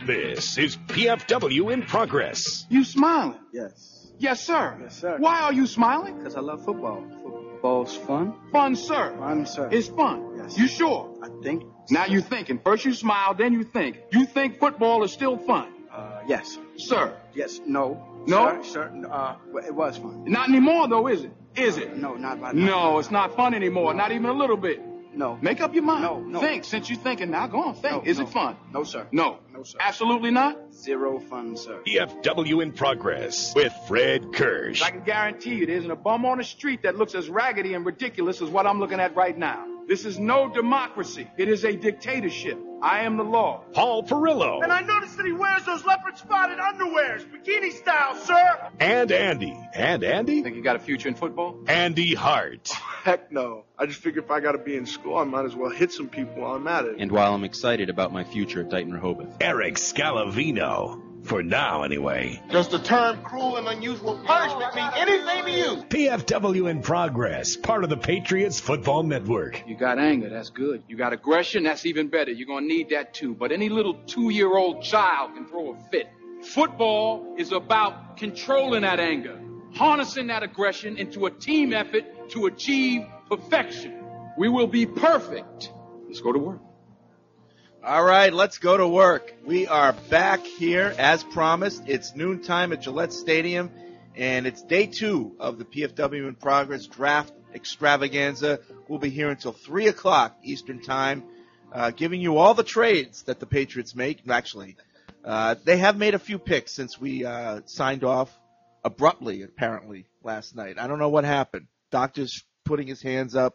This is PFW in Progress. You smiling? Yes. Yes, sir. Yes, sir. Why are you smiling? Because I love football. Football's fun. Fun, sir. Fun, sir. It's fun. Yes. You sure? I think. Now you thinking. First you smile, then you think. You think football is still fun? Yes. Sir. Yes. No. No? Sir. Well, it was fun. Not anymore, though, is it? Is it? No, not right now. No, it's not fun anymore. Not even a little bit. No. Make up your mind. No. Think. Since you're thinking, now go on, think. Is it fun? No, sir. No. No, sir. Absolutely not? Zero fun, sir. PFW in Progress with Fred Kirsch. I can guarantee you there isn't a bum on the street that looks as raggedy and ridiculous as what I'm looking at right now. This is no democracy. It is a dictatorship. I am the law. Paul Perillo. And I noticed that he wears those leopard-spotted underwears, bikini style, sir. And Andy. Think you got a future in football? Andy Hart. Heck no. I just figure if I got to be in school, I might as well hit some people while I'm at it. And while I'm excited about my future at Dighton Rehoboth. Eric Scalavino. For now, anyway. Does the term cruel and unusual punishment mean anything to you? PFW in Progress, part of the Patriots Football Network. You got anger, that's good. You got aggression, that's even better. You're going to need that too. But any little 2-year-old child can throw a fit. Football is about controlling that anger, harnessing that aggression into a team effort to achieve perfection. We will be perfect. Let's go to work. All right, let's go to work. We are back here as promised. It's noontime at Gillette Stadium, and it's day 2 of the PFW in Progress Draft Extravaganza. We'll be here until 3 o'clock Eastern Time, giving you all the trades that the Patriots make. Actually, they have made a few picks since we signed off abruptly, apparently, last night. I don't know what happened. Doctor's putting his hands up.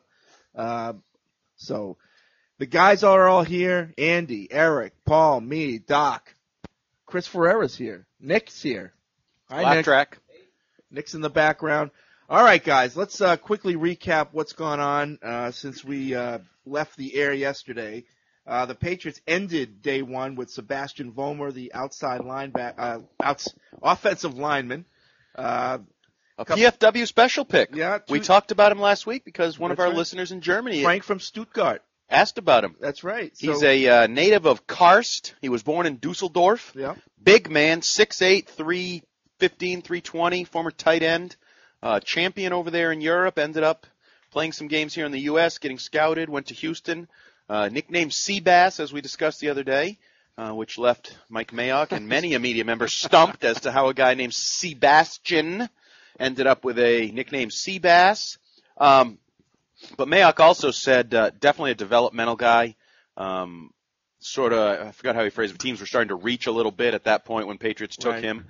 So the guys are all here. Andy, Eric, Paul, me, Doc. Chris Ferreira's here. Nick's here. Hi, Nick. Track. Nick's in the background. All right, guys, let's quickly recap what's gone on since we left the air yesterday. The Patriots ended day 1 with Sebastian Vollmer, the outside offensive lineman. A PFW special pick. Yeah, we talked about him last week because one of our right. listeners in Germany Frank from Stuttgart. asked about him. That's right. He's a native of Karst. He was born in Dusseldorf. Yeah. Big man, 6'8", 315, 320, former tight end. Champion over there in Europe. Ended up playing some games here in the U.S., getting scouted, went to Houston. Nicknamed Seabass, as we discussed the other day, which left Mike Mayock and many a media member stumped as to how a guy named Sebastian ended up with a nickname Seabass. But Mayock also said definitely a developmental guy. Sort of, I forgot how he phrased it. Teams were starting to reach a little bit at that point when Patriots took him.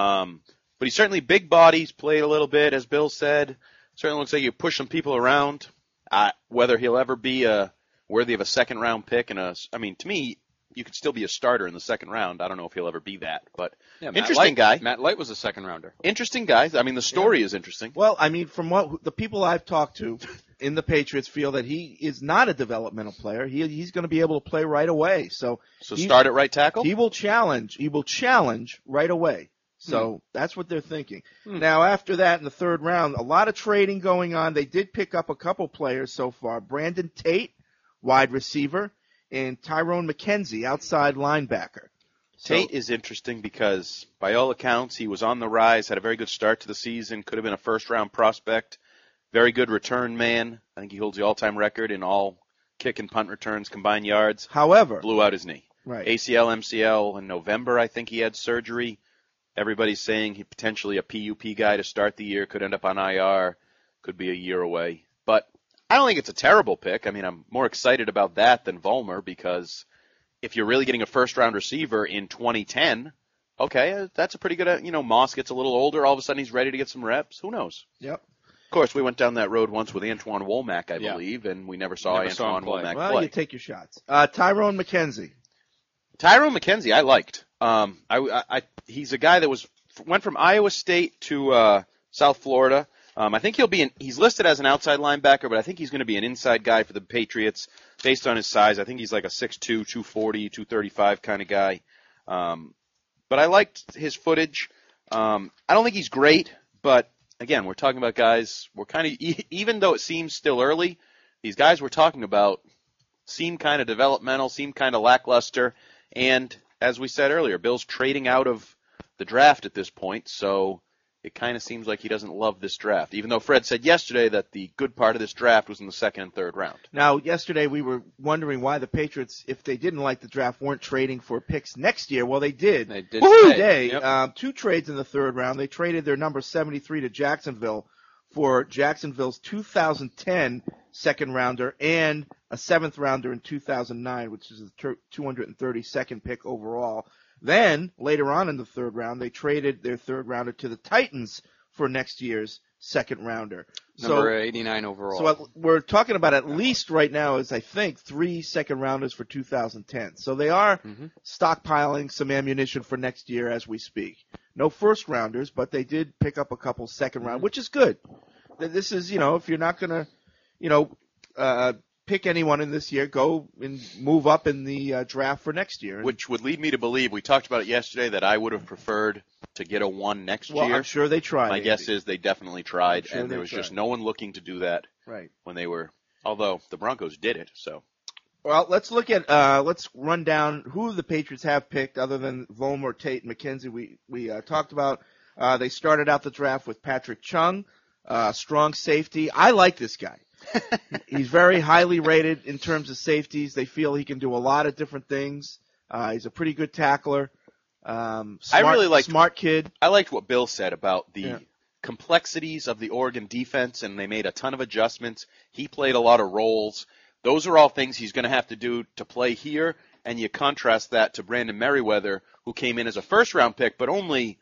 But he's certainly big body. He's played a little bit, as Bill said. Certainly looks like you push some people around. Whether he'll ever be worthy of a second-round pick, to me, you could still be a starter in the second round. I don't know if he'll ever be that, but interesting guy. Matt Light was a second-rounder. Interesting guy. The story is interesting. Well, from what the people I've talked to in the Patriots feel that he is not a developmental player. He's going to be able to play right away. So start at right tackle? He will challenge right away. So that's what they're thinking. Now, after that, in the third round, a lot of trading going on. They did pick up a couple players so far. Brandon Tate, wide receiver, and Tyrone McKenzie, outside linebacker. Tate is interesting because, by all accounts, he was on the rise, had a very good start to the season, could have been a first-round prospect, very good return man. I think he holds the all-time record in all kick and punt returns, combined yards. However, blew out his knee. Right. ACL, MCL in November, I think he had surgery. Everybody's saying he potentially a PUP guy to start the year, could end up on IR, could be a year away. But I don't think it's a terrible pick. I'm more excited about that than Vollmer because if you're really getting a first-round receiver in 2010, okay, that's a pretty good, Moss gets a little older, all of a sudden he's ready to get some reps. Who knows? Yep. Of course, we went down that road once with Antoine Womack, I believe, and we never saw Antoine Womack play. Well, you take your shots. Tyrone McKenzie. Tyrone McKenzie, I liked. He's a guy that went from Iowa State to South Florida. I think he's listed as an outside linebacker, but I think he's going to be an inside guy for the Patriots based on his size. I think he's like a 6'2", 240, 235 kind of guy. But I liked his footage. I don't think he's great, but again, we're talking about guys, even though it seems still early, these guys we're talking about seem kind of developmental, seem kind of lackluster, and as we said earlier, Bill's trading out of the draft at this point, so it kind of seems like he doesn't love this draft, even though Fred said yesterday that the good part of this draft was in the second and third round. Now, yesterday we were wondering why the Patriots, if they didn't like the draft, weren't trading for picks next year. Well, they did. They did Today. Yep. 2 trades in the third round. They traded their number 73 to Jacksonville for Jacksonville's 2010 second rounder and a 7th rounder in 2009, which is the 232nd pick overall. Then, later on in the third round, they traded their third rounder to the Titans for next year's second rounder. Number 89 overall. So we're talking about at least right now is, I think, 3 second rounders for 2010. So they are stockpiling some ammunition for next year as we speak. No first rounders, but they did pick up a couple second round, which is good. This is, if you're not going to, pick anyone in this year, go and move up in the draft for next year. Which would lead me to believe, we talked about it yesterday, that I would have preferred to get a 1 next year. I'm sure they tried. My guess is they definitely tried, sure and there they was just tried. no one looking to do that when they were, although the Broncos did it, so. Well, let's look at, let's run down who the Patriots have picked other than Vollmer, Tate, and McKenzie we talked about. They started out the draft with Patrick Chung, strong safety. I like this guy. He's very highly rated in terms of safeties. They feel he can do a lot of different things. He's a pretty good tackler. Smart kid. I liked what Bill said about the complexities of the Oregon defense, and they made a ton of adjustments. He played a lot of roles. Those are all things he's going to have to do to play here, and you contrast that to Brandon Merriweather, who came in as a first-round pick, but only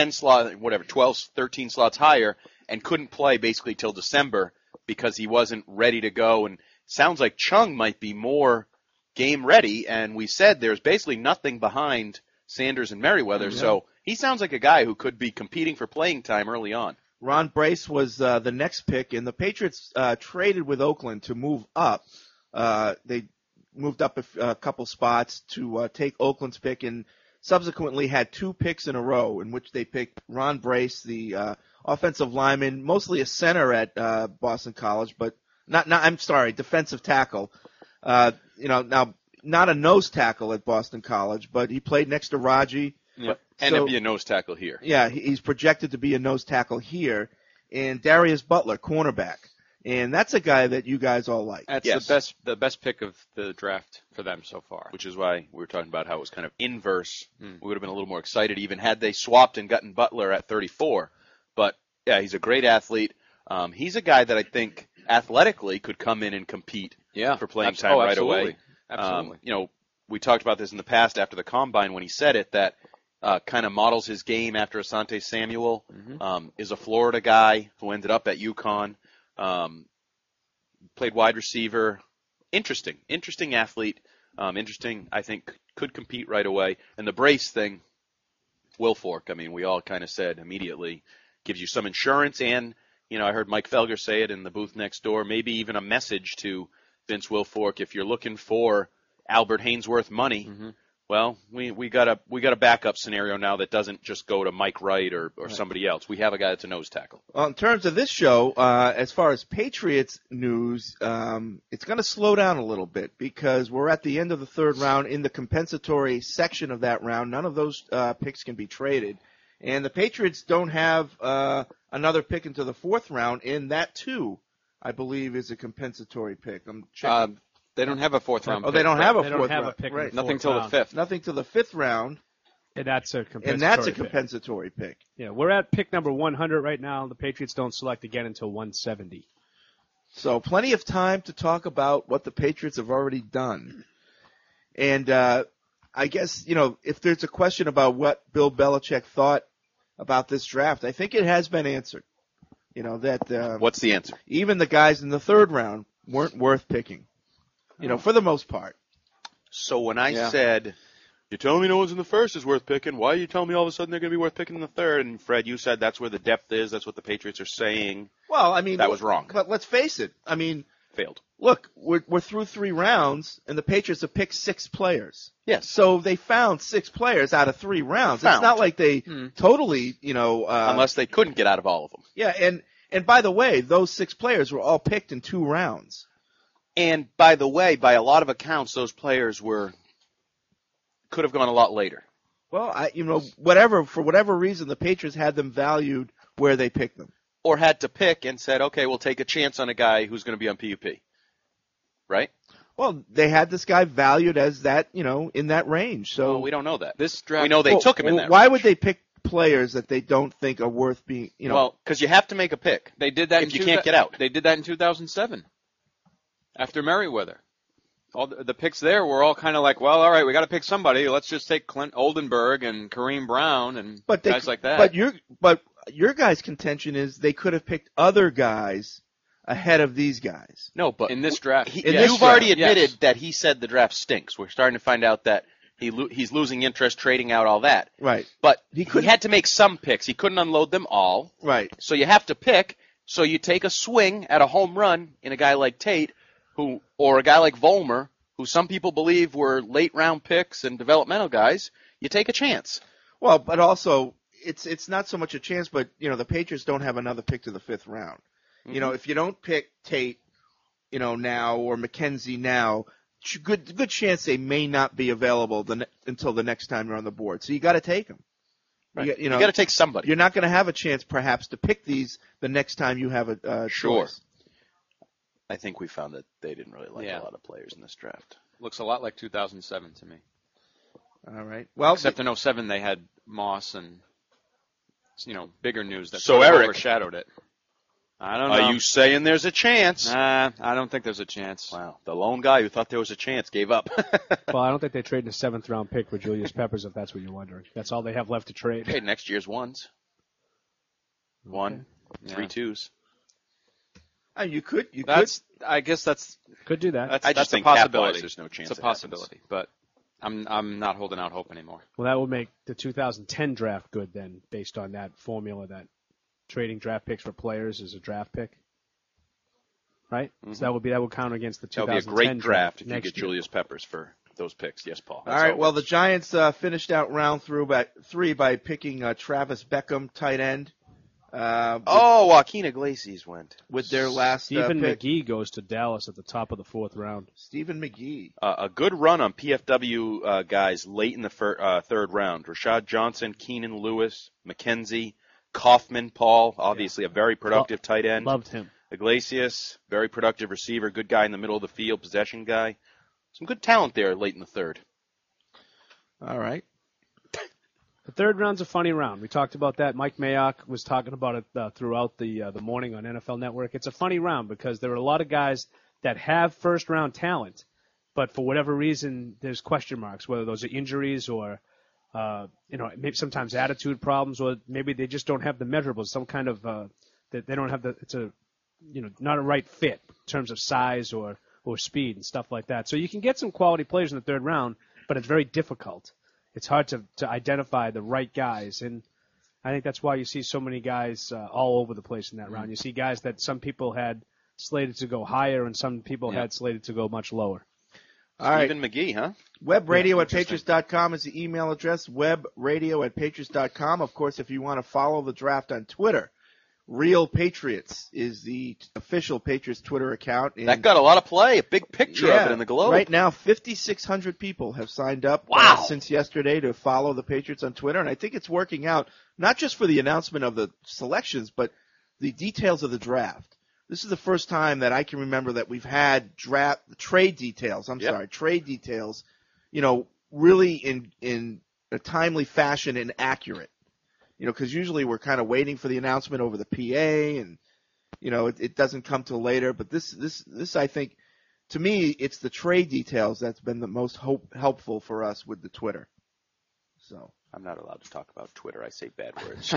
12, 13 slots higher, and couldn't play basically till December because he wasn't ready to go. And sounds like Chung might be more game ready, and we said there's basically nothing behind Sanders and Merriweather, so he sounds like a guy who could be competing for playing time early on. Ron Brace was the next pick, and the Patriots traded with Oakland to move up. They moved up a couple spots to take Oakland's pick, and subsequently had 2 picks in a row in which they picked Ron Brace, the offensive lineman, mostly a center at Boston College, but defensive tackle. Now not a nose tackle at Boston College, but he played next to Raji. Yeah. And to be a nose tackle here. Yeah, he's projected to be a nose tackle here. And Darius Butler, cornerback. And that's a guy that you guys all like. That's the best pick of the draft for them so far. Which is why we were talking about how it was kind of inverse. We would have been a little more excited even had they swapped and gotten Butler at 34. But, yeah, he's a great athlete. He's a guy that I think athletically could come in and compete for playing time right away. Absolutely. We talked about this in the past after the Combine when he said it, that kind of models his game after Asante Samuel, is a Florida guy who ended up at UConn. Played wide receiver. Interesting athlete. Interesting, I think, could compete right away. And the Brace thing, Wilfork, we all kind of said immediately, gives you some insurance. And, I heard Mike Felger say it in the booth next door, maybe even a message to Vince Wilfork. If you're looking for Albert Haynesworth money, well, we got a backup scenario now that doesn't just go to Mike Wright or somebody else. We have a guy that's a nose tackle. Well, in terms of this show, as far as Patriots news, it's going to slow down a little bit because we're at the end of the third round. In the compensatory section of that round, none of those picks can be traded. And the Patriots don't have another pick into the fourth round, and that, too, I believe, is a compensatory pick. I'm checking. They don't have a fourth round. They don't have a They fourth don't have round. a pick. Right. Nothing till the fifth. Nothing till the fifth round, And that's a compensatory and that's a pick. compensatory pick. Yeah, we're at pick number 100 right now. The Patriots don't select again until 170. So plenty of time to talk about what the Patriots have already done. And I guess, if there's a question about what Bill Belichick thought about this draft, I think it has been answered. What's the answer? Even the guys in the third round weren't worth picking, for the most part. So when I said, you're telling me no one's in the first is worth picking, why are you telling me all of a sudden they're going to be worth picking in the third? And Fred, you said that's where the depth is. That's what the Patriots are saying. Well, that was wrong. But let's face it. Failed. Look, we're through 3 rounds, and the Patriots have picked 6 players. Yes. So they found 6 players out of 3 rounds. It's not like they totally, unless they couldn't get out of all of them. Yeah, and by the way, those 6 players were all picked in 2 rounds. And by the way, by a lot of accounts, those players were could have gone a lot later. Well, for whatever reason, the Patriots had them valued where they picked them. Or had to pick and said, okay, we'll take a chance on a guy who's going to be on PUP. Right? Well, they had this guy valued as that, in that range. So Well, we don't know that. This draft, We know they took him in that Why range. would they pick players that they don't think are worth being, Well, because you have to make a pick. they did that if you can't get out. They did that in 2007 after Merriweather. All the picks there were all kind of like, well, all right, we got to pick somebody. Let's just take Clint Oldenburg and Kareem Brown and guys like that. But your guys' contention is they could have picked other guys ahead of these guys. No, but in this draft, you've already admitted yes. that he said the draft stinks. We're starting to find out that he's losing interest, trading out, all that. Right. But he had to make some picks. He couldn't unload them all. Right. So you have to pick. So you take a swing at a home run in a guy like Tate, or a guy like Vollmer, who some people believe were late round picks and developmental guys. You take a chance. Well, but also it's not so much a chance, but the Patriots don't have another pick to the 5th round. Mm-hmm. If you don't pick Tate, now or McKenzie now, good chance they may not be available until the next time you're on the board. So you got to take them. Right. You got to take somebody. You're not going to have a chance, perhaps, to pick these the next time you have a Sure. choice. I think we found that they didn't really like a lot of players in this draft. Looks a lot like 2007 to me. All right. Well, except in 07 they had Moss and bigger news that So sort of Eric, overshadowed it. I don't know. Are you saying there's a chance? I don't think there's a chance. Wow. The lone guy who thought there was a chance gave up. Well, I don't think they traded a 7th round pick for Julius Peppers, if that's what you're wondering. That's all they have left to trade. Hey, next year's ones. One, Yeah. 3 twos. You could. I guess that's Could do that. I just that's think a possibility. cap-wise, there's no chance It's a it happens. possibility, but I'm not holding out hope anymore. Well, that would make the 2010 draft good then, based on that formula that trading draft picks for players is a draft pick. Right? Mm-hmm. So that would count against the That would be a 2010 great draft if you next get year. Julius Peppers for those picks. Yes, Paul. All right. Well, the Giants finished out round 3 by picking Travis Beckham, tight end. Joaquin Iglesias went with their last Stephen pick. McGee goes to Dallas at the top of the 4th round. Stephen McGee. A good run on PFW guys late in the 3rd round. Rashad Johnson, Keenan Lewis, McKenzie, Kaufman, Paul, obviously a very productive tight end. Loved him. Iglesias, very productive receiver, good guy in the middle of the field, possession guy. Some good talent there late in the 3rd. All right. The 3rd round's a funny round. We talked about that. Mike Mayock was talking about it throughout the morning on NFL Network. It's a funny round because there are a lot of guys that have first-round talent, but for whatever reason, there's question marks, whether those are injuries or, maybe sometimes attitude problems, or maybe they just don't have the measurables, some kind of that they don't have it's a, not a right fit in terms of size or speed and stuff like that. So you can get some quality players in the 3rd round, but it's very difficult. It's hard to identify the right guys, and I think that's why you see so many guys all over the place in that round. You see guys that some people had slated to go higher and some people had slated to go much lower. All right. Stephen McGee, huh? Webradio at Patriots.com is the email address, webradio at Patriots.com. Of course, if you want to follow the draft on Twitter, Real Patriots is the official Patriots Twitter account. And that got a lot of play, a big picture of it in the Globe. Right now, 5,600 people have signed up since yesterday to follow the Patriots on Twitter, and I think it's working out, not just for the announcement of the selections, but the details of the draft. This is the first time that I can remember that we've had trade details, really in a timely fashion and accurate. Because usually we're kind of waiting for the announcement over the PA, and it doesn't come till later. But this I think, to me, it's the trade details that's been the most helpful for us with the Twitter. So I'm not allowed to talk about Twitter. I say bad words.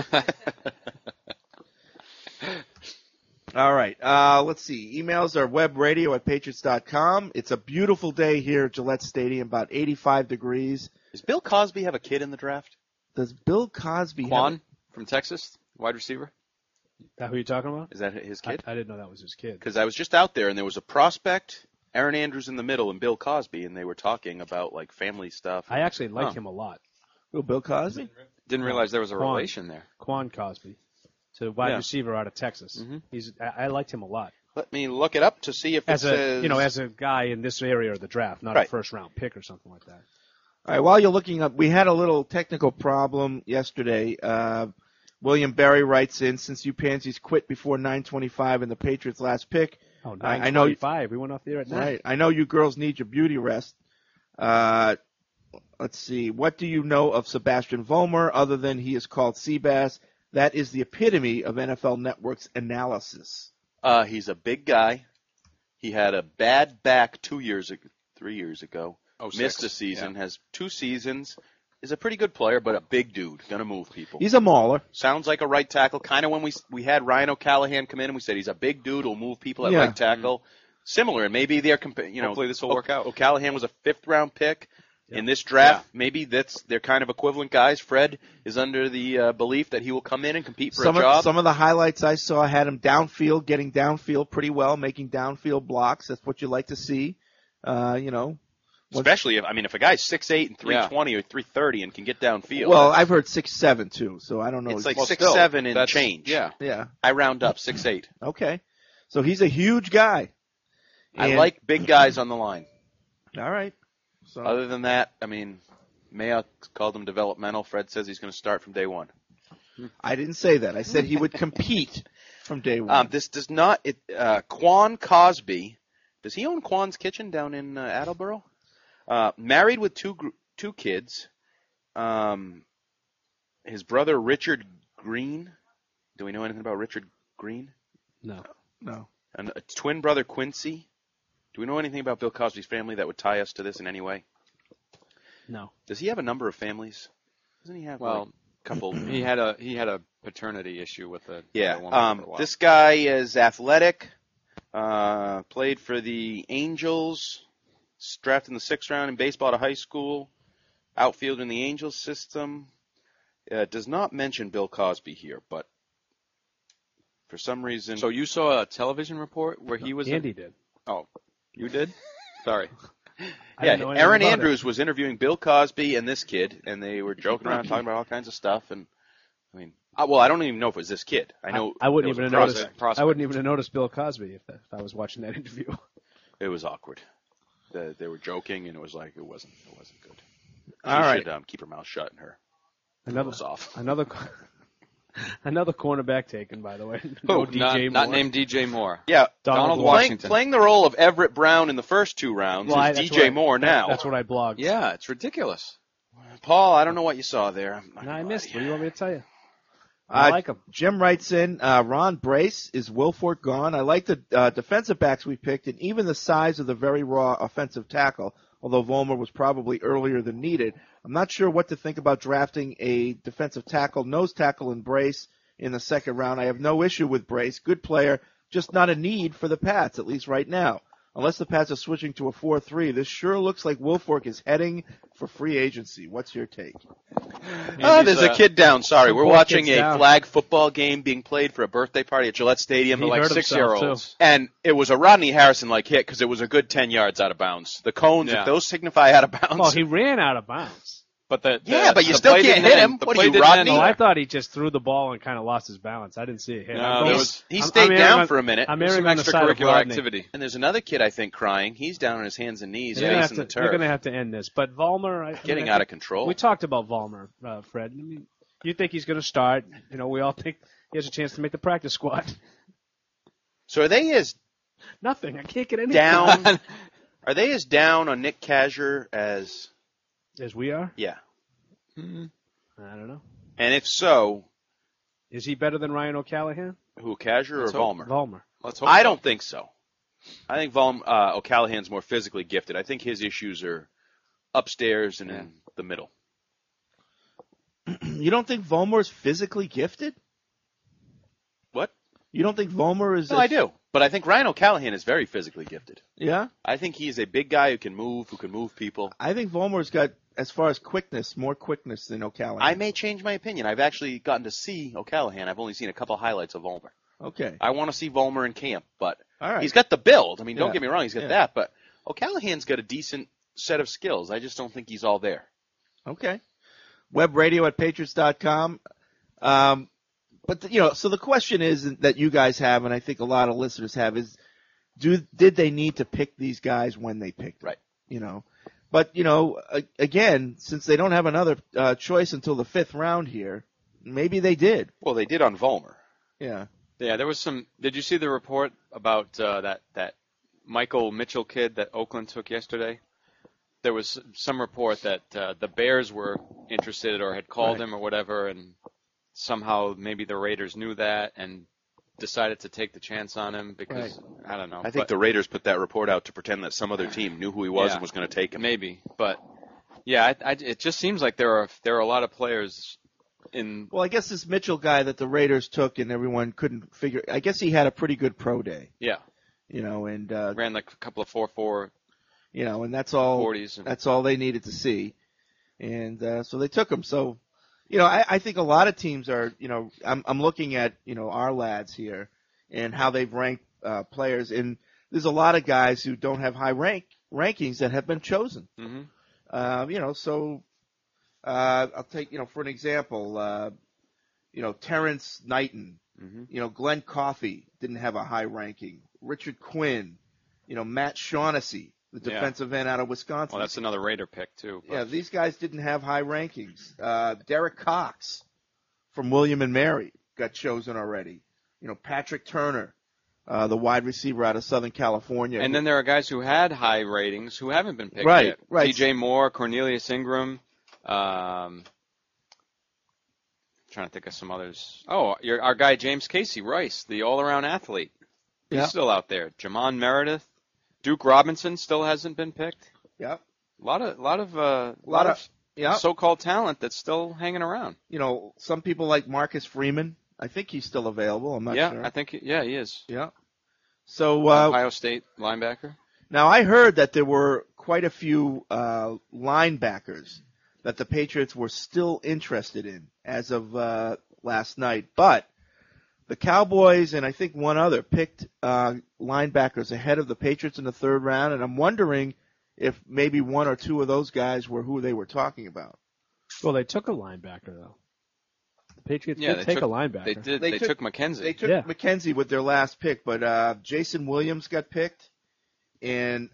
All right. Let's see. Emails are webradio at Patriots.com. It's a beautiful day here at Gillette Stadium, about 85 degrees. Does Bill Cosby have a kid in the draft? Does Bill Cosby Quan from Texas, wide receiver? Is that who you're talking about? Is that his kid? I didn't know that was his kid. Because I was just out there, and there was a prospect, Aaron Andrews in the middle, and Bill Cosby, and they were talking about, family stuff. I actually like him a lot. Who, Bill Cosby? Didn't realize there was a Quan. relation there. Quan Cosby. So wide receiver out of Texas. Mm-hmm. I liked him a lot. Let me look it up to see if it says... as a guy in this area of the draft, not a first-round pick or something like that. All right, while you're looking up, we had a little technical problem yesterday. William Berry writes in, since you pansies quit before 9:25 in the Patriots' last pick. Oh, I know 9:25. We went off the air at 9. Right. I know you girls need your beauty rest. Let's see. What do you know of Sebastian Vollmer other than he is called Seabass? That is the epitome of NFL Network's analysis. He's a big guy. He had a bad back 3 years ago. Missed a season. Has 2 seasons. Is a pretty good player, but a big dude. Gonna move people. He's a mauler. Sounds like a right tackle. Kind of when we had Ryan O'Callahan come in and we said he's a big dude who'll move people at right tackle. Similar, and maybe they're hopefully this will work out. O'Callahan was a 5th round pick in this draft. Yeah. Maybe they're kind of equivalent guys. Fred is under the belief that he will come in and compete for a job. Some of the highlights I saw had him downfield, getting downfield pretty well, making downfield blocks. That's what you like to see. Especially if a guy's 6'8" and 320 or 330 and can get downfield. Well, I've heard 6'7" too, so I don't know. It's like 6'7" and change. Yeah. I round up 6'8". Okay, so he's a huge guy. I like big guys on the line. All right. So other than that, Mayock called him developmental. Fred says he's going to start from day one. I didn't say that. I said he would compete from day one. This does not. Quan Cosby. Does he own Quan's Kitchen down in Attleboro? Married with two kids. His brother Richard Green. Do we know anything about Richard Green? No. And a twin brother Quincy. Do we know anything about Bill Cosby's family that would tie us to this in any way? No. Does he have a number of families? Doesn't he have a couple? He had a paternity issue with a woman for a while. This guy is athletic. Played for the Angels. Drafted in the 6th round in baseball out of high school. Outfielder in the Angels system. Does not mention Bill Cosby here, but for some reason. So you saw a television report where he was. Andy did. Oh, you did? Sorry. Yeah, Aaron Andrews was interviewing Bill Cosby and this kid, and they were joking around, talking about all kinds of stuff. And I don't even know if it was this kid. I wouldn't even have noticed. I wouldn't even have noticed Bill Cosby if I was watching that interview. It was awkward. They were joking, and it was like it wasn't good. All right. She should keep her mouth shut and her nose off. Another cornerback taken, by the way. No, not named DJ Moore. Yeah, Donald Washington. Playing the role of Everett Brown in the first 2 rounds is DJ Moore now. That's what I blogged. Yeah, it's ridiculous. Paul, I don't know what you saw there. I missed. What do you want me to tell you? I like him. Jim writes in, Ron Brace, is Wilfork gone? I like the defensive backs we picked and even the size of the very raw offensive tackle, although Vollmer was probably earlier than needed. I'm not sure what to think about drafting a defensive tackle, nose tackle in Brace in the 2nd round. I have no issue with Brace. Good player, just not a need for the Pats, at least right now. Unless the Pats are switching to a 4-3, this sure looks like Wilfork is heading for free agency. What's your take? There's a kid down. Sorry, we're watching a flag football game being played for a birthday party at Gillette Stadium. He hurt 6-year-olds. And it was a Rodney Harrison-like hit because it was a good 10 yards out of bounds. The cones, if those signify out of bounds. Well, he ran out of bounds. But but you still can't hit him. What are you, Rodney? No, I thought he just threw the ball and kind of lost his balance. I didn't see it hit. No, he stayed down for a minute. I'm erring on the side of extracurricular activity. And there's another kid, I think, crying. He's down on his hands and knees facing the turf. You're going to have to end this. But Vollmer... Getting out of control. We talked about Vollmer, Fred. You think he's going to start. We all think he has a chance to make the practice squad. So are they as... Nothing. I can't get anything. Down... Are they as down on Nick Kazur as... As we are? Yeah. Mm-hmm. I don't know. And if so... Is he better than Ryan O'Callahan? Who, Kazur or Vollmer? Vollmer. I don't think so. I think O'Callahan's more physically gifted. I think his issues are upstairs and in the middle. You don't think Vollmer's physically gifted? What? You don't think Vollmer is... No, I do. But I think Ryan O'Callahan is very physically gifted. Yeah? I think he's a big guy who can move people. I think Vollmer's got, as far as quickness, more quickness than O'Callahan. I may change my opinion. I've actually gotten to see O'Callahan. I've only seen a couple highlights of Vollmer. Okay. I want to see Vollmer in camp, but all right. He's got the build. Don't get me wrong, he's got that, but O'Callahan's got a decent set of skills. I just don't think he's all there. Okay. Webradio@patriots.com. But, so the question is that you guys have, and I think a lot of listeners have, is did they need to pick these guys when they picked them? Right. But, again, since they don't have another choice until the 5th round here, maybe they did. Well, they did on Vollmer. Yeah. Yeah, there was some. Did you see the report about that Michael Mitchell kid that Oakland took yesterday? There was some report that the Bears were interested or had called him or whatever, and somehow maybe the Raiders knew that and decided to take the chance on him because I don't know. I think the Raiders put that report out to pretend that some other team knew who he was and was going to take him. Maybe, but yeah, it just seems like there are a lot of players in. Well, I guess this Mitchell guy that the Raiders took and everyone couldn't figure. I guess he had a pretty good pro day. Yeah. And ran like a couple of 4.4. And that's all. 40s. That's all they needed to see, and so they took him. So. I think a lot of teams are, I'm looking at, our lads here and how they've ranked players. And there's a lot of guys who don't have high rankings that have been chosen. Mm-hmm. So I'll take, for an example, Terrence Knighton, Glenn Coffey didn't have a high ranking. Richard Quinn, Matt Shaughnessy, the defensive end out of Wisconsin. Well, that's another Raider pick, too. Yeah, these guys didn't have high rankings. Derek Cox from William and Mary got chosen already. Patrick Turner, the wide receiver out of Southern California. And then there are guys who had high ratings who haven't been picked yet. Right. DJ Moore, Cornelius Ingram. Trying to think of some others. Oh, our guy James Casey Rice, the all-around athlete. He's still out there. Jamon Meredith. Duke Robinson still hasn't been picked. Yep. A lot of so-called talent that's still hanging around. Some people like Marcus Freeman. I think he's still available. I'm not sure. I think he is. Yeah. So Ohio State linebacker. Now I heard that there were quite a few linebackers that the Patriots were still interested in as of last night, but the Cowboys and I think one other picked linebackers ahead of the Patriots in the 3rd round, and I'm wondering if maybe one or two of those guys were who they were talking about. Well, they took a linebacker, though. The Patriots did take a linebacker. They did. They took McKenzie. They took McKenzie with their last pick, but Jason Williams got picked, and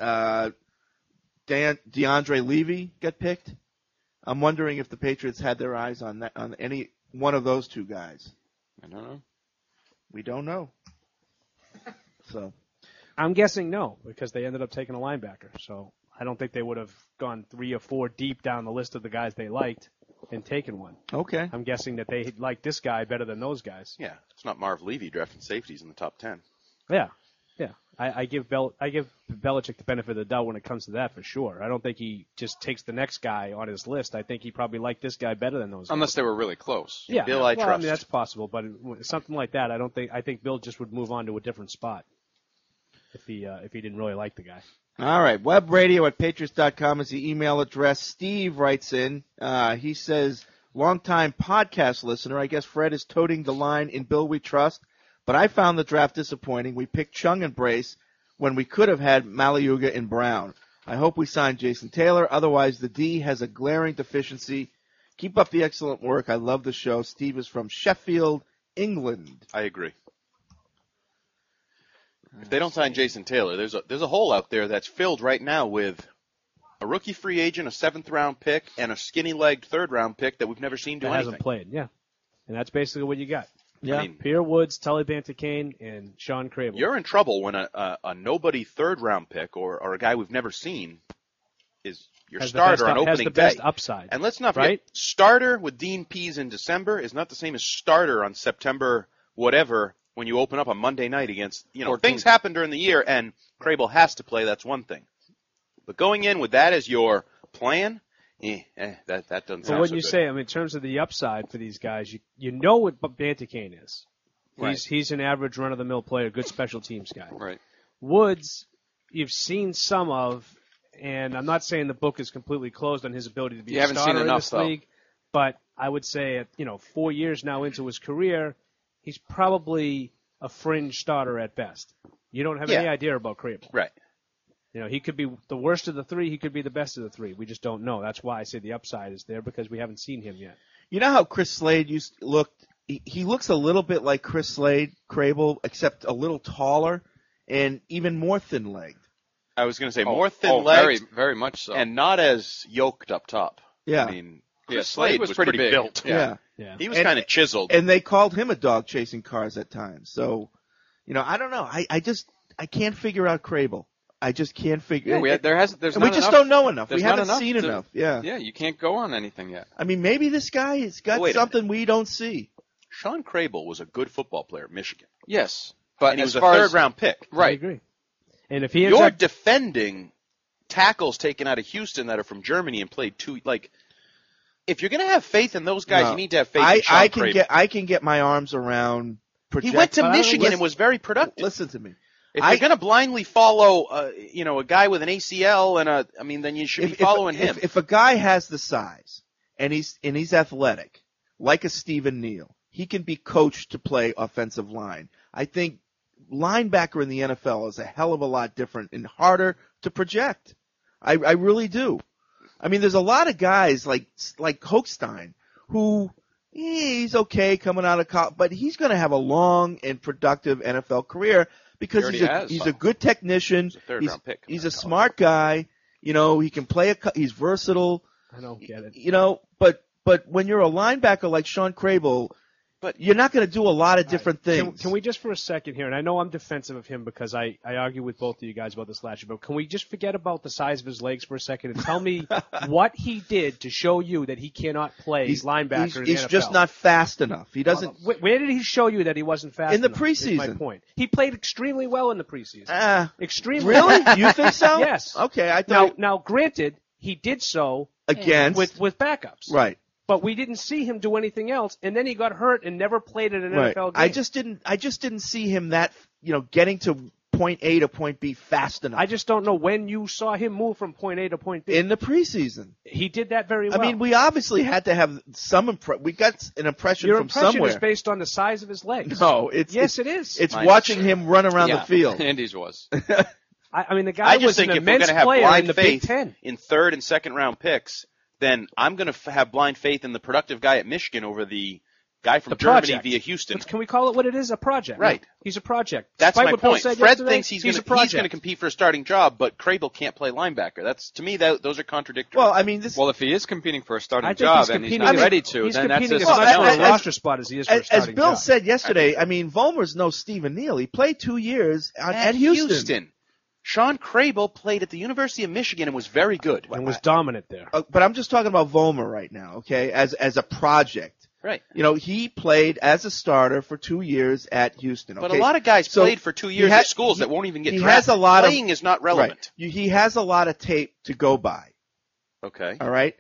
DeAndre Levy got picked. I'm wondering if the Patriots had their eyes on any one of those two guys. I don't know. We don't know. So, I'm guessing no, because they ended up taking a linebacker. So I don't think they would have gone 3 or 4 deep down the list of the guys they liked and taken one. Okay. I'm guessing that they liked this guy better than those guys. Yeah, it's not Marv Levy drafting safeties in the top 10. Yeah. I give Belichick the benefit of the doubt when it comes to that for sure. I don't think he just takes the next guy on his list. I think he probably liked this guy better than those guys. Unless they were really close. Yeah, Bill, I trust. I mean, that's possible, but something like that, I think Bill just would move on to a different spot if he didn't really like the guy. All right, webradio@patriots.com is the email address. Steve writes in. He says, longtime podcast listener. I guess Fred is toting the line in Bill We Trust. But I found the draft disappointing. We picked Chung and Brace when we could have had Maliuga and Brown. I hope we sign Jason Taylor. Otherwise, the D has a glaring deficiency. Keep up the excellent work. I love the show. Steve is from Sheffield, England. I agree. If they don't sign Jason Taylor, there's a hole out there that's filled right now with a rookie free agent, a 7th-round pick, and a skinny-legged 3rd-round pick that we've never seen do anything. Hasn't played, yeah. And that's basically what you got. Yeah. I mean, Pierre Woods, Tully Bantakane, and Sean Crable. You're in trouble when a nobody 3rd-round pick or a guy we've never seen is your starter on opening has the day. best upside. And let's not forget, right? starter with Dean Pease in December is not the same as starter on September whatever when you open up on Monday night against, things happen during the year and Crable has to play, that's one thing. But going in with that as your plan, that doesn't sound so when good. you say, in terms of the upside for these guys, you know what Bantakane is. He's an average run-of-the-mill player, good special teams guy. Right. Woods, you've seen some of, and I'm not saying the book is completely closed on his ability to be a starter in this league, but I would say, 4 years now into his career, he's probably a fringe starter at best. You don't have any idea about Crable. Right. He could be the worst of the 3. He could be the best of the 3. We just don't know. That's why I say the upside is there because we haven't seen him yet. You know how Chris Slade looked? He looks a little bit like Chris Slade, Crable, except a little taller and even more thin-legged. I was going to say Oh, more very, thin-legged very much so. and not as yoked up top. Yeah. I mean, yeah, Chris Slade was pretty big. built. Yeah. Yeah. He was And- kind of chiseled. And they called him a dog chasing cars at times. So, I don't know. I can't figure out Crable. I just can't figure. Yeah, there's and not we just enough- don't know enough. We there's not haven't enough seen to- enough. Yeah. Yeah, you can't go on anything yet. I mean, maybe this guy has got Wait a something we don't see. Sean Crable was a good football player at Michigan. Yes, but And he as was a far as third-round pick. I right, agree. And if he ends You're up, defending tackles taken out of Houston that are from Germany and played if you're going to have faith in those guys, No. you need to have faith in Sean Crable. I can get my arms around. He went to But I don't Michigan listen- and was very productive. Listen to me. If you're going to blindly follow, a guy with an ACL then you should be following him. If a guy has the size and he's athletic, like a Stephen Neal, he can be coached to play offensive line. I think linebacker in the NFL is a hell of a lot different and harder to project. I really do. I mean, there's a lot of guys like Hochstein who he's okay coming out of college, but he's going to have a long and productive NFL career because He already has. he's a good technician. He's a third-round pick coming He's out a of college. smart guy. He can play he's versatile. I don't get it. But when you're a linebacker like Sean Crable, But you're not going to do a lot of different things. Can we just for a second here, and I know I'm defensive of him because I argue with both of you guys about this last year, but can we just forget about the size of his legs for a second and tell me what he did to show you that he cannot play linebacker in the He's NFL? just not fast enough. He doesn't. Where did he show you that he wasn't fast In the enough, is my preseason. point. He played extremely well in the preseason. Extremely Really? well. You think so? Yes. Okay, I thought Now, granted, he did so against with backups. right. But we didn't see him do anything else, and then he got hurt and never played in an Right. NFL game. I just didn't see him that getting to point A to point B fast enough. I just don't know when you saw him move from point A to point B. in the preseason. He did that very well. I mean, we obviously had to have some we got an impression Your from impression somewhere. is based on the size of his legs. No, it is. It's Mine watching is. him run around the yeah, field. Andy's was. I mean, the guy I just was think an if we're immense going to have player in blind the Big faith Ten. in third and second round picks, then I'm going to have blind faith in the productive guy at Michigan over the guy from The Germany project. via Houston. Can we call it what it is? A project. Right. He's a project. That's Despite my what Bill point. said Fred yesterday, thinks he's a going project. to compete for a starting job, but Crable can't play linebacker. That's to me those are contradictory. Well, I mean, this. Well, if he is competing for a starting I think job he's and he's competing. not ready to, he's then that's competing just as much for as- a roster spot as he is for a as starting Bill job. said yesterday, I mean, Vollmer's no Stephen Neal. He played 2 years at Houston. Sean Crable played at the University of Michigan and was very good. and was dominant there. But I'm just talking about Vollmer right now, okay? As a project. Right. He played as a starter for 2 years at Houston. Okay? But a lot of guys So played for 2 years he at schools that won't even get he drafted. has a lot Playing is not relevant. Right. He has a lot of tape to go by. Okay. All right.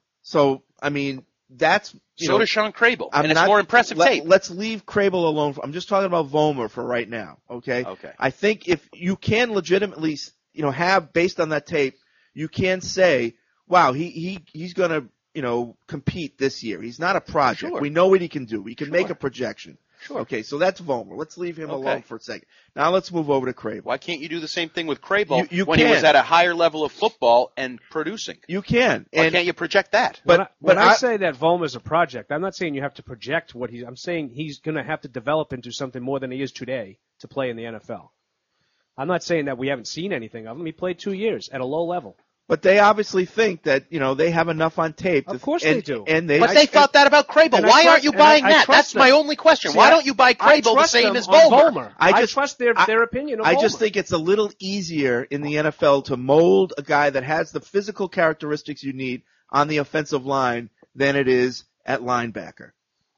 So I mean, that's So does Sean Crable, I'm and it's not- more impressive tape. Let's leave Crable alone. I'm just talking about Vollmer for right now. Okay. Okay. I think if you can legitimately, have based on that tape, you can say, wow, he's going to, compete this year. He's not a project. Sure. We know what he can do. We can make Sure. a projection. Sure. Okay, so that's Vollmer. Let's leave him Okay. alone for a second. Now let's move over to Crable. Why can't you do the same thing with Crable You when he can. was at a higher level of football and producing? You can. Why And can't you project that? but when I I- say that Vollmer's a project, I'm not saying you have to project what he's. I'm saying he's going to have to develop into something more than he is today to play in the NFL. I'm not saying that we haven't seen anything of him. He played 2 years at a low level. But they obviously think that, they have enough on tape. Of course they do. And they, But they thought that about Crable. and I Why trust- aren't you and I buying that? trust That's them. my only question. See, Why I- don't you buy I Crable the trust same them as on Vollmer? I trust their opinion of I Vollmer. just think it's a little easier in the NFL to mold a guy that has the physical characteristics you need on the offensive line than it is at linebacker.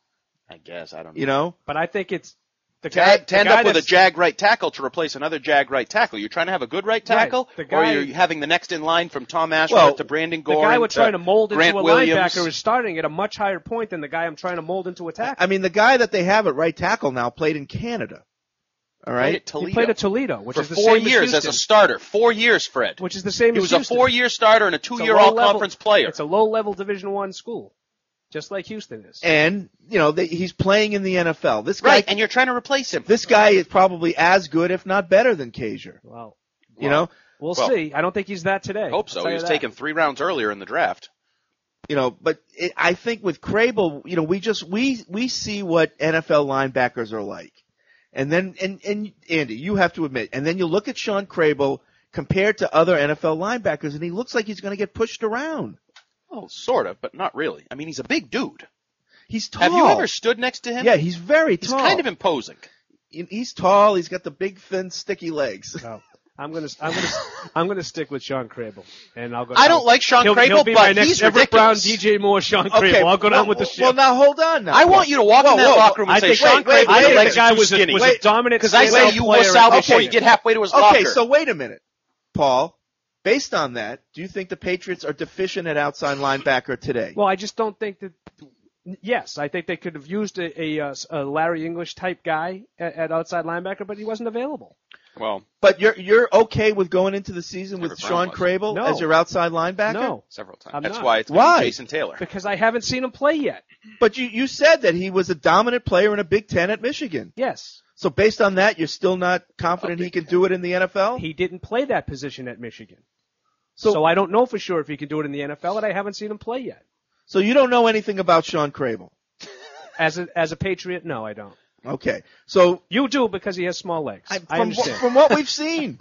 I guess. I don't know. But I think it's the guy. To end the guy up with a that's- jag right tackle to replace another jag right tackle. You're trying to have a good right tackle, the or guy- you're having the next in line from Tom Ashworth Well, to Brandon The Gorin guy we're trying to mold Grant into a Williams. linebacker is starting at a much higher point than the guy I'm trying to mold into a tackle. I mean, the guy that they have at right tackle now played in Canada. All Played right? at Toledo. He played at Toledo, which for is the 4 same years as as a Houston, starter. 4 years, Fred. which is the same He as was a Houston. 4-year starter and a It's a 2-year low-level- all-conference player. It's a low-level Division I school, just like Houston is. And, he's playing in the NFL. This guy, Right, and you're trying to replace him. this guy is probably as good, if not better than Kasier. Well, Well, we'll Well, see. I don't think he's that today. Hope so. I'll tell He you was that. taken 3 rounds earlier in the draft. But I think with Crable, we see what NFL linebackers are like. And then, and Andy, you have to admit, and then you look at Sean Crable compared to other NFL linebackers, and he looks like he's going to get pushed around. Well, sort of, but not really. I mean, he's a big dude. He's tall. Have you ever stood next to him? Yeah, he's very He's tall. kind of imposing. He's tall. He's got the big, thin, sticky legs. No. I'm gonna stick with Sean Crable, and I'll go. I don't like Sean he'll Crable, be but my next he's Everett Brown, ridiculous. DJ Moore, Sean Crable. I'll go down with the ship. Well, now hold on. Now, I want you to walk in that locker room and I say, think Sean Crable, I think your the legs guy are too was skinny. a dominant. Because I say you player wuss out in before you Michigan. get halfway to his locker. Okay, so wait a minute, Paul. Based on that, do you think the Patriots are deficient at outside linebacker today? Well, I just don't think that. Yes, I think they could have used a Larry English type guy at outside linebacker, but he wasn't available. Well, But you're okay with going into the season with Everett Sean Brown Crable No. as your outside linebacker? No, several times. I'm That's not. why it's Why? Jason Taylor. Because I haven't seen him play yet. But you said that he was a dominant player in a Big Ten at Michigan. Yes, So based on that, you're still not confident he can do it in the NFL? he didn't play that position at Michigan, So- so I don't know for sure if he can do it in the NFL, and I haven't seen him play yet. So you don't know anything about Sean Crable? As a Patriot, no, I don't. Okay. So You do because he has small legs. I from understand. what we've seen,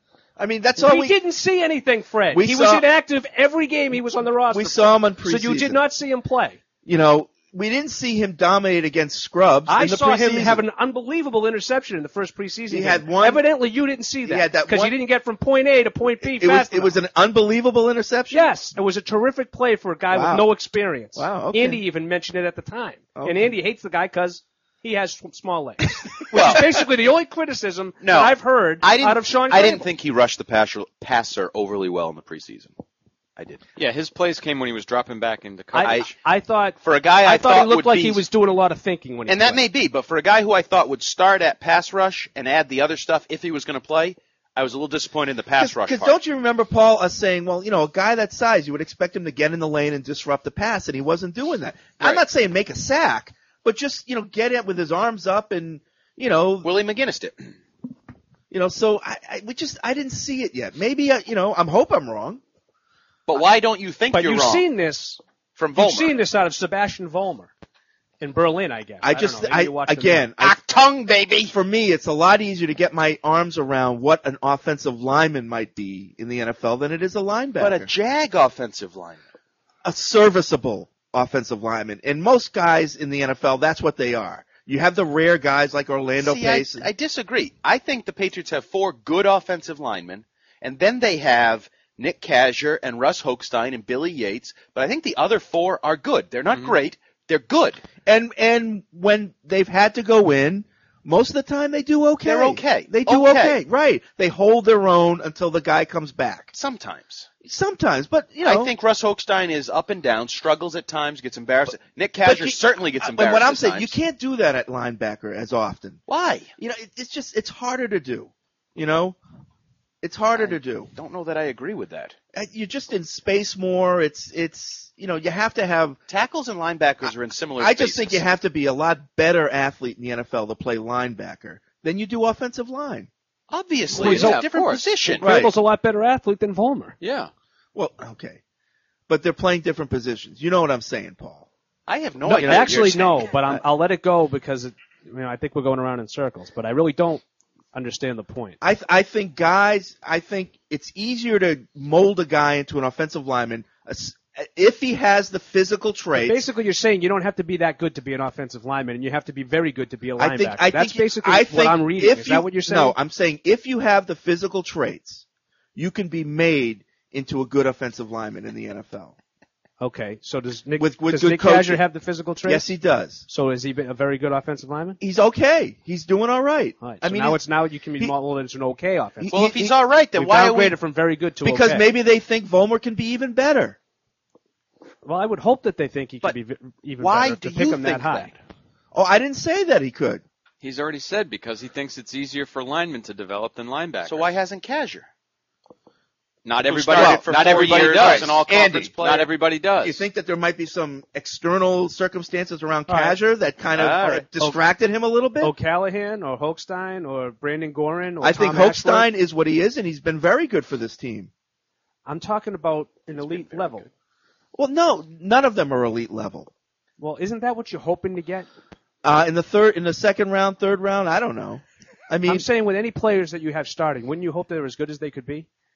I mean that's all We didn't see anything, Fred. We He was saw- inactive every game he was on the roster. we saw him on So you did preseason. not see him play. You know, we didn't see him dominate against scrubs. I in the saw him preseason. have an unbelievable interception in the first preseason He game. had one- Evidently, you didn't see that. had that because one- you didn't get from point A to point B It was fast it was an unbelievable interception. Yes, it was a terrific play for a guy Wow. with no experience. Wow, okay. Andy even mentioned it at the time. And Okay. Andy hates the guy because he has small legs. Which is basically the only criticism No, that I've heard out of Sean Crable. I didn't think he rushed the passer overly well in the preseason. I did. Yeah, his plays came when he was dropping back into coverage. I thought For a guy I thought he looked would like be, he was doing a lot of thinking when he and that played. may be, but for a guy who I thought would start at pass rush and add the other stuff if he was going to play, I was a little disappointed in the pass rush Because part. don't you remember, Paul, us saying, well, you know, a guy that size, you would expect him to get in the lane and disrupt the pass, and he wasn't doing that. I'm Right. not saying make a sack, but just, you know, get it with his arms up and, you know, Willie McGinnis did. so I didn't see it yet. Maybe, you know, I hope I'm wrong. But why don't you think But you're you've wrong? seen this. From You've Vollmer. seen this out of Sebastian Vollmer in Berlin, I guess. don't know. Maybe you watched him there. Achtung, baby. For me, it's a lot easier to get my arms around what an offensive lineman might be in the NFL than it is a linebacker. But a Jag offensive lineman. A serviceable offensive lineman. And most guys in the NFL, that's what they are. You have the rare guys like Orlando See, Pace. I disagree. I think the Patriots have 4 good offensive linemen, and then they have Nick Kasier and Russ Hochstein and Billy Yates, but I think the other 4 are good. They're not great. They're good. And when they've had to go in, most of the time they do okay. They're okay. They do Okay. okay. Right. They hold their own until the guy comes back. Sometimes. Sometimes, but you know. I think Russ Hochstein is up and down, struggles at times, gets embarrassed. Nick but Kasier certainly gets embarrassed But what I'm at saying, times. you can't do that at linebacker as often. Why? You know, it's harder to do. You know? It's harder to do. Don't know that I agree with that. You're just in space more. It's you know, you have to have. Tackles and linebackers are in similar I spaces. just think you have to be a lot better athlete in the NFL to play linebacker than you do offensive line. Obviously, Well, it's yeah, a of different course. position. Right. Crable's a lot better athlete than Vollmer. Yeah. Well, okay, but they're playing different positions. You know what I'm saying, Paul? I have no No, idea. what you're actually, saying. no, but I'll let it go because I think we're going around in circles. But I really don't understand the point. I think it's easier to mold a guy into an offensive lineman if he has the physical But traits. basically, you're saying you don't have to be that good to be an offensive lineman, and you have to be very good to be a I linebacker. think That's basically I think what I'm reading. if Is you- that what you're saying? No, I'm saying if you have the physical traits, you can be made into a good offensive lineman in the NFL. Okay, so does Nick, With does good Nick coaching. Kasier have the physical traits? Yes, he does. So is he a very good offensive lineman? He's okay. He's doing all right. All right, I so mean, now you can be modeled as an okay offensive. Well, if he's all right, then we why are we? downgraded from very good to because okay. maybe they think Vollmer can be even better. Well, I would hope that they think he But could be even why better do to pick you him that think high. that? Oh, I didn't say that he could. He's already said because he thinks it's easier for linemen to develop than linebackers. So why hasn't Kasier? Not Who everybody. started for Not 4 everybody years does. as an all-conference Andy, player? Not everybody does. You think that there might be some external circumstances around All right. Kasier that kind of All right. distracted him a little bit? O'Callahan or Hochstein or Brandon Gorin or I think Tom Hochstein Ashworth? is what he is, and he's been very good for this team. I'm talking about an elite level. Well, no, none of them are elite level. Well, isn't that what you're hoping to get? In the second round, third round, I don't know. I mean, I'm saying with any players that you have starting, wouldn't you hope they're as good as they could be?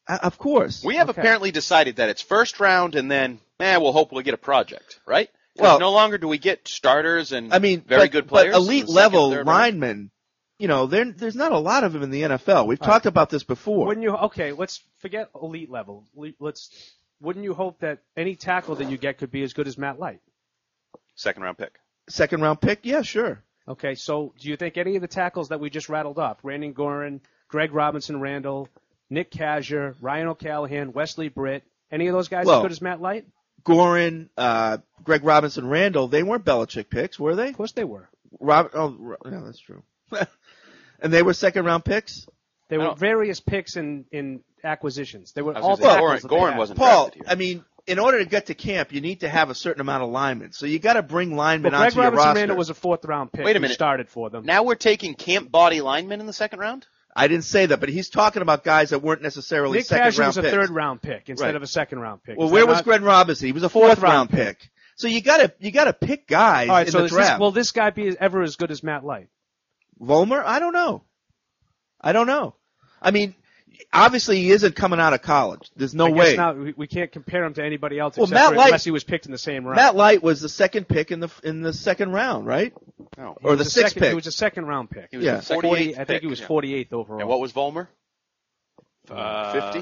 Of course. We have Okay. apparently decided that it's first round and then, we'll hopefully get a project, right? 'Cause Well- no longer do we get starters and I mean, very but, good players. But elite in the level second, third round. linemen, there's not a lot of them in the NFL. We've talked about this before. Let's forget elite level. Wouldn't you hope that any tackle that you get could be as good as Matt Light? Second round pick. Second round pick, yeah, sure. Okay, so do you think any of the tackles that we just rattled off, Randy Gorin, Greg Robinson Randall, Nick Kasier, Ryan O'Callahan, Wesley Britt, any of those guys Well- as good as Matt Light? Gorin, Greg Robinson, Randall, they weren't Belichick picks, were they? Of course they were. Yeah, that's true. And they were second round picks? They were don't- various picks in acquisitions. They were I all was gonna say, tackles that they Gorin had. wasn't Paul, drafted here. I mean, in order to get to camp, you need to have a certain amount of linemen. So you got to bring linemen Well, Greg onto your Robinson roster. Randall was a fourth-round pick. Wait a who minute. started for them. Now we're taking camp body linemen in the second round? I didn't say that, but he's talking about guys that weren't necessarily Nick second Kasier round was a picks. third-round pick instead Right. of a second-round pick. Well, Is where that was not- Greg Robinson? He was a Fourth fourth-round round pick. So you got to pick guys All right, in so the is draft. will this guy be ever as good as Matt Light? Vollmer? I don't know. I mean, obviously he isn't coming out of college. There's no I guess way. now we can't compare him to anybody else Well, except Matt for Light- unless he was picked in the same round. Matt Light was the second pick in the second round, right? No. Or He the was a sixth second- pick. He was a second-round pick. He was Yeah. the 48th I think he was pick. 48th overall. And what was Vollmer? 50?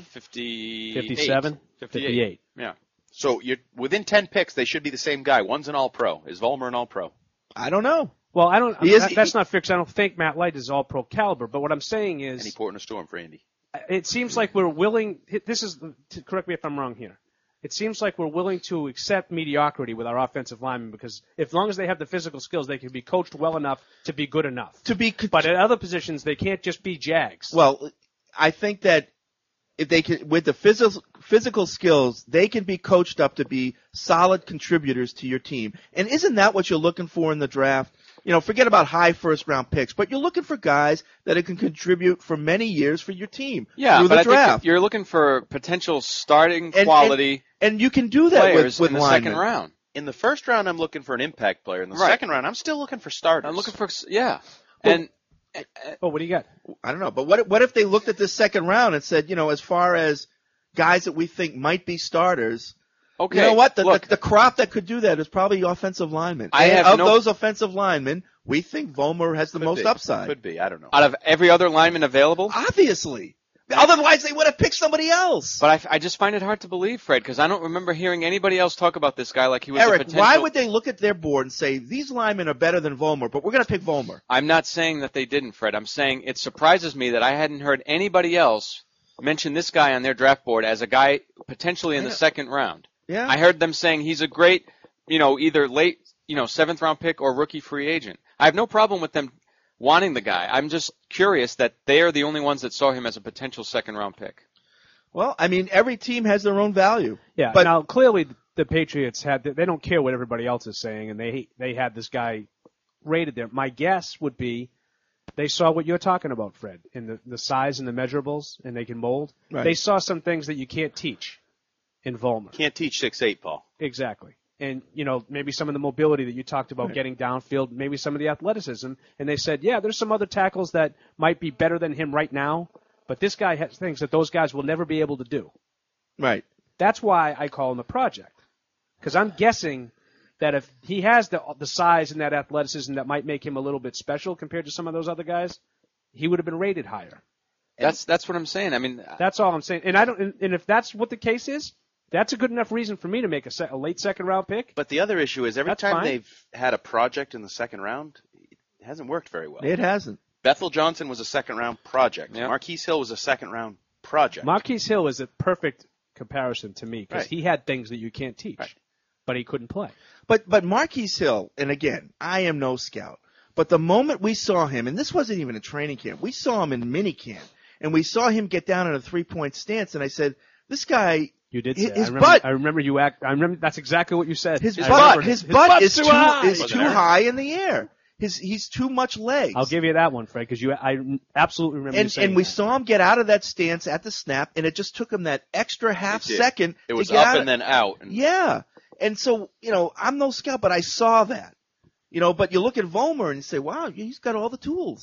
57? 58. Yeah. So you're within 10 picks, they should be the same guy. One's an all-pro. Is Vollmer an all-pro? I don't know. Well, I don't. He is- that's not fixed. I don't think Matt Light is all-pro caliber. But what I'm saying And he is, poured in a storm for Andy. it seems like we're willing. This is. Correct me if I'm wrong here. It seems like we're willing to accept mediocrity with our offensive linemen because as long as they have the physical skills, they can be coached well enough to be good enough. But at other positions, they can't just be Jags. Well, I think that if they can, with the physical skills, they can be coached up to be solid contributors to your team. And isn't that what you're looking for in the draft? Forget about high first-round picks, but you're looking for guys that can contribute for many years for your team Yeah, through but the I draft. think you're looking for potential starting And- quality And you can do that players with in the linemen. second round. In the first round, I'm looking for an impact player. In the Right. second round, I'm still looking for starters. I'm looking for yeah, Well- and Oh, what do you got? I don't know, but what if they looked at this second round and said, as far as guys that we think might be starters, okay. you know what? Look, The crop that could do that is probably offensive linemen. I And have of no- those offensive linemen, we think Vollmer has the Could most be. upside. Could be. I don't know. out of every other lineman available. Obviously. Otherwise, they would have picked somebody else. But I just find it hard to believe, Fred, because I don't remember hearing anybody else talk about this guy like he was a Eric, potential. why would they look at their board and say, these linemen are better than Vollmer, but we're going to pick Vollmer? I'm not saying that they didn't, Fred. I'm saying it surprises me that I hadn't heard anybody else mention this guy on their draft board as a guy potentially in the second round. Yeah. I heard them saying he's a great, either late, seventh round pick or rookie free agent. I have no problem with them wanting the guy. I'm just curious that they are the only ones that saw him as a potential second round pick. Well, I mean, every team has their own value. Yeah. But Now, clearly, the Patriots they don't care what everybody else is saying, and they had this guy rated there. My guess would be they saw what you're talking about, Fred, in the size and the measurables, and they can mold. Right. They saw some things that you can't teach in Vollmer. Can't teach 6'8", Paul. Exactly. And, maybe some of the mobility that you talked about Right. getting downfield, maybe some of the athleticism. And they said, yeah, there's some other tackles that might be better than him right now, but this guy has things that those guys will never be able to do. right. That's why I call him a project. Because I'm guessing that if he has the size and that athleticism that might make him a little bit special compared to some of those other guys, he would have been rated higher. That's what I'm saying. I mean, That's all I'm saying. And and if that's what the case is, that's a good enough reason for me to make a late second round pick. But the other issue is every That's time fine. they've had a project in the second round, it hasn't worked very well. It hasn't. Bethel Johnson was a second-round project. Yeah. Marquise Hill was a second-round project. Marquise Hill is a perfect comparison to me because Right. he had things that you can't teach, Right. but he couldn't play. But Marquise Hill, and again, I am no scout, but the moment we saw him, and this wasn't even a training camp, we saw him in mini camp, and we saw him get down in a three-point stance, and I said, this guy, You did say his I remember, butt, I remember you act. I remember that's exactly what you said. his I butt remember is butt's too high. is too high in the air. He's too much legs. I'll give you that one, Fred, because I absolutely remember you saying And we that. saw him get out of that stance at the snap, and it just took him that extra half It did. second It was to get up out and then out. And Yeah. And so, I'm no scout, but I saw that. But you look at Vollmer and you say, wow, he's got all the tools.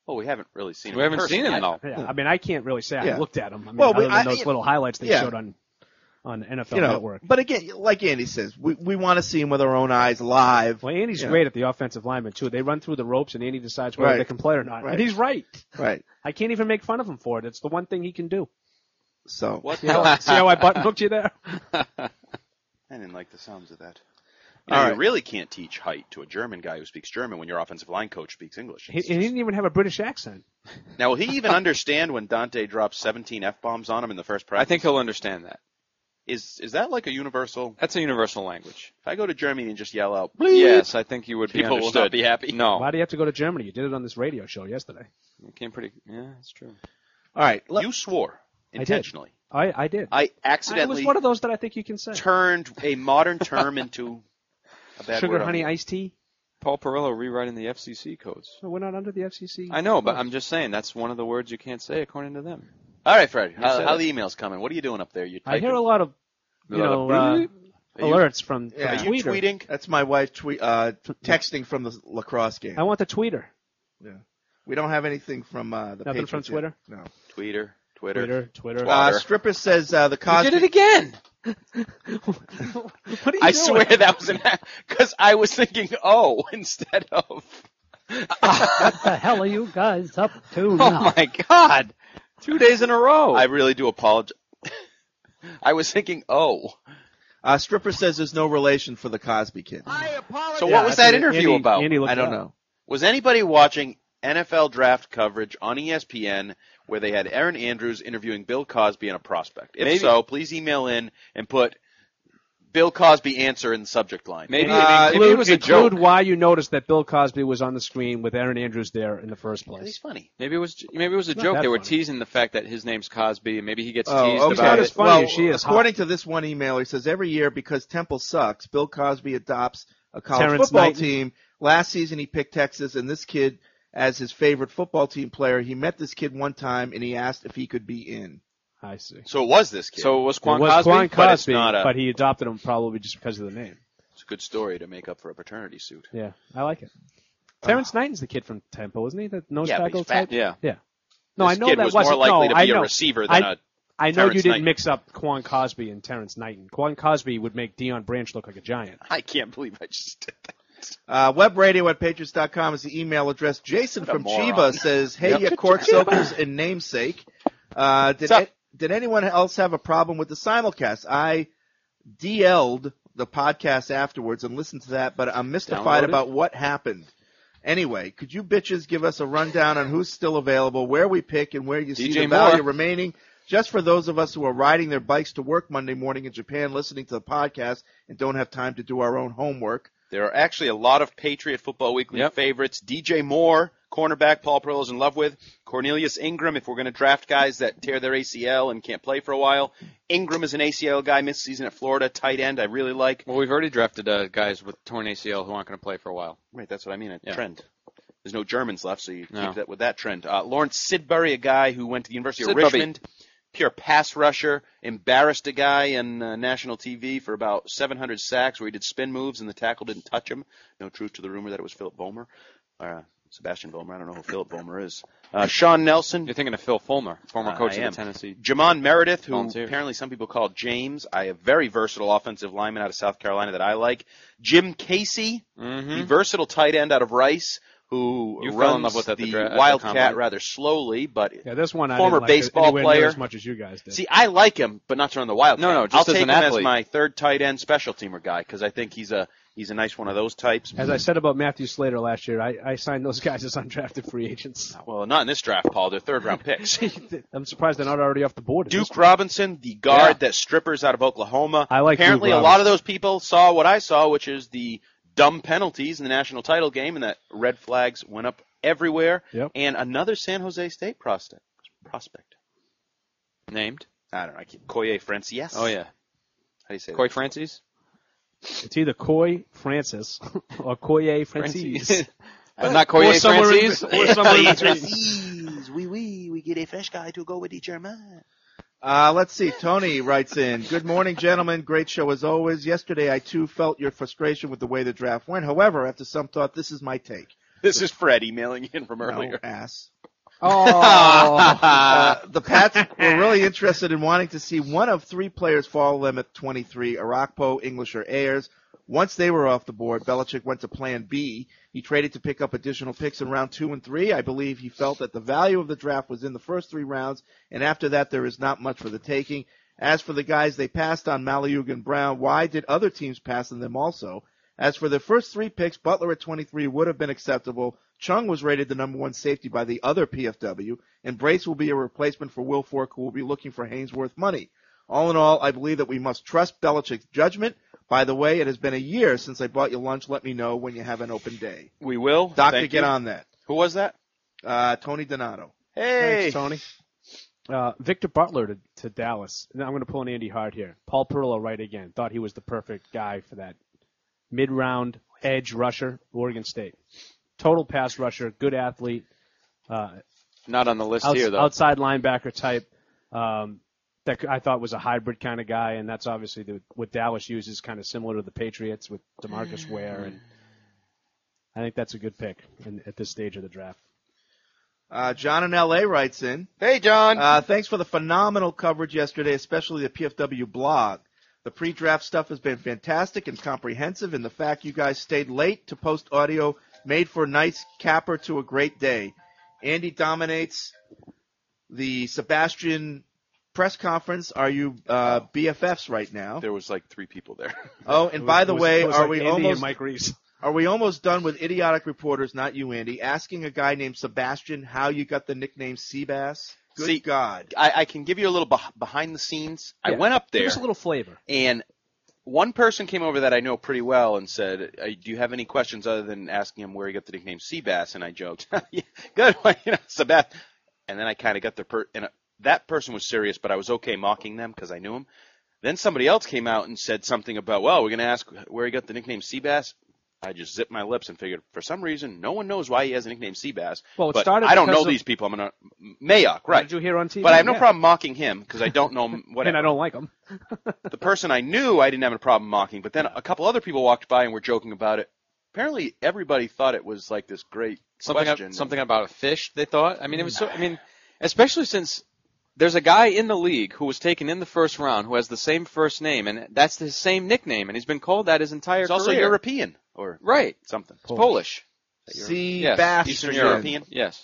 Well, we haven't really seen him. We haven't in person seen him, yet. though. Yeah, I mean, I can't really say Yeah. I looked at him. I mean, Well, other than I- those little highlights they yeah. showed on NFL Network. But again, like Andy says, we want to see him with our own eyes live. Well, Andy's Yeah. great at the offensive lineman, too. They run through the ropes, and Andy decides whether Right. they can play or not. Right. And he's right. Right. I can't even make fun of him for it. It's the one thing he can do. So What? See how I button hooked you there? I didn't like the sounds of that. All You right. really can't teach height to a German guy who speaks German when your offensive line coach speaks English. He didn't even have a British accent. Now, will he even understand when Dante drops 17 F-bombs on him in the first practice? I think he'll understand that. Is that like a universal? That's a universal language. If I go to Germany and just yell out, "Bleep," Yes, I think you would be people will understood. not be happy. No, Why do you have to go to Germany? You did it on this radio show yesterday. it came pretty. Yeah, that's true. all right. You swore did. intentionally. I did. I It was accidentally one of those that I think you can say. turned a modern term into a bad Sugar, word. honey, iced tea. Paul Perillo rewriting the FCC codes. So we're not under the FCC. I know, but I'm just saying that's one of the words you can't say according to them. All right, Fred. You How said are it. the emails coming? What are you doing up there? You I hear a typing? lot of, A lot of Are you- alerts from Yeah. Are Twitter. you tweeting? That's my wife texting from the lacrosse game. I want the tweeter. We don't have anything from the Nothing Patriots from yet. Twitter? No. Twitter. Twitter. Twatter. Stripper says the Cosby. You did it again. What are you I doing? swear that was because I was thinking "oh" instead of. What the hell are you guys up to Oh now? my God! 2 days in a row. I really do apologize. I was thinking "oh." Stripper says there's no relation for the Cosby kid. So what was that interview Andy, about? Andy looked I don't it up. know. Was anybody watching NFL draft coverage on ESPN where they had Aaron Andrews interviewing Bill Cosby and a prospect? If Maybe. so, please email in and put Bill Cosby answer in the subject line. Maybe, Include, maybe it was a include joke. why you noticed that Bill Cosby was on the screen with Aaron Andrews there in the first He's place. funny. Maybe it was a not joke. that They were funny. teasing the fact that his name's Cosby, and maybe he gets Oh, teased okay. about Not it. as funny well, as she is. according to this one email, he says every year because Temple sucks, Bill Cosby adopts a college Terrence football Knighton. team. Last season he picked Texas, and this kid as his favorite football team player. He met this kid one time, and he asked if he could be in. I see. So it was this kid. So it was Quan it was Cosby. Quan but it's Cosby, not a- but he adopted him probably just because of the name. It's a good story to make up for a paternity suit. Yeah, I like it. Terrence Knighton's the kid from Temple, isn't he? The nose Yeah, but tackle he's fat. type? Yeah. Yeah. No, This I know kid that was wasn't. more likely no, to I be know. a receiver than a. I know Terrence you didn't Knighton. mix up Quan Cosby and Terrence Knighton. Quan Cosby would make Deion Branch look like a giant. I can't believe I just did that. Webradio at Patriots.com is the email address. Jason What a from moron. Chiba says, hey, you court soakers and namesake. Did anyone else have a problem with the simulcast? I DL'd the podcast afterwards and listened to that, but I'm mystified Downloaded? about what happened. Anyway, could you bitches give us a rundown on who's still available, where we pick, and where you see DJ the value Moore. remaining? Just for those of us who are riding their bikes to work Monday morning in Japan, listening to the podcast, and don't have time to do our own homework. There are actually a lot of Patriot Football Weekly Yep. favorites. DJ Moore, cornerback, Paul Perillo's in love with. Cornelius Ingram, if we're going to draft guys that tear their ACL and can't play for a while. Ingram is an ACL guy, missed season at Florida, tight end, I really like. Well, we've already drafted guys with torn ACL who aren't going to play for a while. Right, that's what I mean, a Yeah. trend. There's no Germans left, so you No. keep that with that trend. Lawrence Sidbury, a guy who went to the University of Sidbury. Richmond, pure pass rusher, embarrassed a guy on national TV for about 700 sacks where he did spin moves and the tackle didn't touch him. No truth to the rumor that it was Philip Vollmer. Sebastian Vollmer, I don't know who Philip Vollmer is. Sean Nelson. You're thinking of Phil Fulmer, former coach I of am. the Tennessee. Jamon Meredith, who Volunteers. apparently some people call James. A very versatile offensive lineman out of South Carolina that I like. Jim Casey, the versatile tight end out of Rice, who You fell runs in love with at the the dra- at the Wildcat combine. rather slowly, but Yeah, this one I Former didn't like baseball anywhere near player. as much as you guys did. see, I like him, but not to run the Wildcat. No, just I'll as take an him as athlete. my third tight end special teamer guy because I think he's a nice one of those types. As I said about Matthew Slater last year, I signed those guys as undrafted free agents. Well, not in this draft, Paul. They're third-round picks. I'm surprised they're not already off the board. at this Duke point. Robinson, the guard that strippers out of Oklahoma. I like Apparently, Duke a lot of Robinson. those people saw what I saw, which is the dumb penalties in the national title game, and that red flags went up everywhere. Yep. And another San Jose State prospect. Named? I don't know. Koye Francis. Oh, yeah. How do you say Coy that? Francis? It's either Coy Francis or Coye Francis. But not Or Coy somewhere in Francis? or somewhere in between. Francis. We get a fresh guy to go with the German. Let's see. Tony writes in, good morning, gentlemen. Great show as always. Yesterday, I too felt your frustration with the way the draft went. However, after some thought, this is my take. This is Fred emailing in from earlier. No, ass. Oh. The Pats were really interested in wanting to see one of three players follow them at 23, Arakpo, English, or Ayers. Once they were off the board, Belichick went to plan B. He traded to pick up additional picks in round 2 and 3. I believe he felt that the value of the draft was in the first 3 rounds, and after that there is not much for the taking. As for the guys they passed on, Maliug and Brown, why did other teams pass on them also? As for the first 3 picks, Butler at 23 would have been acceptable. Chung was rated the number 1 safety by the other PFW, and Brace will be a replacement for Will Fork, who will be looking for Haynesworth money. All in all, I believe that we must trust Belichick's judgment. By the way, it has been a year since I bought you lunch. Let me know when you have an open day. We will. Doctor, Thank get you. on that. Who was that? Tony Donato. Hey. Thanks, Tony. Victor Butler to Dallas. Now I'm going to pull an Andy Hart here. Paul Perillo right again. Thought he was the perfect guy for that mid-round edge rusher, Oregon State. Total pass rusher, good athlete. Not on the list here, though. Outside linebacker type. That I thought was a hybrid kind of guy, and that's obviously what Dallas uses, kind of similar to the Patriots with DeMarcus Ware. And I think that's a good pick at this stage of the draft. John in L.A. writes in. Hey, John. Thanks for the phenomenal coverage yesterday, especially the PFW blog. The pre-draft stuff has been fantastic and comprehensive, and the fact you guys stayed late to post audio made for a nice capper to a great day. Andy dominates the Sebastian press conference. Are you BFFs right now? There was like 3 people there. Oh, and by the way, are we almost Mike Reese? Are we almost done with idiotic reporters, not you, Andy, asking a guy named Sebastian how you got the nickname Seabass? Good God. I can give you a little behind the scenes. Yeah. I went up there. Give us a little flavor. And one person came over that I know pretty well and said, do you have any questions other than asking him where he got the nickname Seabass? And I joked, yeah, good, Sebastian. And then I kind of got that person was serious, but I was okay mocking them because I knew him. Then somebody else came out and said something about, well, we're going to ask where he got the nickname Seabass. I just zipped my lips and figured, for some reason, no one knows why he has a nickname Seabass. Well, it but started I don't because know these people. I'm going to Mayock, right? Did you hear on TV? But I have no problem mocking him because I don't know him. And I don't like him. The person I knew, I didn't have a problem mocking. But then a couple other people walked by and were joking about it. Apparently, everybody thought it was like this great question. Something about a fish, they thought. I mean, it was especially since there's a guy in the league who was taken in the first round who has the same first name, and that's his same nickname, and he's been called that his entire career. He's also European. Or right. Something. It's Polish. Seabass. Eastern European. Yes.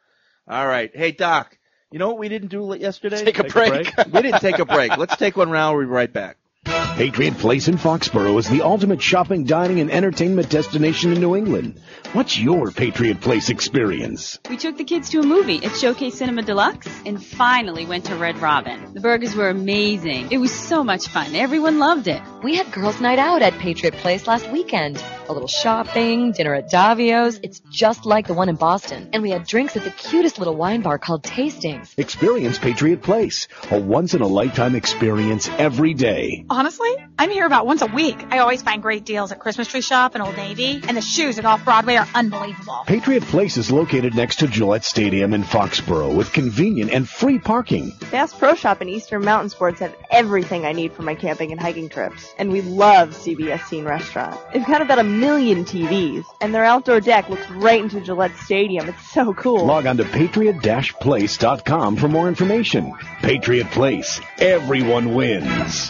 All right. Hey, Doc, you know what we didn't do yesterday? Take a break. We didn't take a break. Let's take one round. We'll be right back. Patriot Place in Foxborough is the ultimate shopping, dining, and entertainment destination in New England. What's your Patriot Place experience? We took the kids to a movie at Showcase Cinema Deluxe and finally went to Red Robin. The burgers were amazing. It was so much fun. Everyone loved it. We had girls' night out at Patriot Place last weekend. A little shopping, dinner at Davio's. It's just like the one in Boston. And we had drinks at the cutest little wine bar called Tastings. Experience Patriot Place, a once-in-a-lifetime experience every day. Honestly, I'm here about once a week. I always find great deals at Christmas Tree Shop and Old Navy, and the shoes at Off-Broadway are unbelievable. Patriot Place is located next to Gillette Stadium in Foxborough with convenient and free parking. Bass Pro Shop and Eastern Mountain Sports have everything I need for my camping and hiking trips. And we love CBS Scene Restaurant. They've got about 1 million TVs, and their outdoor deck looks right into Gillette Stadium. It's so cool. Log on to patriot-place.com for more information. Patriot Place. Everyone wins.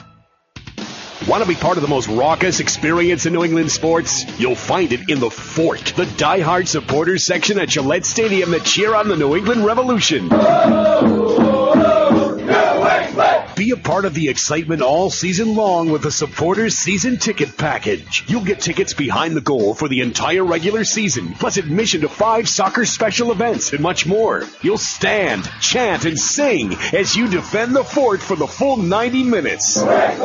Want to be part of the most raucous experience in New England sports? You'll find it in the Fort, the die-hard supporters section at Gillette Stadium that cheer on the New England Revolution. Be a part of the excitement all season long with the Supporters Season Ticket Package. You'll get tickets behind the goal for the entire regular season, plus admission to 5 soccer special events and much more. You'll stand, chant, and sing as you defend the fort for the full 90 minutes.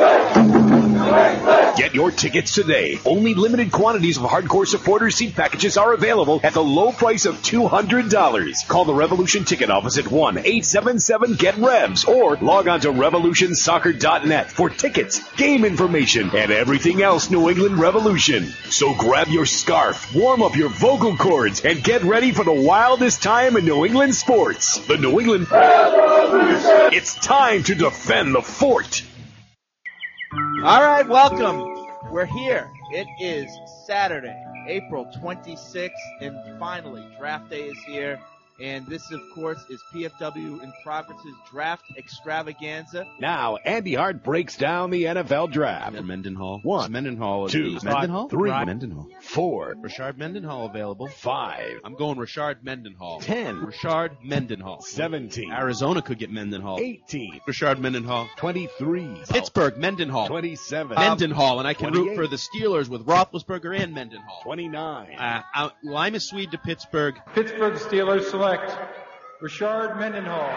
Get your tickets today. Only limited quantities of hardcore supporter seat packages are available at the low price of $200. Call the Revolution Ticket Office at 1-877-GET-REVS or log on to revolutionsoccer.net for tickets, game information, and everything else New England Revolution. So grab your scarf, warm up your vocal cords, and get ready for the wildest time in New England sports. The New England Revolution! It's time to defend the fort. All right, welcome. We're here. It is Saturday, April 26th, and finally, draft day is here. And this, of course, is PFW in Progress's draft extravaganza. Now, Andy Hart breaks down the NFL draft. Mendenhall. 1, Mendenhall. 2, Mendenhall? 3, Mendenhall. 4, Rashard Mendenhall available. 5. I'm going Rashard Mendenhall. 10. Rashard Mendenhall. 17. Arizona could get Mendenhall. 18. Rashard Mendenhall. 23. Pittsburgh, Mendenhall. 27. Mendenhall, and I can 28. root for the Steelers with Roethlisberger and Mendenhall. 29. Lima Swede to Pittsburgh. Pittsburgh Steelers select Rashard Mendenhall.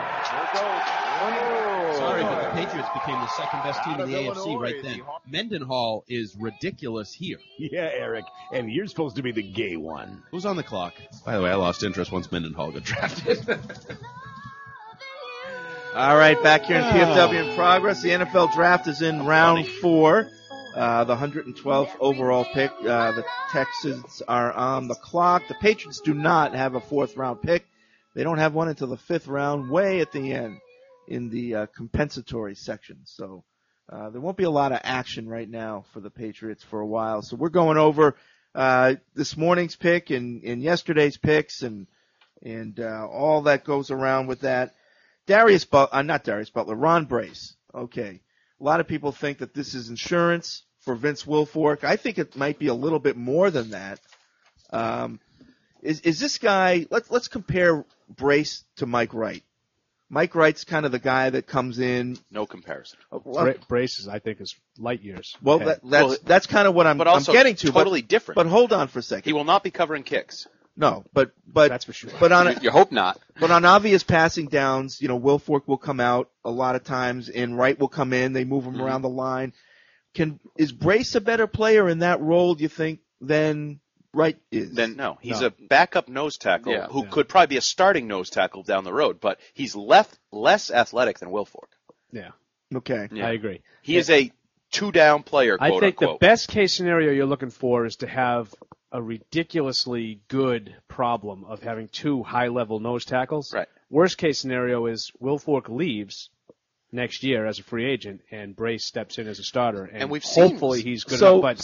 Sorry, but the Patriots became the second best team in the AFC right then. Mendenhall is ridiculous here. Yeah, Eric, and you're supposed to be the gay one. Who's on the clock? By the way, I lost interest once Mendenhall got drafted. All right, back here in PFW in Progress. The NFL draft is in round 4. The 112th overall pick. The Texans are on the clock. The Patriots do not have a 4th round pick. They don't have one until the 5th round, way at the end in the compensatory section. So there won't be a lot of action right now for the Patriots for a while. So we're going over this morning's pick and yesterday's picks and all that goes around with that. Ron Brace. Okay. A lot of people think that this is insurance for Vince Wilfork. I think it might be a little bit more than that. Is this guy, let's compare Brace to Mike Wright. Mike Wright's kind of the guy that comes in. No comparison. Brace, I think, is light years. Well, that's kind of what I'm getting to. Totally different. But hold on for a second. He will not be covering kicks. No, but that's for sure. But you hope not. But on obvious passing downs, Wilfork will come out a lot of times, and Wright will come in. They move him around the line. Is Brace a better player in that role? Do you think than Wright is? Then no, he's a backup nose tackle who could probably be a starting nose tackle down the road, but he's less athletic than Wilfork. Yeah. Okay. Yeah. I agree. He is a 2-down player. I think unquote. The best case scenario you're looking for is to have a ridiculously good problem of having 2 high-level nose tackles. Right. Worst case scenario is Wilfork leaves next year as a free agent, and Brace steps in as a starter, and we've hopefully seen, he's good enough. But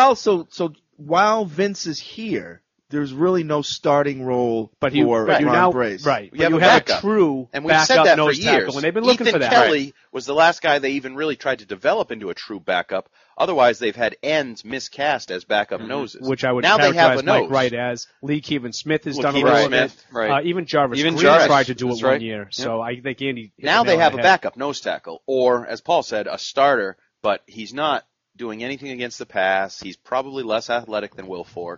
so while Vince is here, there's really no starting role for Ron Brace. Right. You have a backup. True and we've said that for years. Tackle, and they've been looking Ethan for that. Kelly was the last guy they even really tried to develop into a true backup. Otherwise, they've had ends miscast as backup noses. Which I would now characterize they have a Mike nose. Wright as. Lee Keevan-Smith has done a Keevan little Smith, bit. right. Even Jarvis Green tried to do it one year. So I think Andy hit Now the nail they have on a the head. backup nose tackle, or as Paul said, a starter, but he's not doing anything against the pass. He's probably less athletic than Wilfork.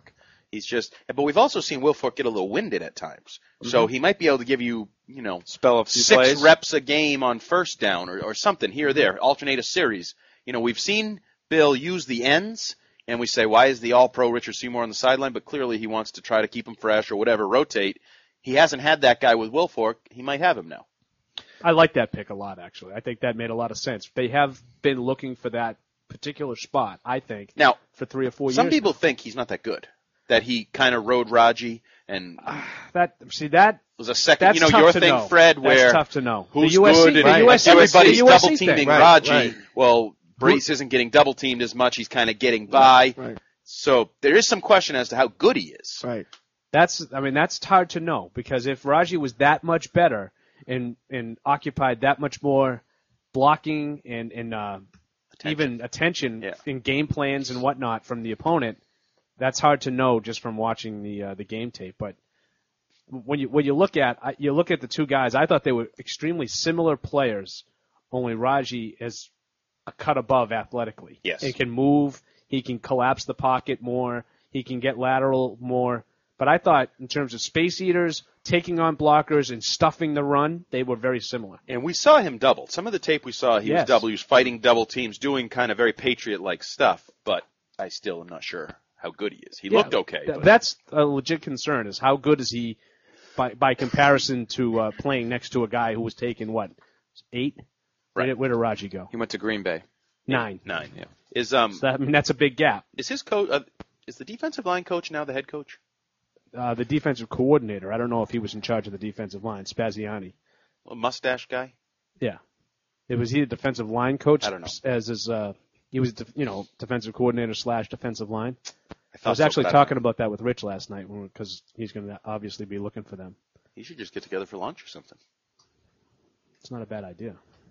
But we've also seen Wilfork get a little winded at times. So he might be able to give you, spell a few 6 plays. reps a game on first down or something here or there, alternate a series. We've seen Bill use the ends, and we say, why is the all-pro Richard Seymour on the sideline? But clearly he wants to try to keep him fresh or whatever, rotate. He hasn't had that guy with Wilfork. He might have him now. I like that pick a lot, actually. I think that made a lot of sense. They have been looking for that particular spot, I think, now, for 3 or 4 years. Some people think he's not that good, that he kind of rode Raji and that was a second, that's your tough to thing, know. Fred, where that's tough to know. Who's the USC, good and everybody's the USC double teaming thing. Raji. Right. Well, Brace isn't getting double teamed as much. He's kind of getting by. Right. So there is some question as to how good he is. Right. That's hard to know, because if Raji was that much better and occupied that much more blocking and even attention in game plans and whatnot from the opponent, that's hard to know just from watching the game tape. But when you look at the 2 guys, I thought they were extremely similar players. Only Raji is a cut above athletically. Yes, he can move. He can collapse the pocket more. He can get lateral more. But I thought in terms of space eaters, taking on blockers and stuffing the run, they were very similar. And we saw him double. Some of the tape we saw, he was double. He was fighting double teams, doing kind of very Patriot-like stuff. But I still am not sure how good he is. He looked okay. That's a legit concern, is how good is he by comparison to playing next to a guy who was taking, 8? Right. Where did Raji go? He went to Green Bay. 9. 9, yeah. So that's a big gap. Is his coach? Is the defensive line coach now the head coach? The defensive coordinator. I don't know if he was in charge of the defensive line. Spaziani. A mustache guy? Yeah. Was he the defensive line coach? I don't know. He was defensive coordinator / defensive line. thought was so, actually but I don't talking about that with Rich last night because he's going to obviously be looking for them. You should just get together for lunch or something. It's not a bad idea.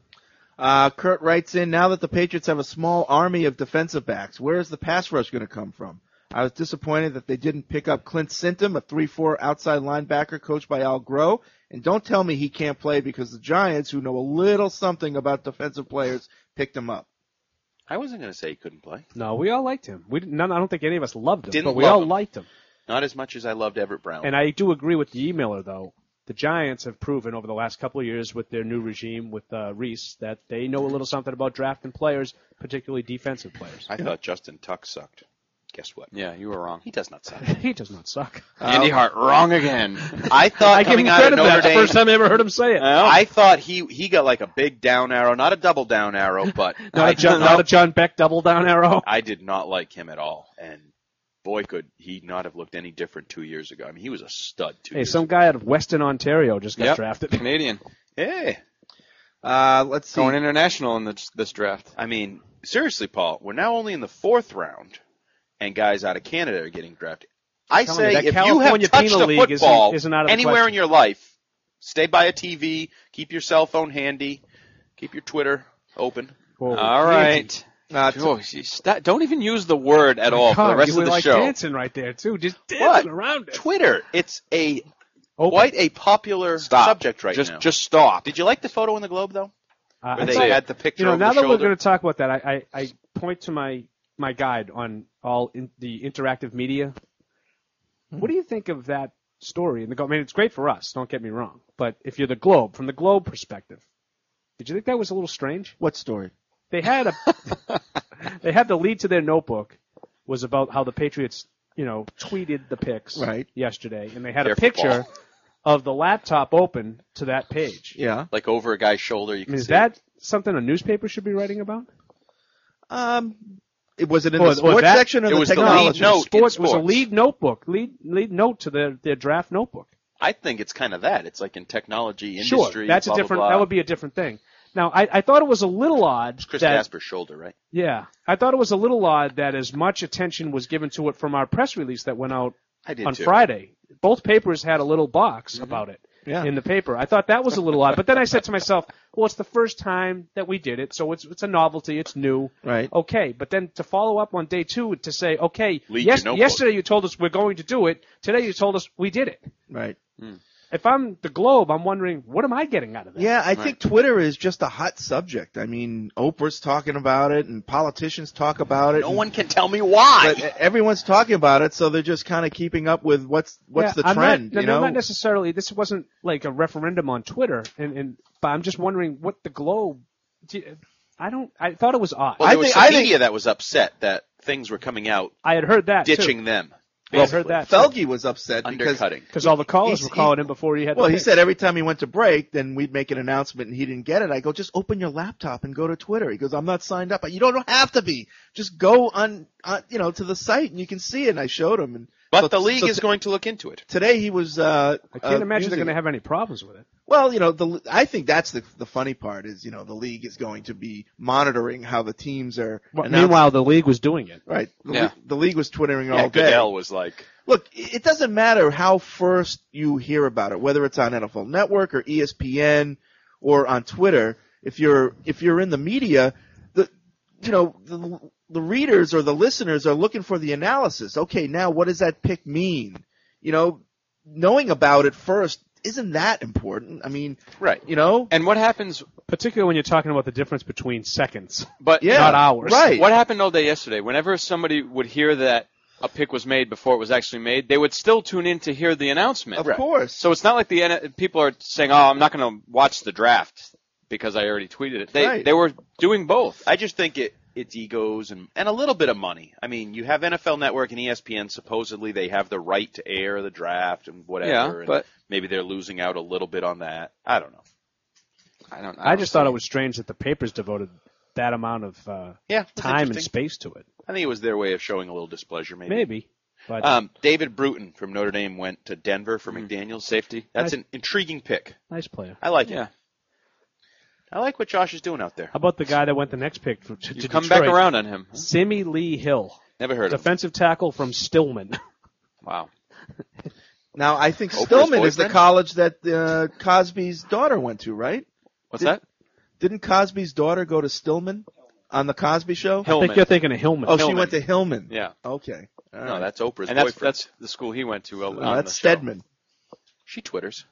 Kurt writes in, now that the Patriots have a small army of defensive backs, where is the pass rush going to come from? I was disappointed that they didn't pick up Clint Sintum, a 3-4 outside linebacker coached by Al Groh. And don't tell me he can't play because the Giants, who know a little something about defensive players, picked him up. I wasn't going to say he couldn't play. No, we all liked him. I don't think any of us loved him, Didn't but we love all him. liked him. Not as much as I loved Everett Brown. And I do agree with the emailer, though. The Giants have proven over the last couple of years with their new regime with Reese that they know a little something about drafting players, particularly defensive players. I thought Justin Tuck sucked. Guess what? Yeah, you were wrong. He does not suck. He does not suck. Andy Hart, wrong again. I thought I give him coming out of credit for Notre that. It's the Dame, first time I ever heard him say it. I thought he got like a big down arrow, not a double down arrow, but Not a John Beck double down arrow. I did not like him at all. And boy, could he not have looked any different 2 years ago. I mean, he was a stud 2 Hey, years some guy out of Western Ontario just got Yep, drafted. Canadian. Hey. Let's see. Going international in this draft. I mean, seriously, Paul, we're now only in the 4th round, and guys out of Canada are getting drafted. I telling you, say that if you have California touched Penal a League football isn't out of the anywhere question. in your life, stay by a TV, keep your cell phone handy, keep your Twitter open. Whoa, All right. Oh, Don't even use the word at all for the rest you of were the like show. dancing right there too, just What? dancing around it. Twitter, it's quite a popular subject right now. Just stop. Did you like the photo in the Globe, though? Where I they thought- had the picture You know, over now the that we're shoulder? going to talk about that, I point to my guide on all the interactive media. What do you think of that story? I mean, it's great for us. Don't get me wrong, but if you're the Globe, from the Globe perspective, did you think that was a little strange? What story? They had they had the lead to their notebook was about how the Patriots, tweeted the pics yesterday, and they had Their a picture football. of the laptop open to that page. Yeah. Like over a guy's shoulder, you I can mean, see is that something a newspaper should be writing about? Was it in Or- the or sports that- section or It the was the technology? lead note. Sports, in it was a sports. lead notebook, lead note to their draft notebook. I think it's kind of that. It's like in technology Sure, industry. that's blah, a blah, different. blah. That would be a different thing. Now, I thought it was a little odd It's Chris that Gasper's shoulder, right? yeah, I thought it was a little odd that as much attention was given to it from our press release that went out I did on too. Friday. Both papers had a little box about it Yeah. in the paper. I thought that was a little odd, but then I said to myself, well, it's the first time that we did it, so it's a novelty, it's new. Right. Okay, but then to follow up on day 2 to say, okay, Leak your notebook. yesterday you told us we're going to do it, today you told us we did it. Right. If I'm the Globe, I'm wondering, what am I getting out of that? Yeah, I think Twitter is just a hot subject. I mean, Oprah's talking about it, and politicians talk about it. No and- one can tell me why. But everyone's talking about it, so they're just kind of keeping up with what's the I'm trend. Not, you no, know, not necessarily. This wasn't like a referendum on Twitter, but I'm just wondering what the Globe. I thought it was odd. Well, there was some media that was upset that things were coming out I had heard that ditching too. them. I heard that too. Felge was upset because Undercutting. Because all the callers were calling him before he had. Well, the he pick. said every time he went to break, then we'd make an announcement and he didn't get it. I go, just open your laptop and go to Twitter. He goes, I'm not signed up. You don't have to be. Just go on to the site and you can see it. And I showed him. And But so- the league so is going to look into it. Today he was. I can't imagine they're using going to it. have any problems with it. Well, I think that's the funny part is, the league is going to be monitoring how the teams are. announcing. Meanwhile, the league was doing it. Right. Yeah. The league was twittering Yeah, all day. Goodell was like, Look, it doesn't matter how first you hear about it, whether it's on NFL Network or ESPN or on Twitter. If you're in the media, the readers or the listeners are looking for the analysis. Okay, now what does that pick mean? Knowing about it first, isn't that important? I mean, right. And what happens, particularly when you're talking about the difference between seconds, but not hours. Right. What happened all day yesterday? Whenever somebody would hear that a pick was made before it was actually made, they would still tune in to hear the announcement. Of course. So it's not like people are saying, "Oh, I'm not going to watch the draft because I already tweeted it." They were doing both. I just think it's egos and a little bit of money. I mean, you have NFL Network and ESPN. Supposedly they have the right to air the draft and whatever. Yeah, and but maybe they're losing out a little bit on that. I don't know. I just thought it was strange that the papers devoted that amount of Yeah, it's time and interesting. space to it. I think it was their way of showing a little displeasure, maybe. Maybe. But David Bruton from Notre Dame went to Denver for McDaniels. Safety. That's Nice. an intriguing pick. nice player. I like it. Yeah. I like what Josh is doing out there. How about the guy that went the next pick to You come Detroit? back around on him. Simi Lee Hill. Never heard of him. Defensive tackle from Stillman. Wow. Now, I think Oprah's Stillman is the boyfriend? college that Cosby's daughter went to, right? What's that? Didn't Cosby's daughter go to Stillman on the Cosby Show? I think you're thinking of Hillman. Oh, she Hillman. went to Hillman. Yeah. Okay. All No, right. that's Oprah's And that's boyfriend. the school he went to. No, on that's the show. Stedman. She twitters.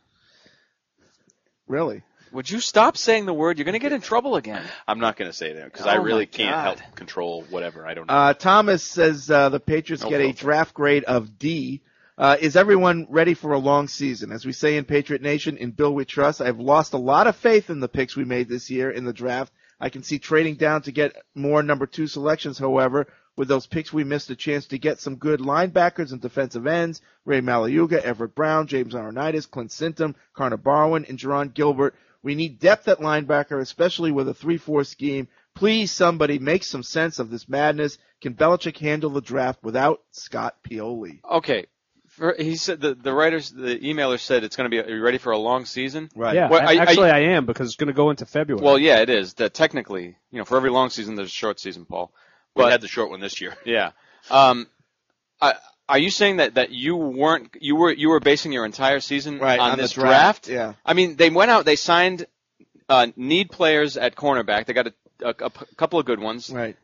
Really? Would you stop saying the word? You're going to get in trouble again. I'm not going to say that because I Oh, really my can't God. help control whatever. I don't know. Thomas says the Patriots No get a filter. draft grade of D. Is everyone ready for a long season? As we say in Patriot Nation, in Bill We Trust, I've lost a lot of faith in the picks we made this year in the draft. I can see trading down to get more number 2 selections, however. With those picks, we missed a chance to get some good linebackers and defensive ends. Ray Maluga, Everett Brown, James Aronitis, Clint Sintum, Carter Barwin, and Jerron Gilbert. We need depth at linebacker, especially with a 3-4 scheme. Please, somebody, make some sense of this madness. Can Belichick handle the draft without Scott Pioli? Okay. He said the emailer said it's going to be. Are you ready for a long season? Right. Yeah, Well, I am because it's going to go into February. Well, yeah, it is. That technically, for every long season, there's a short season, Paul. We But had the short one this year. yeah. Are you saying that you were basing your entire season Right, on on the this draft, yeah. I mean, they went out, they signed need players at cornerback. They got a couple of good ones. Right.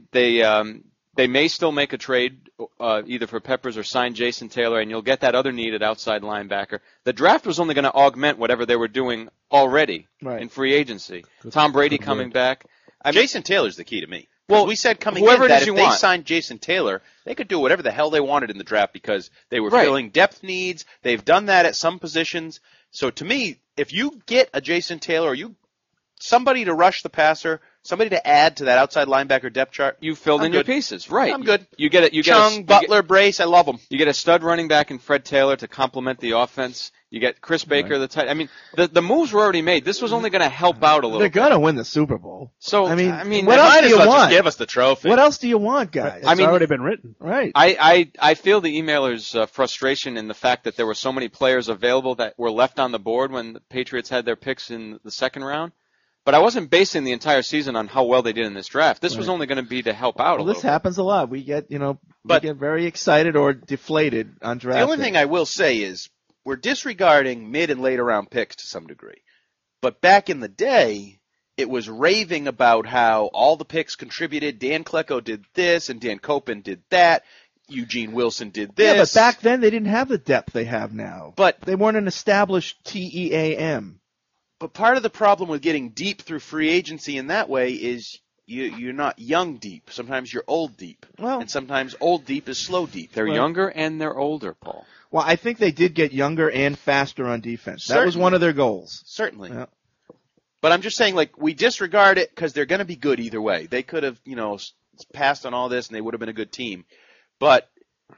They may still make a trade either for Peppers or sign Jason Taylor, and you'll get that other need at outside linebacker. The draft was only going to augment whatever they were doing already in free agency. Tom Brady coming back. Jason Taylor's the key to me. Well, we said coming whoever in it that is if you they want. signed Jason Taylor, they could do whatever the hell they wanted in the draft because they were Right. filling depth needs. They've done that at some positions. So to me, if you get a Jason Taylor or somebody to rush the passer, somebody to add to that outside linebacker depth chart, You filled in your good. pieces, right? I'm good. You get it. You Chung, get Butler, Brace, I love them. You get a stud running back in Fred Taylor to complement the offense. You get Chris Baker, the tight. I mean, the moves were already made. This was only going to help out a little. They're going to win the Super Bowl. So I mean, what what else else do you want? Just give us the trophy. What else do you want, guys? It's already been written. Right. I feel the emailer's frustration in the fact that there were so many players available that were left on the board when the Patriots had their picks in the second round. But I wasn't basing the entire season on how well they did in this draft. This was only going to be to help out a Well, little this bit. happens a lot. We get, we get very excited or deflated on draft. The only day. thing I will say is we're disregarding mid and later round picks to some degree. But back in the day, it was raving about how all the picks contributed. Dan Klecko did this and Dan Copen did that. Eugene Wilson did this. Yeah, but back then they didn't have the depth they have now. But they weren't an established TEAM. But part of the problem with getting deep through free agency in that way is you're not young deep. Sometimes you're old deep. Well, and sometimes old deep is slow deep. They're younger and they're older, Paul. Well, I think they did get younger and faster on defense. That was Certainly. one of their goals. Certainly. Yeah. But I'm just saying, we disregard it because they're going to be good either way. They could have, passed on all this and they would have been a good team. But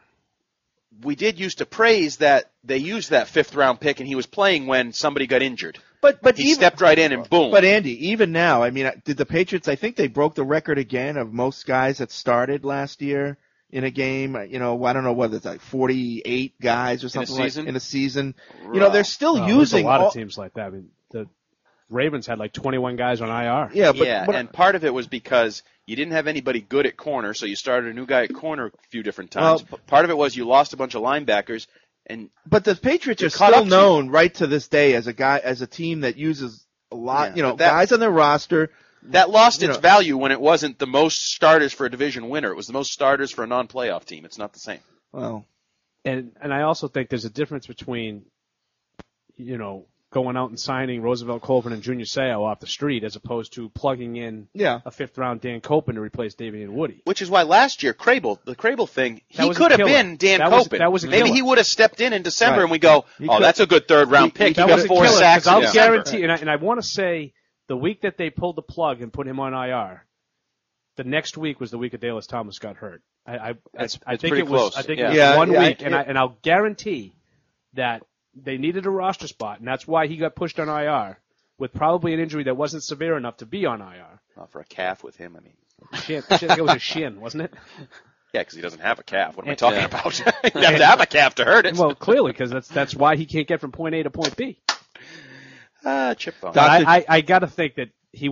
we did used to praise that they used that 5th round pick and he was playing when somebody got injured. But he stepped right in and boom. But Andy, even now, I mean, did the Patriots? I think they broke the record again of most guys that started last year in a game. I don't know whether it's like 48 guys or something like in a season. They're still using There's a lot of teams like that. I mean, the Ravens had like 21 guys on IR. Yeah, and part of it was because you didn't have anybody good at corner, so you started a new guy at corner a few different times. Part of it was you lost a bunch of linebackers. But the Patriots are You're caught still up to- known right to this day as a team that uses a lot, guys on their roster. That lost its value when it wasn't the most starters for a division winner. It was the most starters for a non-playoff team. It's not the same. Well, and I also think there's a difference between, going out and signing Roosevelt Colvin and Junior Seau off the street as opposed to plugging in a 5th round Dan Copen to replace Davian Woody. Which is why last year, the Crable thing, That he was could a have killer. been Dan That was- Copen. that was a Maybe killer. he would have stepped in December Right. and we go, He could- that's a good 3rd round pick. He That got was a 4 killer, sacks 'cause in I'll December. guarantee, and I want to say the week that they pulled the plug and put him on IR, the next week was the week that Dallas Thomas got hurt. I think pretty it was. close. I think Yeah. it was Yeah, 1 yeah, week, and I'll guarantee that they needed a roster spot, and that's why he got pushed on IR with probably an injury that wasn't severe enough to be on IR. Not for a calf with him, I mean. Shin, I think it was a shin, wasn't it? Yeah, because he doesn't have a calf. What am I And- talking yeah. about? You have to have a calf to hurt it. Well, clearly, because that's why he can't get from point A to point B. Chip bone. But I got to think that he would have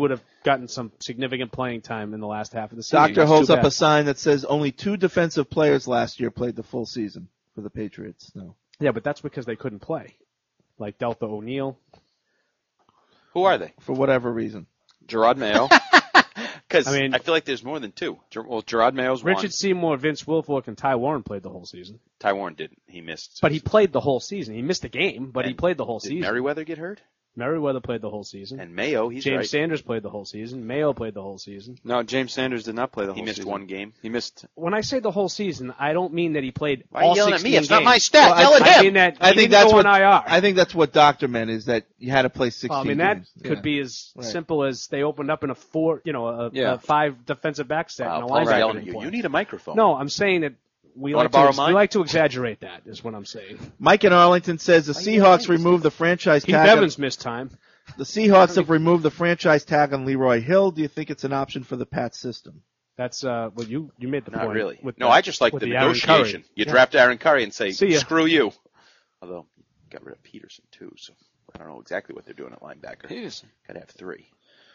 gotten some significant playing time in the last half of the season. Doctor That's holds too up bad. a sign that says only 2 defensive players last year played the full season for the Patriots. No. Yeah, but that's because they couldn't play. Like Delta O'Neal. Who are they? For whatever reason. Gerard Mayo. Because I mean- I feel like there's more than 2. Well, Gerard Mayo's one. Richard Seymour, Vince Wilfork, and Ty Warren played the whole season. Ty Warren didn't. He missed. But he played the whole season. He missed a game, but he played the whole Did season. Merriweather get hurt? Merriweather played the whole season. And Mayo, he's James right. Sanders played the whole season. Mayo played the whole season. No, James Sanders did not play the He whole missed season. 1 game. He missed. When I say the whole season, I don't mean that he played Why are you all yelling at 16 me? It's not games. my stat. Well, Yell at I him. mean that I he think didn't that's go what on IR. I think that's what Doctor meant is that you had to play 16 I mean, that games. could Yeah. be as Right. simple as they opened up in a 5 defensive back set and a Paul's linebacker yelling didn't at you. play. You need a microphone. No, I'm saying that we wanna like borrow to mine? we like to exaggerate that. Is what I'm saying. Mike in Arlington says the Seahawks removed the franchise Keith tag. Evans missed time. The Seahawks have removed the franchise tag on Leroy Hill. Do you think it's an option for the Pats system? That's well, you made the Not point. really. With No, the- I just like with the Aaron negotiation. Curry. You Yeah. draft Aaron Curry and say, See ya. screw you. Although, got rid of Peterson, too, so I don't know exactly what they're doing at linebacker. Peterson. Got to have 3.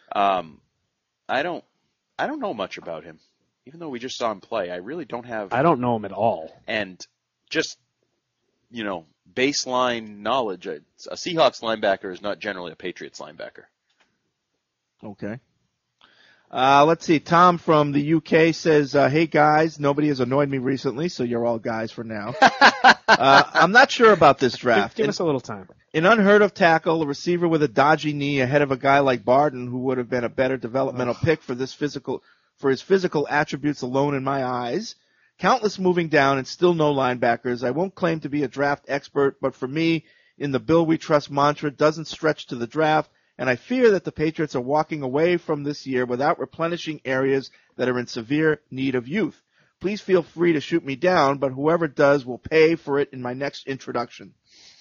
I don't know much about him. Even though we just saw him play, I really don't have. I don't know him at all. And just, baseline knowledge. A Seahawks linebacker is not generally a Patriots linebacker. Okay. Let's see. Tom from the UK says, hey guys, nobody has annoyed me recently, so you're all guys for now. I'm not sure about this draft. Give us a little time. An unheard of tackle, a receiver with a dodgy knee ahead of a guy like Barden, who would have been a better developmental pick for his physical attributes alone in my eyes. Countless moving down and still no linebackers. I won't claim to be a draft expert, but for me, in the Bill We Trust mantra doesn't stretch to the draft, and I fear that the Patriots are walking away from this year without replenishing areas that are in severe need of youth. Please feel free to shoot me down, but whoever does will pay for it in my next introduction.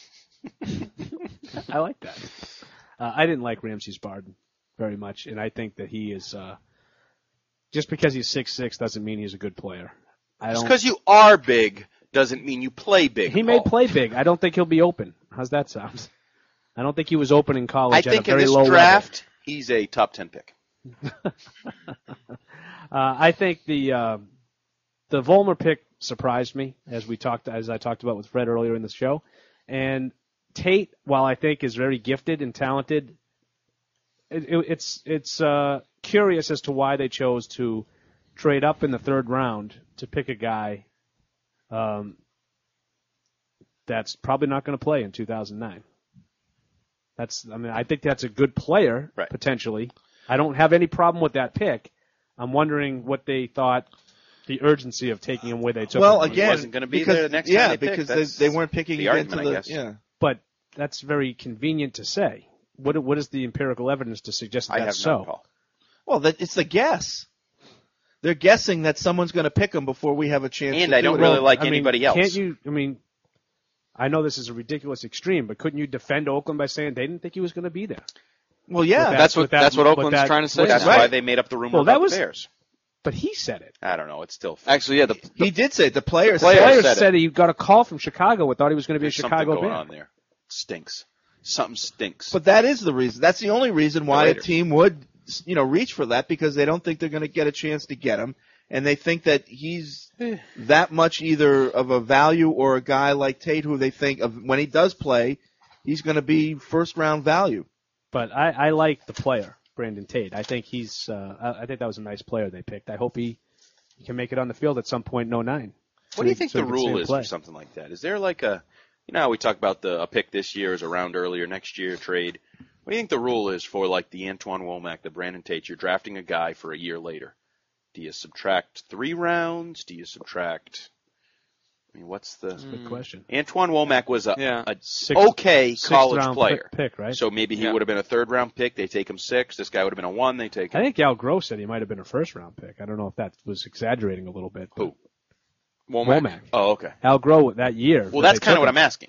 I like that. I didn't like Ramses Barden very much, and I think that he is just because he's 6'6" doesn't mean he's a good player. Just because you are big doesn't mean you play big. He may play big. I don't think he'll be open. How's that sound? I don't think he was open in college I at think a in very this low draft, he's a top 10 pick. level. I think the Vollmer pick surprised me, as I talked about with Fred earlier in the show. And Tate, while I think is very gifted and talented, it's curious as to why they chose to trade up in the 3rd round to pick a guy that's probably not going to play in 2009. I think that's a good player, potentially. I don't have any problem with that pick. I'm wondering what they thought the urgency of taking him where they took him. He wasn't going to be there the next time they picked. Because they weren't picking the again argument, I guess. Yeah. But that's very convenient to say. What is the empirical evidence to suggest that I that's have so? none, Paul. Well, it's a guess. They're guessing that someone's going to pick him before we have a chance And to I do don't it. really like anybody else. Can't you, I know this is a ridiculous extreme, but couldn't you defend Oakland by saying they didn't think he was going to be there? Well, yeah. That's what Oakland's trying to say. That's why they made up the rumor about the Bears. But he said it. I don't know. It's still actually, yeah. He did say it. The player said he got a call from Chicago and thought he was going to be There's a Chicago something going Bear. on there. Stinks. Something stinks. But that is the reason. That's the only reason why a Raiders. team would, reach for that, because they don't think they're going to get a chance to get him, and they think that he's that much either of a value or a guy like Tate, who they think of when he does play, he's going to be 1st round value. But I like the player, Brandon Tate. I think I think that was a nice player they picked. I hope he can make it on the field at some point in 2009. What do you think the rule is for something like that? Is there like how we talk about a pick this year is a round earlier, next year trade. What do you think the rule is for like the Antoine Womack, the Brandon Tate? You're drafting a guy for a year later. Do you subtract 3 rounds? Do you subtract? What's the? That's a good question. Antoine Womack was a Sixth college round player. pick, right? So maybe he would have been a 3rd round pick. They take him 6. This guy would have been a 1. They take him. I think Al Groh said he might have been a 1st round pick. I don't know if that was exaggerating a little bit. Who? Womack. Oh, okay. Al Groh that year. Well, that's kind of what I'm asking.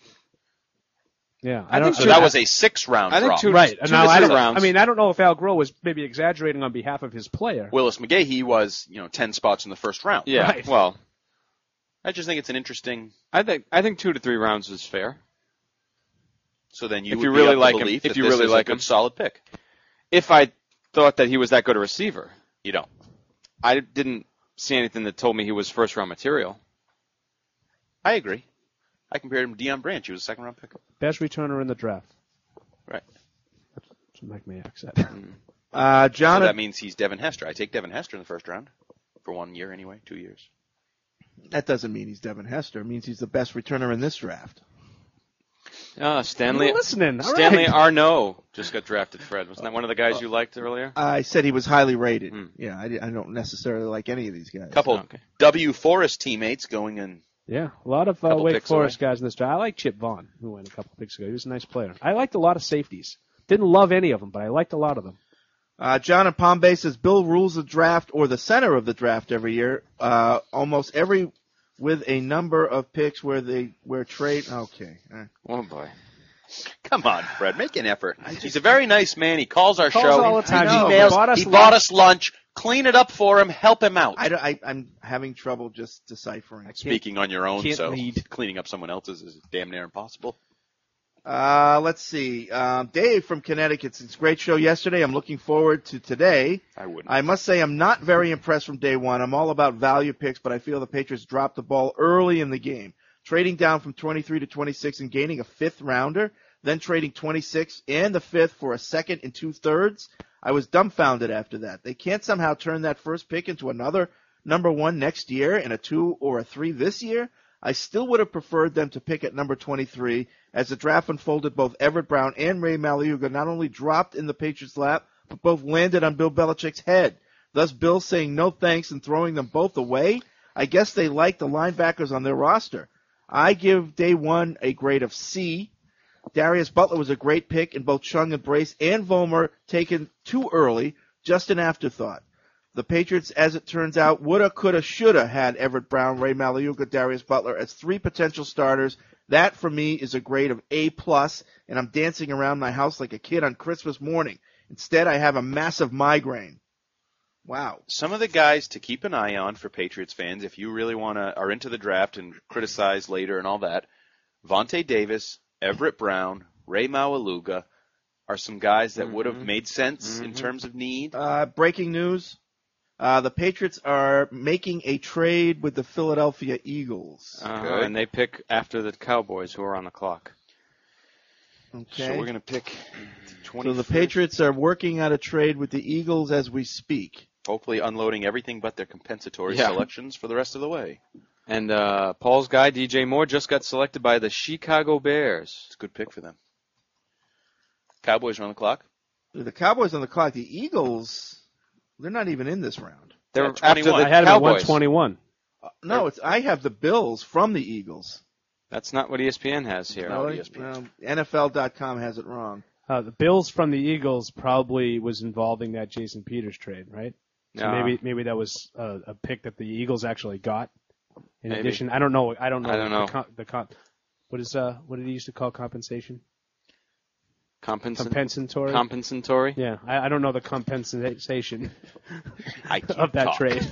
Yeah, I think so. That was a 6th round. I think drop. right. Now, I rounds. don't know if Al Groh was maybe exaggerating on behalf of his player. Willis McGahee was 10 spots in the 1st round. Yeah. Right. Well, I just think it's an interesting. I think 2 to 3 rounds is fair. So then you If would you be really of the like him, belief if that you this really is like a good him. solid pick. If I thought that he was that good a receiver. You don't. I didn't see anything that told me he was first-round material. I agree. I compared him to Deion Branch. He was a second-round pick. Best returner in the draft. Right. That's what Mike Mayock said. So that means he's Devin Hester. I take Devin Hester in the first round. For 1 year anyway, 2 years. That doesn't mean he's Devin Hester. It means he's the best returner in this draft. Stanley. You're listening. All Stanley right. Arnaud just got drafted, Fred. Wasn't that one of the guys you liked earlier? I said he was highly rated. Yeah, I don't necessarily like any of these guys. Couple W. Forrest teammates going in. Yeah, a lot of Couple Wake picks Forest guys in this draft. I like Chip Vaughn, who went a couple picks ago. He was a nice player. I liked a lot of safeties. Didn't love any of them, but I liked a lot of them. John in Palm Bay says Bill rules the draft or the center of the draft every year. Almost every with a number of picks where trade. Okay. Oh boy. Come on, Fred, make an effort. He's a very nice man. He calls our Calls show. all the time. He He emails. Bought us lunch. Clean it up for him. Help him out. I'm having trouble just deciphering. Speaking on your own, can't so read. cleaning up someone else's is damn near impossible. Let's see. Dave from Connecticut. It's a great show yesterday. I'm looking forward to today. I wouldn't. I must say I'm not very impressed from day one. I'm all about value picks, but I feel the Patriots dropped the ball early in the game. Trading down from 23 to 26 and gaining a fifth rounder, then trading 26 and the fifth for a second and 2/3. I was dumbfounded after that. They can't somehow turn that first pick into another number 1 next year and a 2 or a 3 this year. I still would have preferred them to pick at number 23. As the draft unfolded, both Everett Brown and Ray Maliuga not only dropped in the Patriots' lap, but both landed on Bill Belichick's head. Thus, Bill saying no thanks and throwing them both away. I guess they like the linebackers on their roster. I give day one a grade of C. Darius Butler was a great pick, and both Chung and Brace and Vollmer taken too early, just an afterthought. The Patriots, as it turns out, woulda, coulda, shoulda had Everett Brown, Ray Maliuga, Darius Butler as 3 potential starters. That, for me, is a grade of A+, and I'm dancing around my house like a kid on Christmas morning. Instead, I have a massive migraine. Wow. Some of the guys to keep an eye on for Patriots fans, if you really are into the draft and criticize later and all that, Vontae Davis, Everett Brown, Ray Maliuga are some guys that would have made sense in terms of need. Breaking news. The Patriots are making a trade with the Philadelphia Eagles. And they pick after the Cowboys, who are on the clock. Okay. So we're going to pick 20. So the Patriots are working out a trade with the Eagles as we speak. Hopefully unloading everything but their compensatory selections for the rest of the way. And Paul's guy, DJ Moore, just got selected by the Chicago Bears. It's a good pick for them. Cowboys are on the clock. The Cowboys on the clock. The Eagles, they're not even in this round. They're after the I had them at 121. No, I have the Bills from the Eagles. That's not what ESPN has here. No, ESPN. NFL.com has it wrong. The Bills from the Eagles probably was involving that Jason Peters trade, right? So maybe that was a pick that the Eagles actually got. In addition, I don't know. What did he used to call compensation? Compensatory. Yeah, I don't know the compensation of that trade.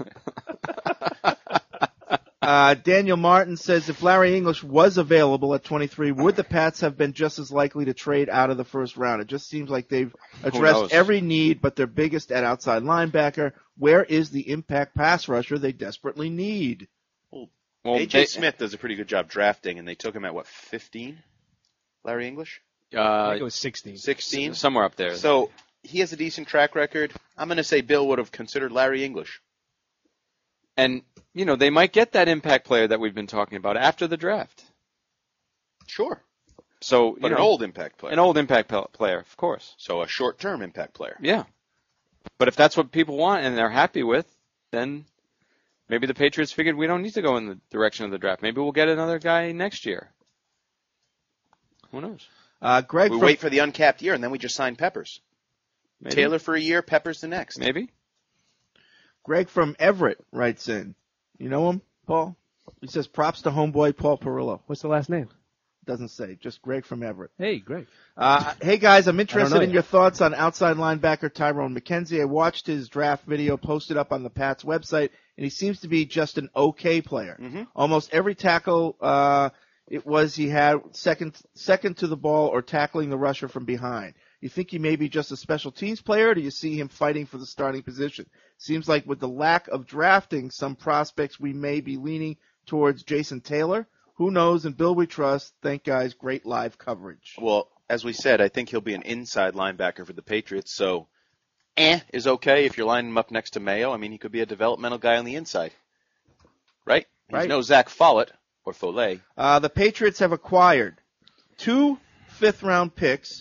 Daniel Martin says, if Larry English was available at 23, would the Pats have been just as likely to trade out of the first round? It just seems like they've addressed every need, but their biggest at outside linebacker. Where is the impact pass rusher they desperately need? Well, A.J. Smith does a pretty good job drafting, and they took him at, 15? Larry English? I think it was 16. 16? Somewhere up there. So he has a decent track record. I'm going to say Bill would have considered Larry English. And, they might get that impact player that we've been talking about after the draft. Sure. So, But an old impact player. An old impact player, of course. So a short-term impact player. Yeah. But if that's what people want and they're happy with, then maybe the Patriots figured we don't need to go in the direction of the draft. Maybe we'll get another guy next year. Who knows? Greg, we wait for the uncapped year, and then we just sign Peppers. Maybe. Taylor for a year, Peppers the next. Maybe. Greg from Everett writes in. You know him, Paul? He says, props to homeboy Paul Perillo. What's the last name? Doesn't say. Just Greg from Everett. Hey, Greg. Hey, guys, I'm interested in yet. your thoughts on outside linebacker Tyrone McKenzie. I watched his draft video posted up on the Pats website, and he seems to be just an okay player. Mm-hmm. Almost every tackle he had second to the ball or tackling the rusher from behind. You think he may be just a special teams player, or do you see him fighting for the starting position? Seems like with the lack of drafting some prospects, we may be leaning towards Jason Taylor. Who knows? And Bill we trust. Thank guys. Great live coverage. Well, as we said, I think he'll be an inside linebacker for the Patriots, so is okay if you're lining him up next to Mayo. I mean, he could be a developmental guy on the inside. Right? He's no Zach Follett or Follet. The Patriots have acquired 2 fifth-round picks,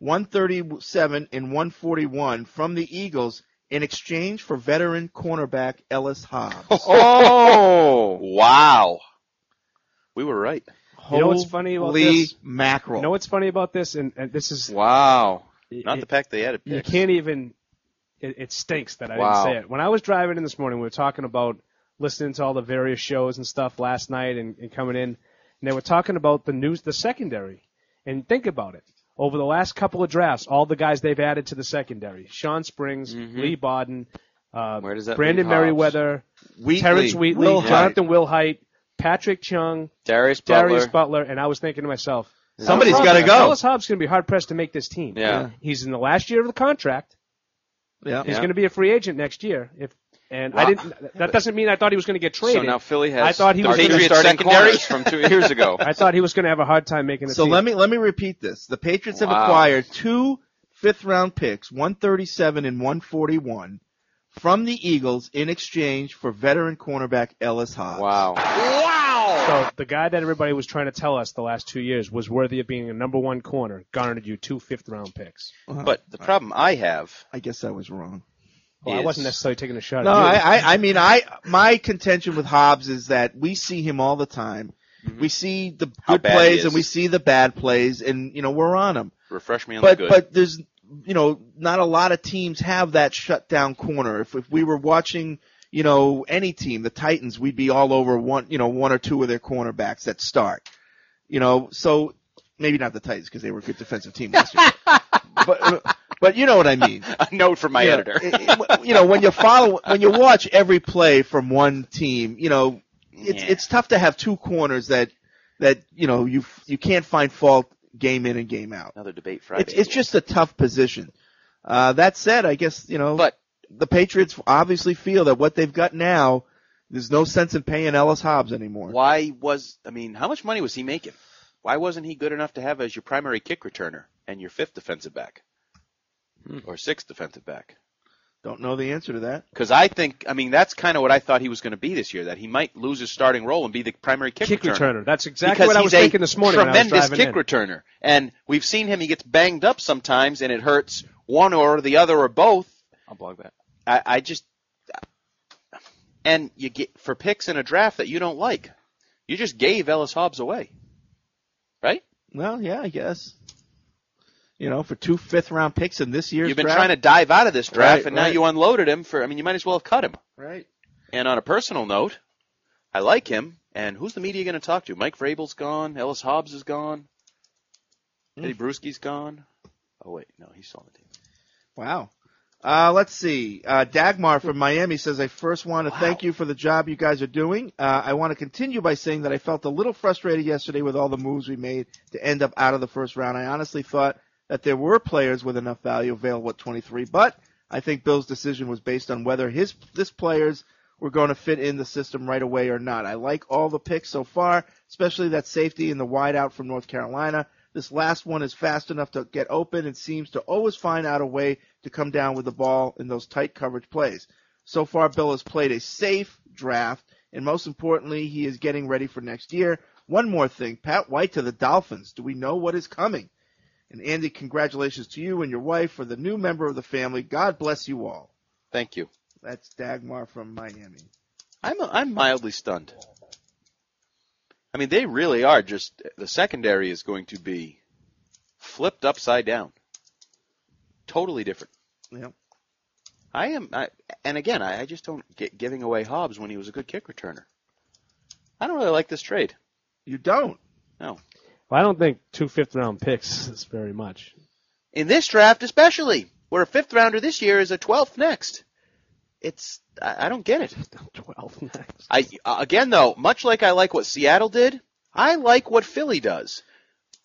137 and 141 from the Eagles in exchange for veteran cornerback Ellis Hobbs. Oh, wow. We were right. You know what's funny about this? Mackerel. You know what's funny about this? And this is... Wow. Not the fact they added picks. You can't even... It stinks that I didn't say it. When I was driving in this morning, we were talking about listening to all the various shows and stuff last night and coming in, and they were talking about the secondary. And think about it. Over the last couple of drafts, all the guys they've added to the secondary. Sean Springs, Lee Bodden, Brandon Merriweather, Terrence Wheatley, Jonathan Wilhite, Patrick Chung, Darius Butler, and I was thinking to myself, somebody's got to go. Ellis Hobbs is going to be hard-pressed to make this team. Yeah. He's in the last year of the contract. Yeah. He's going to be a free agent next year. That doesn't mean I thought he was going to get traded. So now Philly has I thought he was Patriots secondaries from 2 years ago. I thought he was going to have a hard time making the team. So let me repeat this. The Patriots have acquired 2 fifth-round picks, 137 and 141, from the Eagles in exchange for veteran cornerback Ellis Hobbs. Wow. So the guy that everybody was trying to tell us the last 2 years was worthy of being a number 1 corner garnered you 2 fifth-round picks. But the problem I have... I guess I was wrong. Well, I wasn't necessarily taking a shot no, at you. my contention with Hobbs is that we see him all the time. Mm-hmm. We see the good bad plays and we see the bad plays, and, we're on him. Refresh me on the good. But there's, not a lot of teams have that shutdown corner. If we were watching, any team, the Titans, we'd be all over one or two of their cornerbacks that start. So maybe not the Titans because they were a good defensive team last year. But you know what I mean. A note from my editor. When you watch every play from one team, it's tough to have 2 corners that you can't find fault game in and game out. Another debate Friday. It's just a tough position. That said, I guess, but the Patriots obviously feel that what they've got now, there's no sense in paying Ellis Hobbs anymore. How much money was he making? Why wasn't he good enough to have as your primary kick returner and your 5th defensive back? Or 6th defensive back? Don't know the answer to that. Because that's kind of what I thought he was going to be this year, that he might lose his starting role and be the primary kick returner. That's exactly what I was thinking this morning. Tremendous kick returner. And we've seen him, he gets banged up sometimes, and it hurts one or the other or both. I'll blog that. And you get for picks in a draft that you don't like. You just gave Ellis Hobbs away. Right? Well, yeah, I guess. For 2 fifth-round picks in this year's draft. You've been trying to dive out of this draft, and now you unloaded him you might as well have cut him. Right. And on a personal note, I like him, and who's the media going to talk to? Mike Vrabel's gone. Ellis Hobbs is gone. Eddie Bruschi's gone. Oh, wait, no, he's still on the team. Wow. Let's see. Dagmar from Miami says, I first want to thank you for the job you guys are doing. I want to continue by saying that I felt a little frustrated yesterday with all the moves we made to end up out of the first round. I honestly thought that there were players with enough value available at 23, but I think Bill's decision was based on whether this players were going to fit in the system right away or not. I like all the picks so far, especially that safety and the wideout from North Carolina. This last one is fast enough to get open and seems to always find out a way to come down with the ball in those tight coverage plays. So far, Bill has played a safe draft, and most importantly, he is getting ready for next year. One more thing, Pat White to the Dolphins. Do we know what is coming? And Andy, congratulations to you and your wife for the new member of the family. God bless you all. Thank you. That's Dagmar from Miami. I'm mildly stunned. They really are just the secondary is going to be flipped upside down. Totally different. Yeah. I just don't get giving away Hobbs when he was a good kick returner. I don't really like this trade. You don't? No. Well, I don't think 2 fifth-round picks is very much. In this draft especially, where a 5th rounder this year is a 12th next. I don't get it. 12th next. Again, though, much like I like what Seattle did, I like what Philly does.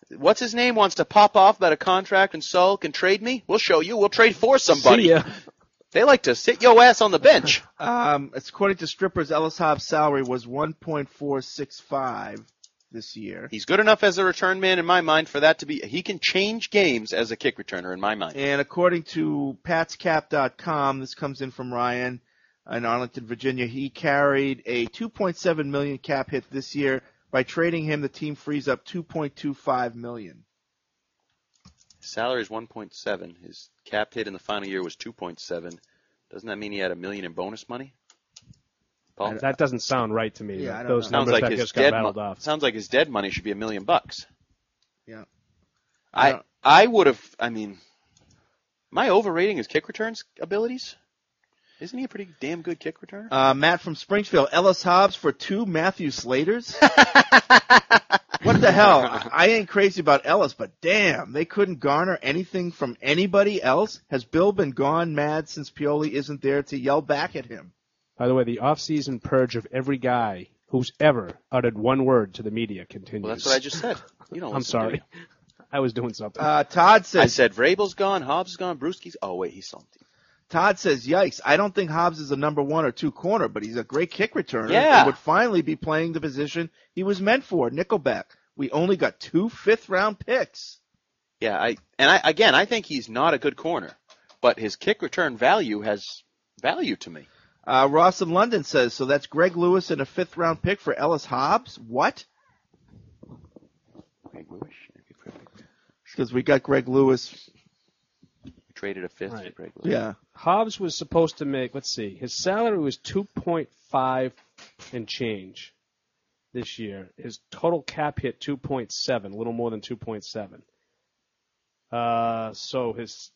what's his name wants to pop off about a contract and sulk and trade me? We'll show you. We'll trade for somebody. See ya. They like to sit your ass on the bench. According to Strippers, Ellis Hobbs' salary was $1.465 this year. He's good enough as a return man in my mind for that to be. He can change games as a kick returner in my mind. And according to PatsCap.com, this comes in from Ryan in Arlington, Virginia. He carried a $2.7 million cap hit this year. By trading him, the team frees up $2.25 million. His salary is 1.7. His cap hit in the final year was 2.7. Doesn't that mean he had $1 million in bonus money? Paul? That doesn't sound right to me. Yeah, I don't Those know. numbers Sounds like that his just got dead rattled off. Sounds like his dead money should be $1 million. Yeah. I would have. I mean, am I overrating his kick returns abilities? Isn't he a pretty damn good kick returner? Matt from Springfield, Ellis Hobbs for 2 Matthew Slaters? What the hell? I ain't crazy about Ellis, but damn, they couldn't garner anything from anybody else? Has Bill been gone mad since Pioli isn't there to yell back at him? By the way, the off-season purge of every guy who's ever uttered one word to the media continues. Well, that's what I just said. You don't I'm listen sorry. to me. I was doing something. Todd says... I said Vrabel's gone, Hobbs is gone, Brewski's... Oh, wait, he's something. Todd says, yikes, I don't think Hobbs is a number 1 or 2 corner, but he's a great kick returner. Yeah. And would finally be playing the position he was meant for, nickelback. We only got 2 fifth-round picks. Yeah, I think he's not a good corner, but his kick return value has value to me. Ross in London says, so that's Greg Lewis and a 5th-round pick for Ellis Hobbs? What? Greg Lewis? Because we got Greg Lewis. We traded a 5th Right. for Greg Lewis. Yeah. Hobbs was supposed to make, let's see, his salary was 2.5 and change this year. His total cap hit 2.7, a little more than 2.7. So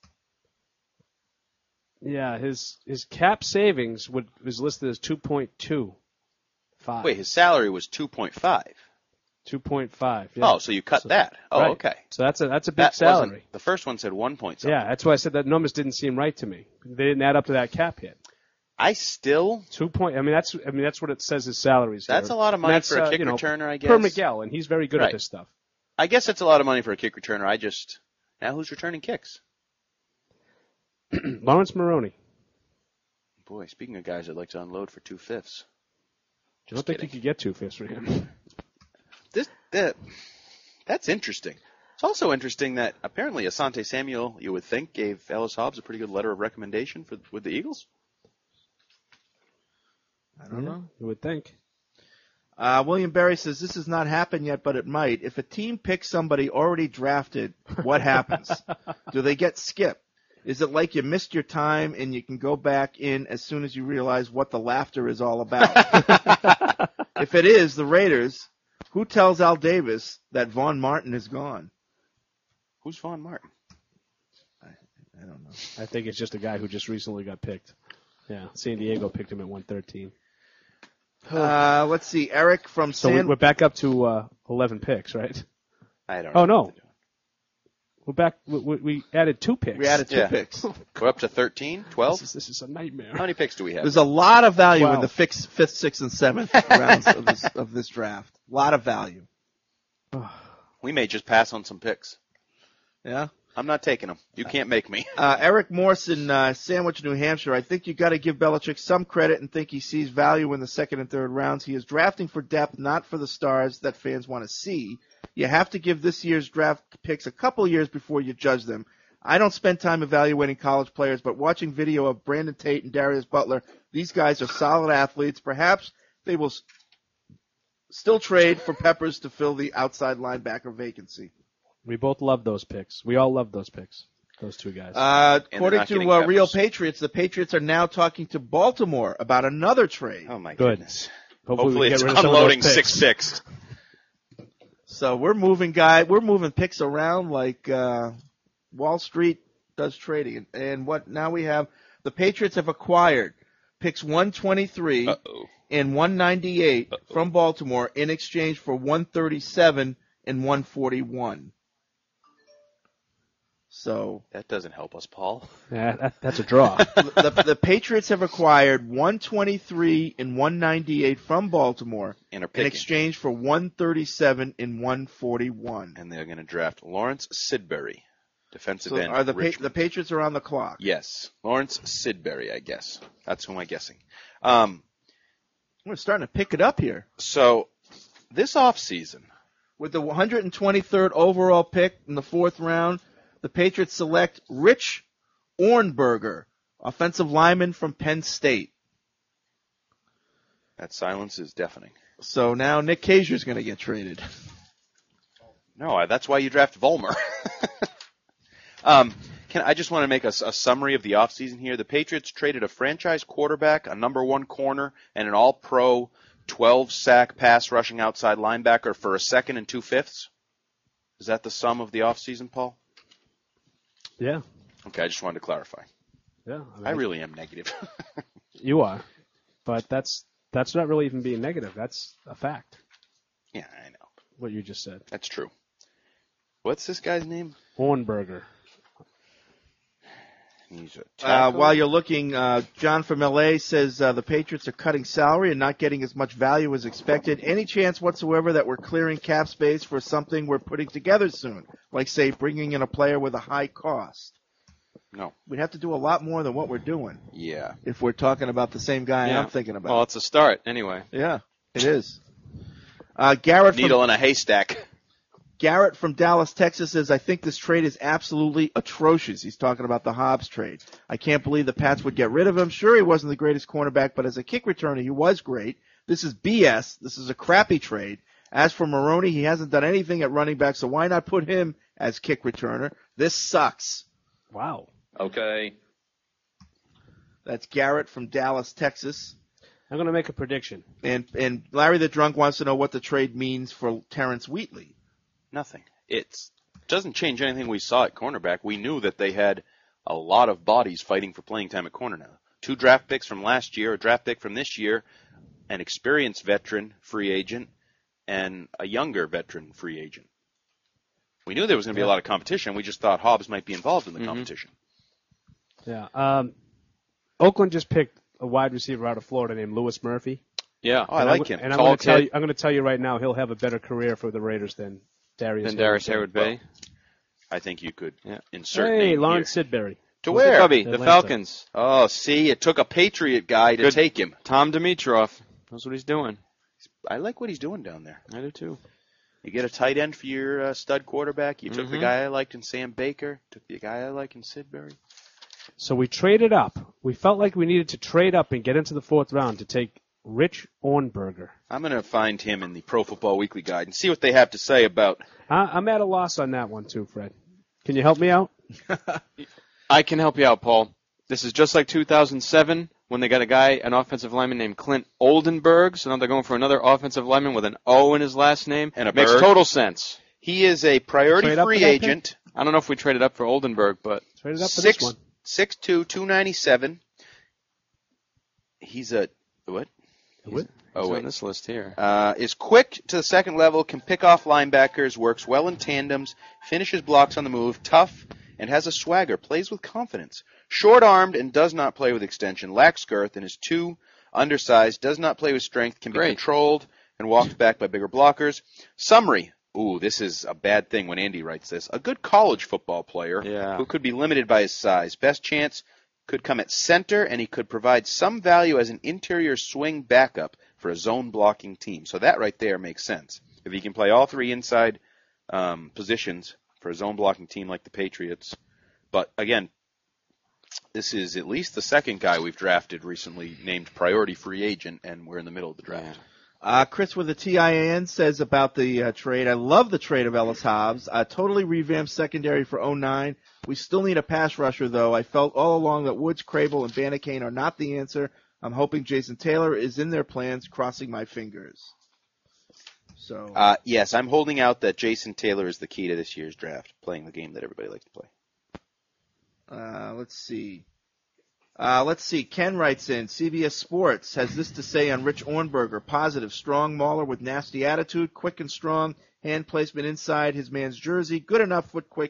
his cap savings was listed as 2.25. Wait, his salary was 2.5. 2.5. Yeah. Oh, so you cut that. Oh, right. okay. So that's a big That salary. wasn't- The first one said 1 point something. Yeah, that's why I said that numbers didn't seem right to me. They didn't add up to that cap hit. I still 2 point. I mean that's what it says his salaries. That's here. a lot of money And that's, for a kick you know, returner, I guess. Per Miguel, and he's very good Right. at this stuff. I guess that's a lot of money for a kick returner. Now who's returning kicks? Lawrence Maroney. Boy, speaking of guys I'd like to unload for 2/5. I don't think you could get 2/5 for him. That's interesting. It's also interesting that apparently Asante Samuel, you would think, gave Ellis Hobbs a pretty good letter of recommendation with the Eagles. I don't know. You would think. William Berry says, this has not happened yet, but it might. If a team picks somebody already drafted, what happens? Do they get skipped? Is it like you missed your time and you can go back in as soon as you realize what the laughter is all about? If it is the Raiders, who tells Al Davis that Vaughn Martin is gone? Who's Vaughn Martin? I don't know. I think it's just a guy who just recently got picked. Yeah, San Diego picked him at 113. Let's see. Eric from So we're back up to 11 picks, right? I don't know. Oh, no. We're back. We added 2 picks. We added 2 picks. We're up to 13, 12? This is a nightmare. How many picks do we have? There's a lot of value in 12. the 5th, 6th, and 7th rounds of this draft. A lot of value. We may just pass on some picks. Yeah? I'm not taking them. You can't make me. Eric Morse in Sandwich, New Hampshire. I think you got to give Belichick some credit and think he sees value in the 2nd and 3rd rounds. He is drafting for depth, not for the stars that fans want to see. You have to give this year's draft picks a couple years before you judge them. I don't spend time evaluating college players, but watching video of Brandon Tate and Darius Butler, these guys are solid athletes. Perhaps they will still trade for Peppers to fill the outside linebacker vacancy. We both love those picks. We all love those picks. Those 2 guys. According to Real Patriots, the Patriots are now talking to Baltimore about another trade. Oh, my Good. goodness. Hopefully we it's get rid of some of those unloading picks. 6 picks. So we're moving picks around like Wall Street does trading. And what now we have the Patriots have acquired picks 123 and 198 from Baltimore in exchange for 137 and 141. So that doesn't help us, Paul. Yeah, that's a draw. the Patriots have acquired 123 and 198 from Baltimore in exchange for 137 and 141. And they're going to draft Lawrence Sidbury, defensive end. Are the Patriots are on the clock? Yes, Lawrence Sidbury, I guess. That's who I'm guessing. We're starting to pick it up here. So this offseason, with the 123rd overall pick in the 4th round, the Patriots select Rich Ohrnberger, offensive lineman from Penn State. That silence is deafening. So now Nick Kazier's going to get traded. No, that's why you draft Vollmer. I just want to make a summary of the offseason here. The Patriots traded a franchise quarterback, a number 1 corner, and an all-pro 12-sack pass rushing outside linebacker for a 2nd and 2/5. Is that the sum of the offseason, Paul? Yeah. Okay, I just wanted to clarify. Yeah. I really am negative. You are. But that's not really even being negative. That's a fact. Yeah, I know. What you just said. That's true. What's this guy's name? Ohrnberger. While you're looking, John from LA says the Patriots are cutting salary and not getting as much value as expected. Any chance whatsoever that we're clearing cap space for something we're putting together soon? Like, say, bringing in a player with a high cost? No. We'd have to do a lot more than what we're doing. Yeah. If we're talking about the same guy I'm thinking about. Well, it's a start anyway. Yeah, it is. Garrett Needle in a haystack. Garrett from Dallas, Texas says, I think this trade is absolutely atrocious. He's talking about the Hobbs trade. I can't believe the Pats would get rid of him. Sure, he wasn't the greatest cornerback, but as a kick returner, he was great. This is BS. This is a crappy trade. As for Maroney, he hasn't done anything at running back, so why not put him as kick returner? This sucks. Wow. Okay. That's Garrett from Dallas, Texas. I'm going to make a prediction. And Larry the Drunk wants to know what the trade means for Terrence Wheatley. Nothing. It doesn't change anything we saw at cornerback. We knew that they had a lot of bodies fighting for playing time at corner now. 2 draft picks from last year, a draft pick from this year, an experienced veteran free agent, and a younger veteran free agent. We knew there was going to be a lot of competition. We just thought Hobbs might be involved in the competition. Yeah. Oakland just picked a wide receiver out of Florida named Louis Murphy. Yeah. I like him. And I'm going to tell you right now, he'll have a better career for the Raiders than Darius Hayward-Bay. I think you could insert Hey, Lawrence Sidbury. To where? The Falcons. Oh, see, it took a Patriot guy to take him. Tom Dimitroff. That's what he's doing. I like what he's doing down there. I do too. You get a tight end for your stud quarterback. You took the guy I liked in Sam Baker. Took the guy I like in Sidbury. So we traded up. We felt like we needed to trade up and get into the 4th round to take Rich Ohrnberger. I'm going to find him in the Pro Football Weekly Guide and see what they have to say about. I'm at a loss on that one too, Fred. Can you help me out? I can help you out, Paul. This is just like 2007 when they got an offensive lineman named Clint Oldenburg. So now they're going for another offensive lineman with an O in his last name. And makes total sense. He is a priority free agent. I don't know if we traded up for Oldenburg, but traded up for this one. 6'2", 297. He's a what? What? Oh, wait. On this list here. Is quick to the second level, can pick off linebackers, works well in tandems, finishes blocks on the move, tough, and has a swagger, plays with confidence. Short-armed and does not play with extension, lacks girth, and is too undersized, does not play with strength, can be controlled and walked back by bigger blockers. Summary. Ooh, this is a bad thing when Andy writes this. A good college football player who could be limited by his size. Best chance could come at center, and he could provide some value as an interior swing backup for a zone blocking team. So that right there makes sense. If he can play all 3 inside positions for a zone blocking team like the Patriots. But again, this is at least the second guy we've drafted recently named priority free agent, and we're in the middle of the draft. Chris with a TIN says about the trade, I love the trade of Ellis Hobbs. Totally revamped secondary for 09. We still need a pass rusher, though. I felt all along that Woods, Crable, and Banacane are not the answer. I'm hoping Jason Taylor is in their plans, crossing my fingers. So yes, I'm holding out that Jason Taylor is the key to this year's draft, playing the game that everybody likes to play. Let's see. Ken writes in, CBS Sports has this to say on Rich Ohrnberger. Positive, strong mauler with nasty attitude, quick and strong, hand placement inside his man's jersey, good enough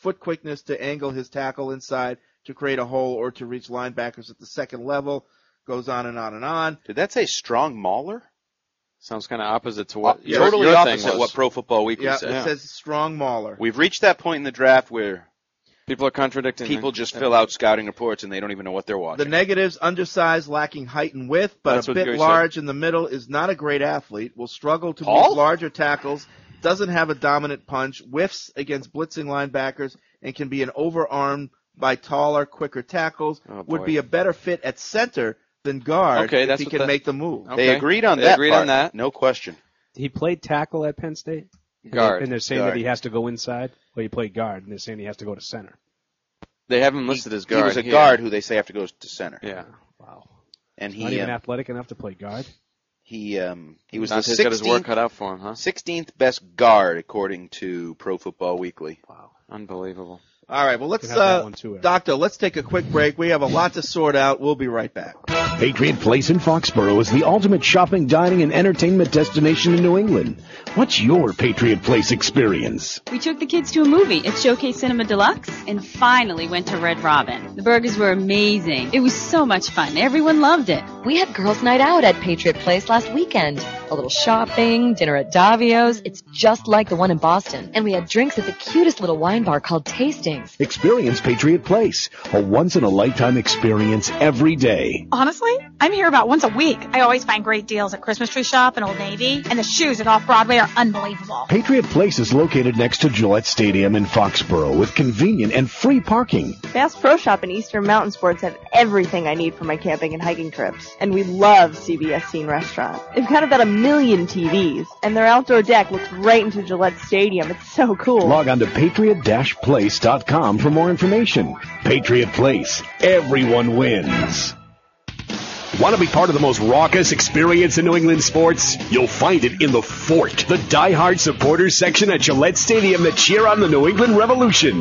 foot quickness to angle his tackle inside to create a hole or to reach linebackers at the second level. Goes on and on and on. Did that say strong mauler? Sounds kind of opposite to what totally your opposite thing was. what Pro Football Weekly Yeah, says. it says strong mauler. We've reached that point in the draft where people are contradicting. People just fill out scouting reports and they don't even know what they're watching. The negatives: undersized, lacking height and width, but That's a what bit Gary large in the middle. Is not a great athlete. Will struggle to Tall? make larger tackles. Doesn't have a dominant punch. Whiffs against blitzing linebackers and can be an overarmed by taller, quicker tackles. Oh, Would boy. be a better fit at center than guard Okay, if that's he what can the- make the move. Okay. They agreed on They that agreed part. on that. No question. He played tackle at Penn State? Guard. And they're saying Guard. that he has to go inside? Well, he played guard, and they're saying he has to go to center. They have him listed as guard. He was a here. guard who they say have to go to center. Yeah. Wow. And Not he even athletic enough to play guard? he was Now the he's got his work 16th, cut out for him, huh? 16th best guard according to Pro Football Weekly. Wow. Unbelievable. All right, well, let's, Can have that one too, Eric. Doctor, let's take a quick break. We have a lot to sort out. We'll be right back. Patriot Place in Foxborough is the ultimate shopping, dining, and entertainment destination in New England. What's your Patriot Place experience? We took the kids to a movie at Showcase Cinema Deluxe and finally went to Red Robin. The burgers were amazing. It was so much fun. Everyone loved it. We had girls' night out at Patriot Place last weekend. A little shopping, dinner at Davio's. It's just like the one in Boston. And we had drinks at the cutest little wine bar called Tastings. Experience Patriot Place, a once-in-a-lifetime experience every day. Honestly, I'm here about once a week. I always find great deals at Christmas Tree Shop and Old Navy, and the shoes at Off-Broadway are unbelievable. Patriot Place is located next to Gillette Stadium in Foxborough with convenient and free parking. Bass Pro Shop and Eastern Mountain Sports have everything I need for my camping and hiking trips. And we love CBS Scene Restaurant. They've got about 1 million TVs, and their outdoor deck looks right into Gillette Stadium. It's so cool. Log on to patriot-place.com for more information. Patriot Place. Everyone wins. Want to be part of the most raucous experience in New England sports? You'll find it in the Fort, the die-hard supporters section at Gillette Stadium that cheer on the New England Revolution.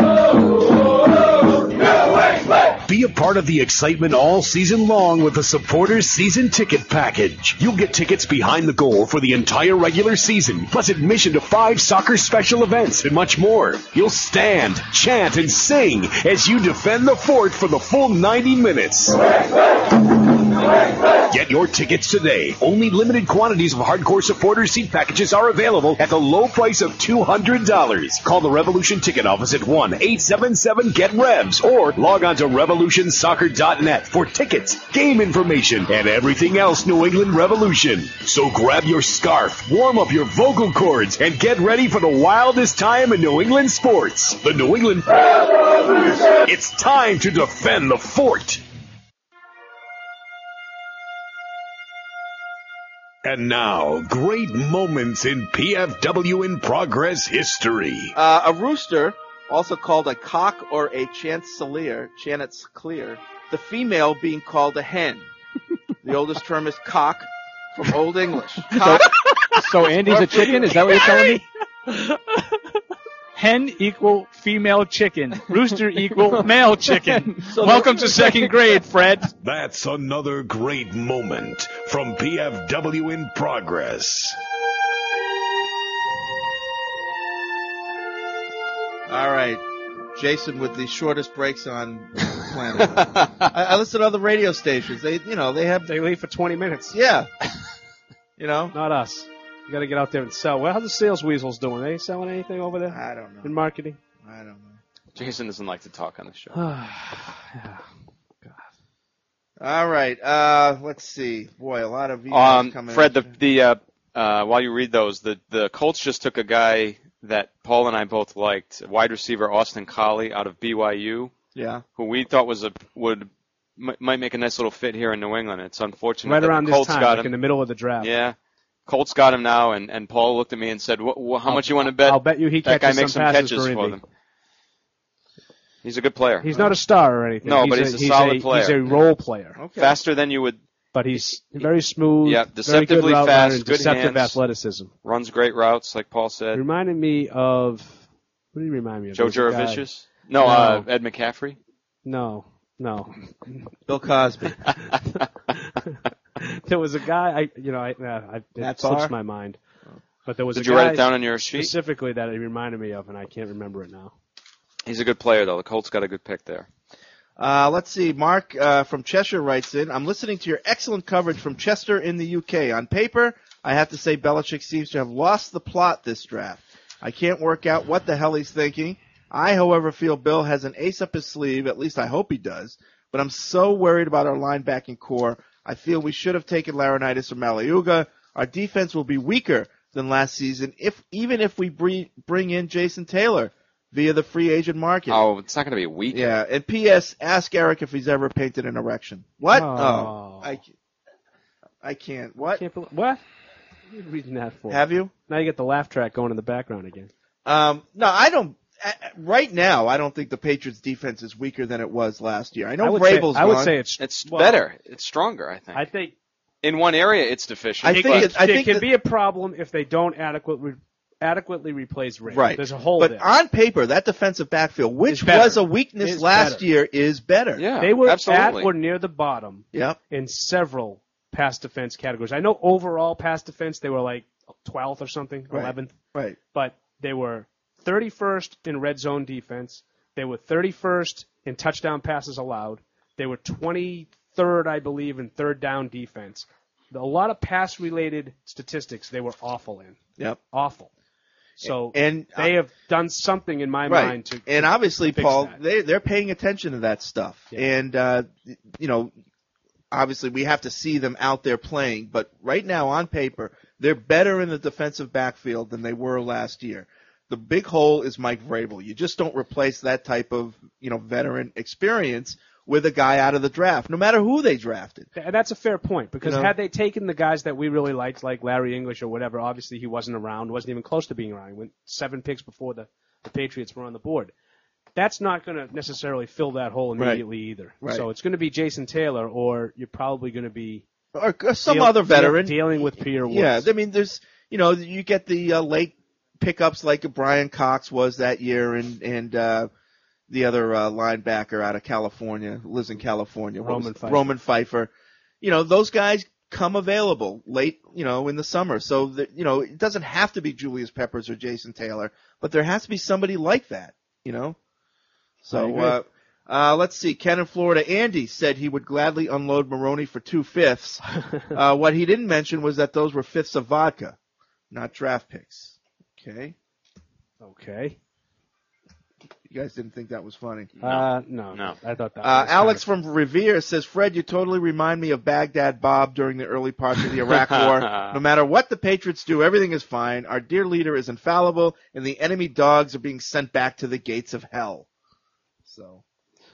Be a part of the excitement all season long with the Supporters Season Ticket Package. You'll get tickets behind the goal for the entire regular season, plus admission to 5 soccer special events and much more. You'll stand, chant, and sing as you defend the Fort for the full 90 minutes. Get your tickets today. Only limited quantities of hardcore supporter seat packages are available at the low price of $200. Call the Revolution Ticket Office at 1-877-GET-REVS or log on to revolutionsoccer.net for tickets, game information, and everything else New England Revolution. So grab your scarf, warm up your vocal cords, and get ready for the wildest time in New England sports. The New England Revolution! It's time to defend the Fort. And now, great moments in PFW in Progress history. A rooster, also called a cock or a chanticleer, the female being called a hen. The oldest term is cock from Old English. Cock. So Andy's a chicken? Is that what you're telling me? Hen equal female chicken. Rooster equal male chicken. Welcome to second grade, Fred. That's another great moment from PFW in Progress. All right. Jason with the shortest breaks on the planet. I listen to other radio stations. They leave for 20 minutes. Yeah. You know? Not us. You got to get out there and sell. Well, how's the sales weasels doing? Are they selling anything over there? I don't know. In marketing? I don't know. Jason doesn't like to talk on the show. All right. Let's see. Boy, a lot of emails coming Fred, in. while you read those, the Colts just took a guy that Paul and I both liked, wide receiver Austin Collie out of BYU. Yeah. Who we thought might make a nice little fit here in New England. It's unfortunate Right that around the this Colts time, got like him in the middle of the draft. Yeah. Colts got him now, and Paul looked at me and said, how much you want to bet? I'll bet you he that guy catches makes some some passes catches for for Indy. them. He's a good player. He's not a star or anything. No, but he's a solid player. He's a role player. Okay. Faster than you would. But he's very smooth. Yeah, very deceptively good route fast, runner, and good deceptive hands. athleticism. Runs great routes, like Paul said. He reminded me of. What did he remind me of? Joe There was a guy- Juravicius? No, Ed McCaffrey? No. Bill Cosby. There was a guy. It Matt slips Barr? my mind. But there was Did a you guy write it down on your sheet? specifically that it reminded me of, and I can't remember it now. He's a good player, though. The Colts got a good pick there. Let's see. Mark from Cheshire writes in, I'm listening to your excellent coverage from Chester in the UK. On paper, I have to say Belichick seems to have lost the plot this draft. I can't work out what the hell he's thinking. I, however, feel Bill has an ace up his sleeve. At least I hope he does. But I'm so worried about our linebacking core. I feel we should have taken Laurinaitis or Maliuga. Our defense will be weaker than last season, even if we bring in Jason Taylor via the free agent market. Oh, it's not going to be weak. Yeah, and P.S. Ask Eric if he's ever painted an erection. What? Oh. I can't. What? What? What are you reading that for? Have you? Now you get the laugh track going in the background again. No, I don't. Right now, I don't think the Patriots' defense is weaker than it was last year. I know Vrabel's I would gone. say it's better. It's stronger, I think. I think in one area it's deficient. I think it can be a problem if they don't adequately replace Ray. Right. There's a hole but there. on paper, that defensive backfield, which better. was a weakness last year, is better. Yeah, they were absolutely. at or near the bottom in several pass defense categories. I know overall pass defense they were like 12th or something, 11th. Right. But they were 31st in red zone defense. They were 31st in touchdown passes allowed. They were 23rd, I believe, in third down defense. A lot of pass-related statistics they were awful in. Yep. Awful. So and they have done something in my right. mind to and obviously, fix Paul, that. they're paying attention to that stuff. Yeah. And, obviously we have to see them out there playing. But right now, on paper, they're better in the defensive backfield than they were last year. The big hole is Mike Vrabel. You just don't replace that type of, veteran experience with a guy out of the draft, no matter who they drafted. And that's a fair point, because You know? had they taken the guys that we really liked, like Larry English or whatever, obviously he wasn't around, wasn't even close to being around. He went 7 picks before the Patriots were on the board. That's not going to necessarily fill that hole immediately either. Right. So it's going to be Jason Taylor, or you're probably going to be or some other veteran dealing with Peter Woods. Yeah, I mean, there's, you get the late pickups like Brian Cox was that year, and the other linebacker out of California, lives in California, Roman Pfeiffer. Those guys come available late, in the summer. So that, it doesn't have to be Julius Peppers or Jason Taylor, but there has to be somebody like that. So let's see. Ken in Florida, Andy said he would gladly unload Maroney for 2/5. What he didn't mention was that those were fifths of vodka, not draft picks. Okay. You guys didn't think that was funny? No. I thought that was Alex from Revere says, Fred, you totally remind me of Baghdad Bob during the early parts of the Iraq War. No matter what the Patriots do, everything is fine. Our dear leader is infallible, and the enemy dogs are being sent back to the gates of hell. So,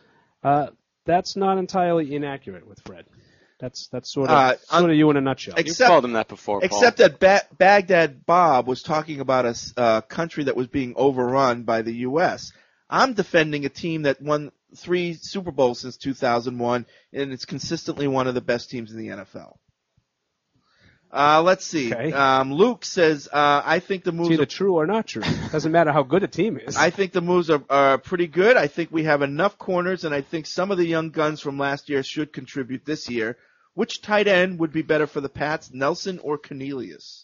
that's not entirely inaccurate with Fred. That's sort of you in a nutshell. You've called him that before, Paul. Except that Baghdad Bob was talking about a country that was being overrun by the U.S. I'm defending a team that won 3 Super Bowls since 2001, and it's consistently one of the best teams in the NFL. Let's see. Okay. Luke says, I think the moves it's either true or not true. Doesn't matter how good a team is. I think the moves are pretty good. I think we have enough corners, and I think some of the young guns from last year should contribute this year. Which tight end would be better for the Pats, Nelson or Cornelius?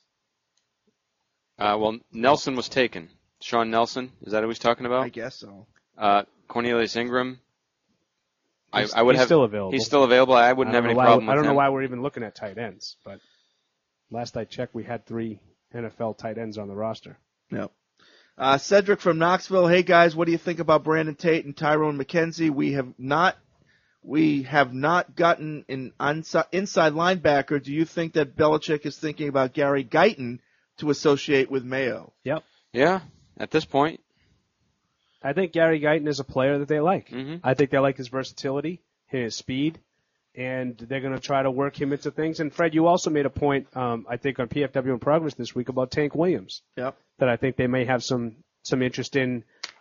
Well, Nelson was taken. Sean Nelson, is that who he's talking about? I guess so. Cornelius Ingram. He's have still available. He's still available. I wouldn't have any problem with him. I don't know why we're even looking at tight ends, but last I checked, we had 3 NFL tight ends on the roster. Yep. Cedric from Knoxville. Hey guys, what do you think about Brandon Tate and Tyrone McKenzie? We have not gotten an inside linebacker. Do you think that Belichick is thinking about Gary Guyton to associate with Mayo? Yep. Yeah, at this point. I think Gary Guyton is a player that they like. Mm-hmm. I think they like his versatility, his speed, and they're going to try to work him into things. And Fred, you also made a point, I think, on PFW in Progress this week about Tank Williams. Yep. That I think they may have some interest in,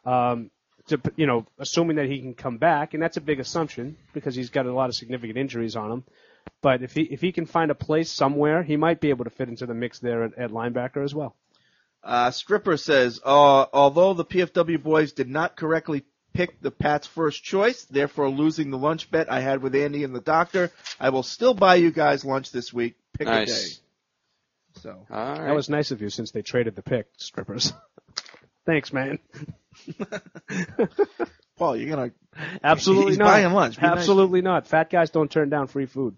assuming that he can come back, and that's a big assumption because he's got a lot of significant injuries on him. But if he can find a place somewhere, he might be able to fit into the mix there at linebacker as well. Stripper says, although the PFW boys did not correctly pick the Pats' first choice, therefore losing the lunch bet I had with Andy and the doctor, I will still buy you guys lunch this week. Pick a day. So That was nice of you since they traded the pick, Strippers. Thanks, man. Paul, you're gonna Absolutely he's not. buying lunch. Be nice. Absolutely not. Fat guys don't turn down free food.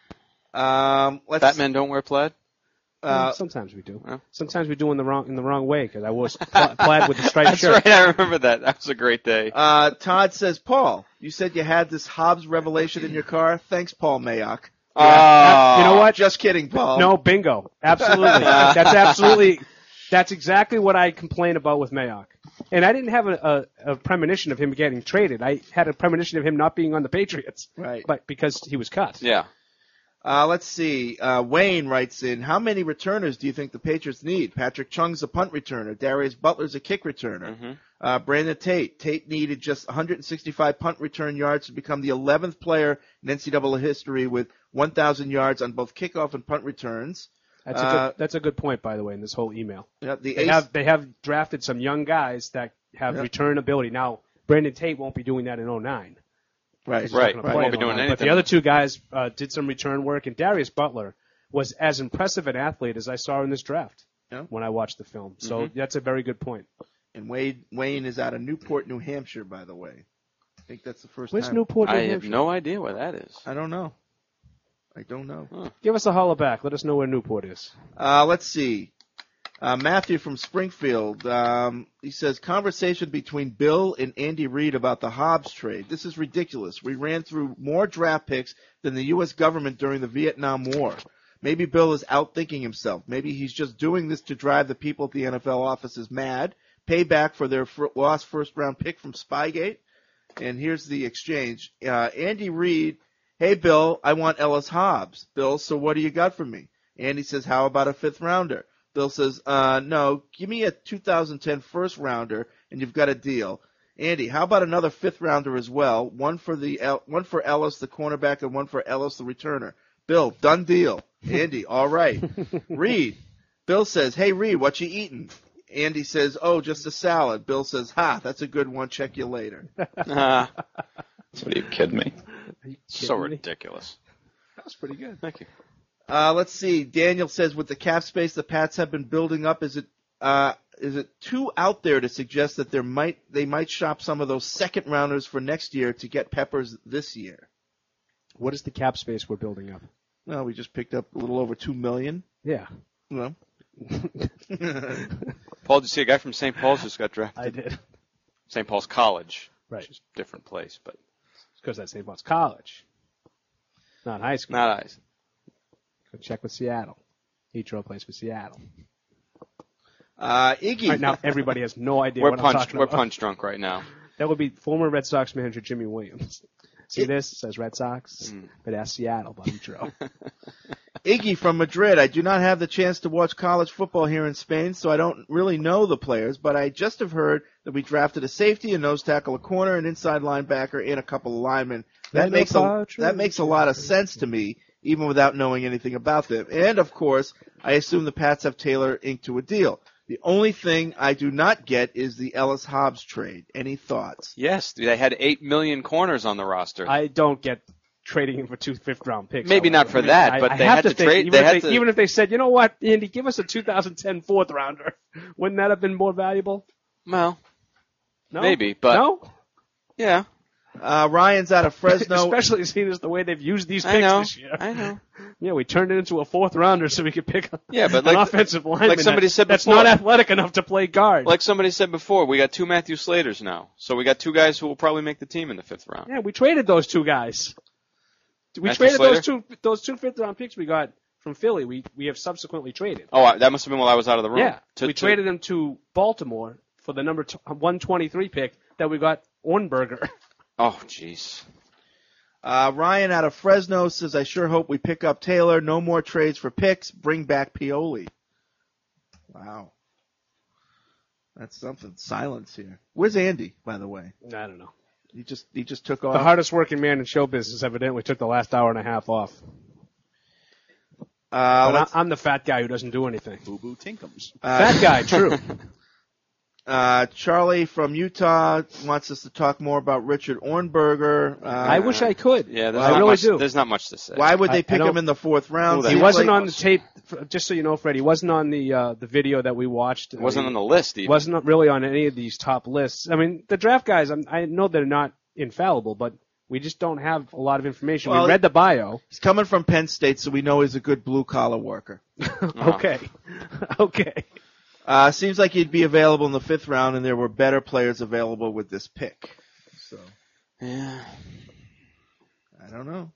Fat men don't wear plaid? Sometimes we do. Sometimes we do in the wrong way because I wore plaid with a striped That's shirt. right. I remember that. That was a great day. Todd says, Paul, you said you had this Hobbs revelation in your car. Thanks, Paul Mayock. You know what? Just kidding, Paul. No, bingo. Absolutely. That's exactly what I complain about with Mayock. And I didn't have a premonition of him getting traded. I had a premonition of him not being on the Patriots. Right. But because he was cut. Yeah. Let's see. Wayne writes in, how many returners do you think the Patriots need? Patrick Chung's a punt returner. Darius Butler's a kick returner. Brandon Tate. Tate needed just 165 punt return yards to become the 11th player in NCAA history with 1,000 yards on both kickoff and punt returns. That's a good point, by the way, in this whole email. Yeah, they have drafted some young guys that have return ability. Now, Brandon Tate won't be doing that in 09. Right. Won't be doing anything. But the other two guys did some return work, and Darius Butler was as impressive an athlete as I saw in this draft when I watched the film. So that's a very good point. And Wayne is out of Newport, New Hampshire, by the way. I think that's the first Where's time. Newport, New I Hampshire? have no idea where that is. I don't know. Give us a holler back. Let us know where Newport is. Let's see. Matthew from Springfield, he says, conversation between Bill and Andy Reid about the Hobbs trade. This is ridiculous. We ran through more draft picks than the U.S. government during the Vietnam War. Maybe Bill is outthinking himself. Maybe he's just doing this to drive the people at the NFL offices mad, pay back for their lost first-round pick from Spygate. And here's the exchange. Andy Reid, hey, Bill, I want Ellis Hobbs. Bill, so what do you got for me? Andy says, how about a fifth-rounder? Bill says, no, give me a 2010 first-rounder, and you've got a deal. Andy, how about another fifth-rounder as well? One for Ellis, the cornerback, and one for Ellis, the returner. Bill, done deal. Andy, all right. Reid, Bill says, hey, Reid, what you eating? Andy says, oh, just a salad. Bill says, ha, that's a good one. Check you later. What are you kidding me? So ridiculous. That was pretty good. Thank you. Let's see. Daniel says, with the cap space the Pats have been building up, is it too out there to suggest that they might shop some of those second rounders for next year to get Peppers this year? What is the cap space we're building up? Well, we just picked up a little over $2 million. Yeah. Well. Paul, did you see a guy from St. Paul's just got drafted? I did. St. Paul's College. Right. Which is a different place, but. It's because that's St. Paul's College. Not high school. Not high school. Go check with Seattle. He-Tro plays for Seattle. Iggy. Right now, everybody has no idea We're what I'm talking about. We're punch drunk right now. That would be former Red Sox manager Jimmy Williams. See this? It says Red Sox, but that's Seattle by He-Tro. Iggy from Madrid. I do not have the chance to watch college football here in Spain, so I don't really know the players, but I just have heard that we drafted a safety, a nose tackle, a corner, an inside linebacker, and a couple of linemen. That makes a lot of sense to me, even without knowing anything about them. And, of course, I assume the Pats have Taylor inked to a deal. The only thing I do not get is the Ellis Hobbs trade. Any thoughts? Yes, they had 8 million corners on the roster. I don't get trading him for 2 fifth-round picks. Maybe not for that, but they had to trade. Even if they said, you know what, Andy, give us a 2010 fourth-rounder, wouldn't that have been more valuable? Well, no? Maybe, but no? Yeah. Ryan's out of Fresno. Especially seeing as the way they've used these picks this year. I know. Yeah, we turned it into a fourth-rounder so we could pick up but an offensive lineman like somebody said that's before, not athletic enough to play guard. Like somebody said before, we got 2 Matthew Slaters now. So we got 2 guys who will probably make the team in the 5th round. Yeah, we traded those 2 guys. We Matthew traded Slater? those two fifth-round picks we got from Philly. We have subsequently traded. Oh, that must have been while I was out of the room. Yeah, we traded them to Baltimore for the number 123 pick that we got Ornberger. Oh, jeez. Ryan out of Fresno says, I sure hope we pick up Taylor. No more trades for picks. Bring back Pioli. Wow. That's something. Silence here. Where's Andy, by the way? I don't know. He just took off. The hardest working man in show business evidently took the last hour and a half off. But I'm the fat guy who doesn't do anything. Boo-boo tinkums. Fat guy, true. Charlie from Utah wants us to talk more about Richard Ornberger. I wish I could. Yeah, I really do. There's not much to say. Why would they pick him in the 4th round? He wasn't on the tape. Just so you know, Fred, he wasn't on the video that we watched. It wasn't on the list either. Wasn't really on any of these top lists. I mean, the draft guys, I know they're not infallible, but we just don't have a lot of information. Well, we read the bio. He's coming from Penn State, so we know he's a good blue-collar worker. Okay. Okay. Seems like he'd be available in the 5th round, and there were better players available with this pick. So, yeah, I don't know.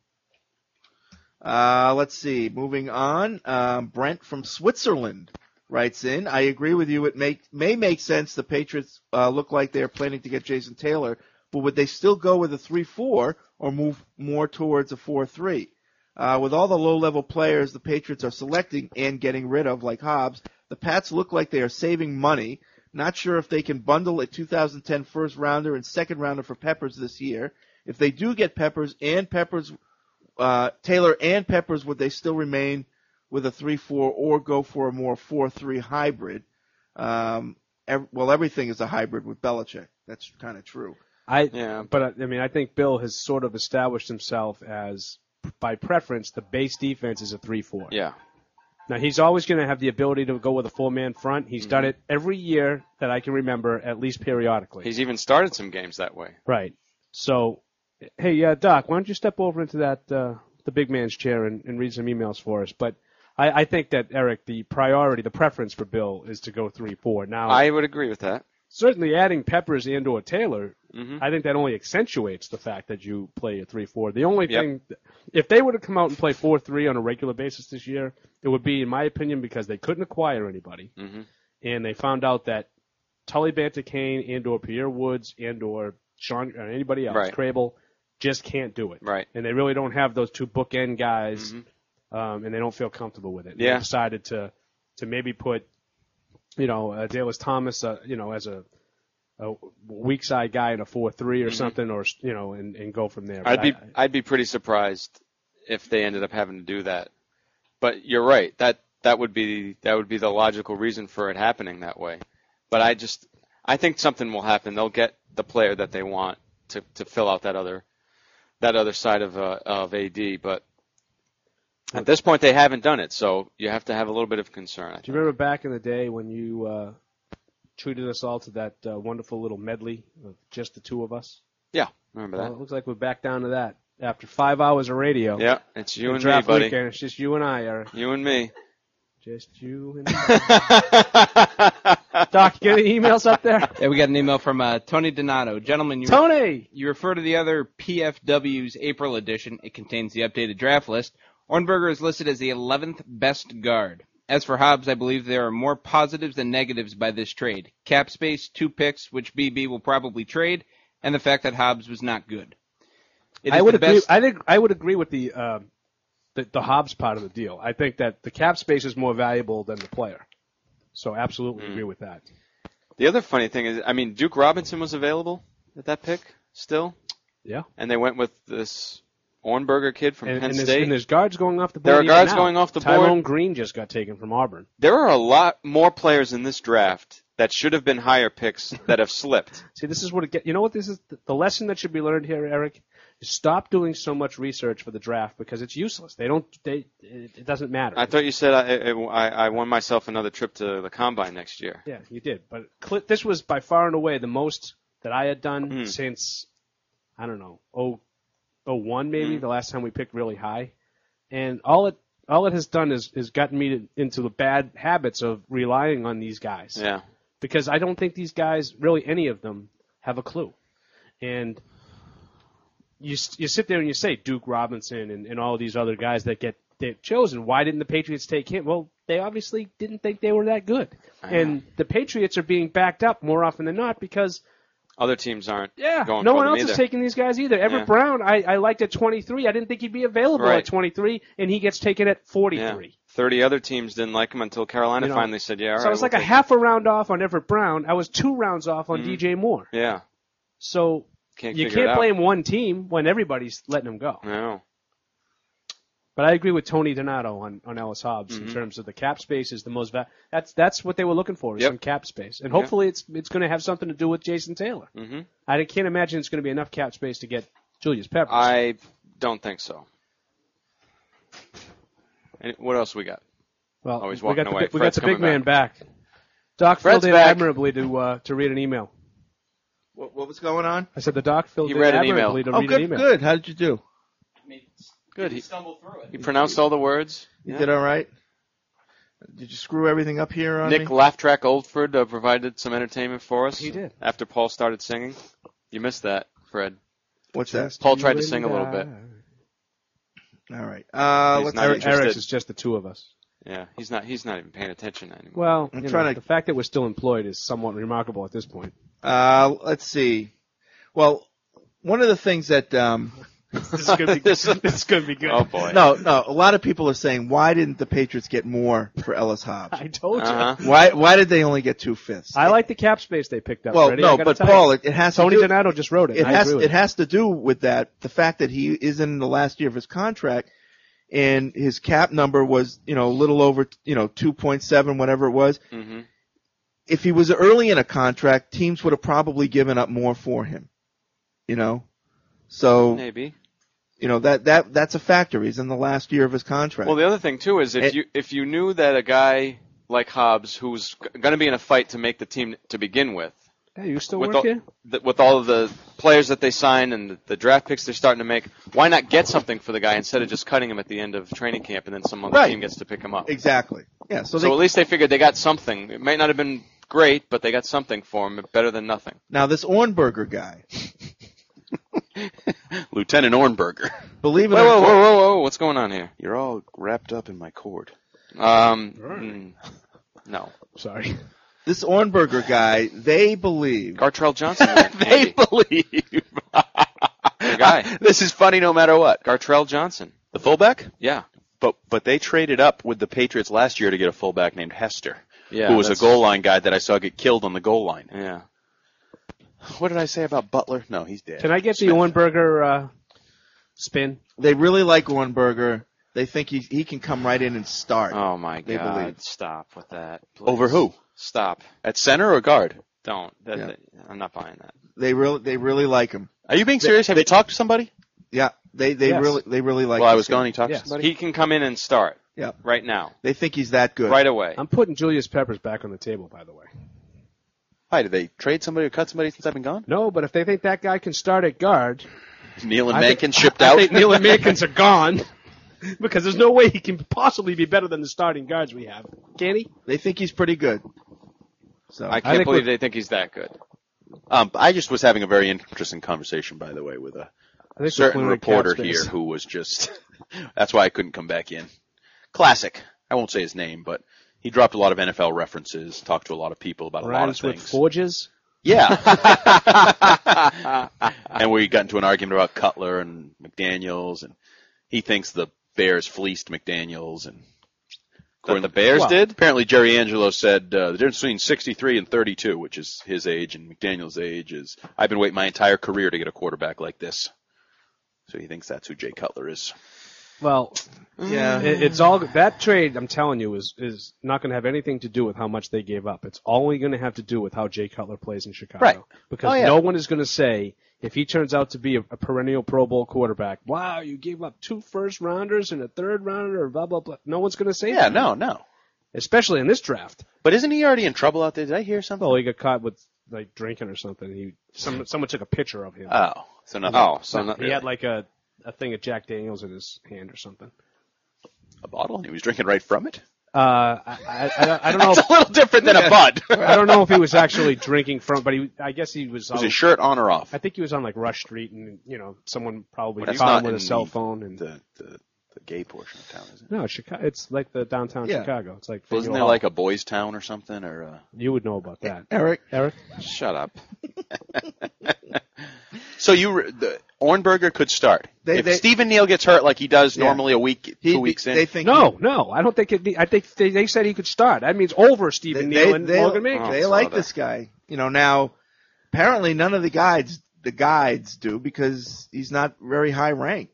Let's see. Moving on, Brent from Switzerland writes in, I agree with you. It may make sense. The Patriots look like they're planning to get Jason Taylor, but would they still go with a 3-4 or move more towards a 4-3? With all the low-level players the Patriots are selecting and getting rid of, like Hobbs, the Pats look like they are saving money. Not sure if they can bundle a 2010 first-rounder and second-rounder for Peppers this year. If they do get Taylor and Peppers, would they still remain with a 3-4 or go for a more 4-3 hybrid? Everything is a hybrid with Belichick. That's kind of true. But I think Bill has sort of established himself as, by preference, the base defense is a 3-4. Yeah. Now, he's always going to have the ability to go with a 4-man front. He's done it every year that I can remember, at least periodically. He's even started some games that way. Right. So, hey, Doc, why don't you step over into that the big man's chair and read some emails for us? But I think that, Eric, the preference for Bill is to go 3-4. Now, I would agree with that. Certainly adding Peppers and or Taylor, I think that only accentuates the fact that you play a 3-4. The only thing, if they were to come out and play 4-3 on a regular basis this year, it would be, in my opinion, because they couldn't acquire anybody, and they found out that Tully Banter-Kane and or Pierre Woods and or Sean or anybody else, Crable, just can't do it. Right. And they really don't have those two bookend guys, and they don't feel comfortable with it. Yeah. They decided to maybe put Dallas Thomas, as a weak side guy in a 4-3 or something, or and go from there. I'd be pretty surprised if they ended up having to do that. But you're right. That would be the logical reason for it happening that way. But I think something will happen. They'll get the player that they want to fill out that other side of AD. But at this point, they haven't done it, so you have to have a little bit of concern. Do you remember back in the day when you treated us all to that wonderful little medley of just the two of us? Yeah, remember that. Well, it looks like we're back down to that after 5 hours of radio. Yeah, it's you and me, draft buddy. Weekend, it's just you and I, Eric. You and me. Just you and I. Doc, you get any emails up there? Yeah, we got an email from Tony Donato. Gentlemen, you refer to the other PFW's April edition. It contains the updated draft list. Ornberger is listed as the 11th best guard. As for Hobbs, I believe there are more positives than negatives by this trade. Cap space, 2 picks, which BB will probably trade, and the fact that Hobbs was not good. I would agree. I think I would agree with the Hobbs part of the deal. I think that the cap space is more valuable than the player. So absolutely agree with that. The other funny thing is, Duke Robinson was available at that pick still. Yeah. And they went with this Ornberger kid from Penn State. And there's guards going off the board. There are guards going off the board. Tyrone Green just got taken from Auburn. There are a lot more players in this draft that should have been higher picks that have slipped. See, this is what it gets. You know what this is? The lesson that should be learned here, Eric, is stop doing so much research for the draft because it's useless. It doesn't matter. I thought you said I won myself another trip to the Combine next year. Yeah, you did. But this was by far and away the most that I had done since, I don't know, 01 maybe, the last time we picked really high. And all it has done is gotten me into the bad habits of relying on these guys. Yeah. Because I don't think these guys, really any of them, have a clue. And you sit there and you say Duke Robinson and all these other guys that get chosen. Why didn't the Patriots take him? Well, they obviously didn't think they were that good. And the Patriots are being backed up more often than not because other teams aren't going no for one them else either. is taking these guys either. Everett Brown, I liked at 23. I didn't think he'd be available at 23, and he gets taken at 43. Yeah. 30 other teams didn't like him until Carolina finally said, yeah, all right. So I was like a half a round off on Everett Brown. I was 2 rounds off on DJ Moore. Yeah. So you can't blame one team when everybody's letting him go. No. But I agree with Tony Donato on Ellis Hobbs in terms of the cap space is the most that's what they were looking for, is some cap space. And hopefully it's going to have something to do with Jason Taylor. Mm-hmm. I can't imagine it's going to be enough cap space to get Julius Peppers. I don't think so. And what else we got? Well, he's we walking got away. we got the big man back. Doc Fred's filled in back. admirably to read an email. What was going on? I said the Doc filled He in read an email. admirably to Oh, read good, an email. good. How did you do? Good. He stumbled through it. He pronounced all the words. You did all right? Did you screw everything up here on Nick me? Laugh-Track Oldford provided some entertainment for us. He did. After Paul started singing. You missed that, Fred. What's that? Paul tried to sing a little bit. All right. He's not interested. Eric's is just the two of us. Yeah, he's not even paying attention anymore. Well, I'm you trying know, to- the fact that we're still employed is somewhat remarkable at this point. Let's see. Well, one of the things that This is going to be this is going to be good. Oh boy. no, a lot of people are saying, why didn't the Patriots get more for Ellis Hobbs? I told you. Uh-huh. Why did they only get 2/5? I like the cap space they picked up. Well, Freddie. no, I gotta but tell Paul, you. it has Tony to do. Donato just wrote it. It I agree with it has to do with that. The fact that he is in the last year of his contract, and his cap number was, a little over, 2.7, whatever it was. Mm-hmm. If he was early in a contract, teams would have probably given up more for him. So Maybe. that's a factor. He's in the last year of his contract. Well, the other thing too is if you knew that a guy like Hobbs, who's going to be in a fight to make the team to begin with, Hey, you still with work here? with all of the players that they sign and the draft picks they're starting to make, why not get something for the guy instead of just cutting him at the end of training camp and then some other team gets to pick him up? Exactly. Yeah. So at least they figured they got something. It might not have been great, but they got something for him, better than nothing. Now this Ornberger guy, Lieutenant Ornberger. believe it Whoa, or whoa, not, whoa, whoa, whoa! What's going on here? You're all wrapped up in my cord. No. Sorry. this Ornberger guy, they believe. Gartrell Johnson. They believe. The guy. This is funny no matter what. Gartrell Johnson. The fullback? Yeah. But they traded up with the Patriots last year to get a fullback named Hester, Yeah. who was a that's- goal line guy that I saw get killed on the goal line. Yeah. What did I say about Butler? No, he's dead. Can I get the Smith. Ornberger spin? They really like Ornberger. They think he can come right in and start. Oh my They God! believe. Stop with that. Please. Over who? Stop. At center or guard? Don't. Yeah. I'm not buying that. They really like him. Are you being serious? Have you talked to somebody? Yeah, they Yes. really like. While I this was guy. gone, he talked Yes. to somebody? He can come in and start. Yeah. Right now. They think he's that good. Right away. I'm putting Julius Peppers back on the table, by the way. Why, did they trade somebody or cut somebody since I've been gone? No, but if they think that guy can start at guard, Neil and I think- Mankin shipped I out? think Neil and Mankins are gone. Because there's no way he can possibly be better than the starting guards we have. Can he? They think he's pretty good. So I can't think believe we're- they think he's that good. I just was having a very interesting conversation, by the way, with a I think certain we're reporter cap space. here who was just, that's why I couldn't come back in. Classic. I won't say his name, but he dropped a lot of NFL references, talked to a lot of people about a lot of Rhymes with things. forges. Yeah. And we got into an argument about Cutler and McDaniels, and he thinks the Bears fleeced McDaniels, and That the Bears did? Apparently Jerry Angelo said the difference between 63 and 32, which is his age and McDaniels' age, is I've been waiting my entire career to get a quarterback like this. So he thinks that's who Jay Cutler is. Well, Yeah. it's all that trade. I'm telling you is not going to have anything to do with how much they gave up. It's only going to have to do with how Jay Cutler plays in Chicago. Right. Because Oh, yeah. no one is going to say if he turns out to be a perennial Pro Bowl quarterback, wow, you gave up 2 first-rounders and a third-rounder, or blah blah blah. No one's going to say that. No. Especially in this draft. But isn't he already in trouble out there? Did I hear something? Well, he got caught with like drinking or something. Someone took a picture of him. Oh, so nothing. He had like a thing of Jack Daniels in his hand or something. A bottle, and he was drinking right from it. I don't know. That's a little different than a bud. I don't know if he was actually drinking from, but I guess he was. Was his shirt on or off? I think he was on like Rush Street, and someone probably But it's caught not him with in a cell phone. And the gay portion of town, is it? no, Chicago. It's like the downtown Yeah. Chicago. It's like Wasn't there like a boys' town or something? Or you would know about that, Eric. Shut up. So Ornberger could start. If Stephen Neal gets hurt like he does normally a week, 2 weeks in. They think no, I don't think I think they said he could start. That means over Stephen Neal and Morgan Mankins. They like this guy. Now apparently none of the guides do because he's not very high ranked. But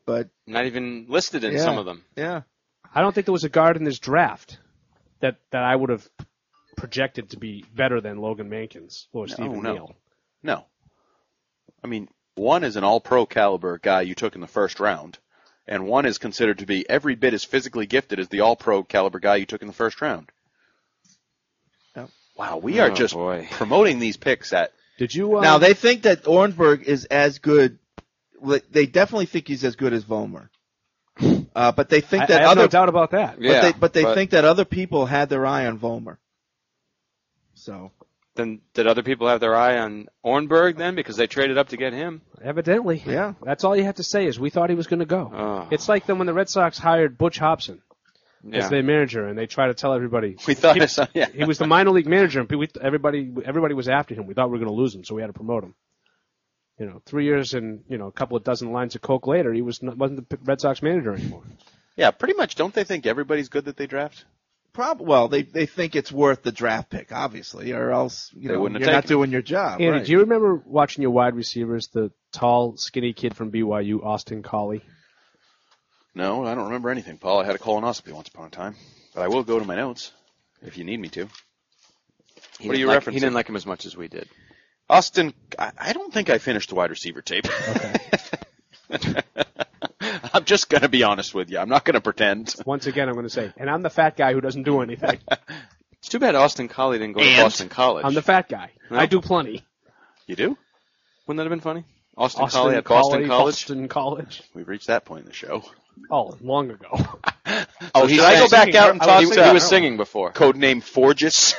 Not even listed in Yeah. some of them. Yeah. I don't think there was a guard in this draft that I would have projected to be better than Logan Mankins or Stephen Neal. No. I mean, one is an all-pro caliber guy you took in the first round, and one is considered to be every bit as physically gifted as the all-pro caliber guy you took in the first round. Yep. Wow, we are just promoting these picks at... Did you... Now, they think that Ornberg is as good. They definitely think he's as good as Vollmer. But they think that I have no doubt about that. But they think that other people had their eye on Vollmer. So... Then did other people have their eye on Ornberg then because they traded up to get him? Evidently. Yeah. That's all you have to say is we thought he was going to go. Oh. It's like when the Red Sox hired Butch Hobson as their manager, and they try to tell everybody we thought he was the minor league manager, and everybody was after him. We thought we were going to lose him, so we had to promote him. 3 years and a couple of dozen lines of coke later, he wasn't the Red Sox manager anymore. Yeah, pretty much. Don't they think everybody's good that they draft? Well, they think it's worth the draft pick, obviously, or else you're not doing your job. Andy, right. do you remember watching your wide receivers, the tall, skinny kid from BYU, Austin Collie? No, I don't remember anything, Paul. I had a colonoscopy once upon a time. But I will go to my notes if you need me to. What are you referencing? He didn't like him as much as we did. Austin, I don't think I finished the wide receiver tape. Okay. I'm just going to be honest with you. I'm not going to pretend. Once again, I'm going to say, and I'm the fat guy who doesn't do anything. It's too bad Austin Collie didn't go to Boston College. I'm the fat guy. No? I do plenty. You do? Wouldn't that have been funny? Austin Collie at Boston College? Boston College. We've reached that point in the show. Oh, long ago. Oh, should I go back out and talk He was singing before. Codename Forgis.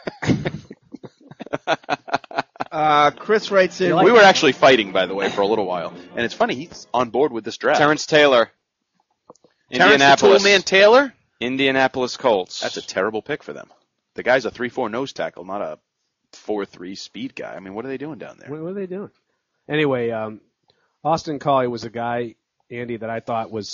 Chris writes in. We were actually fighting, by the way, for a little while. And it's funny, he's on board with this draft. Terrence Taylor. Terrence Indianapolis. the Toolman Taylor? Indianapolis Colts. That's a terrible pick for them. The guy's a 3-4 nose tackle, not a 4-3 speed guy. I mean, what are they doing down there? What are they doing? Anyway, Austin Collie was a guy, Andy, that I thought was,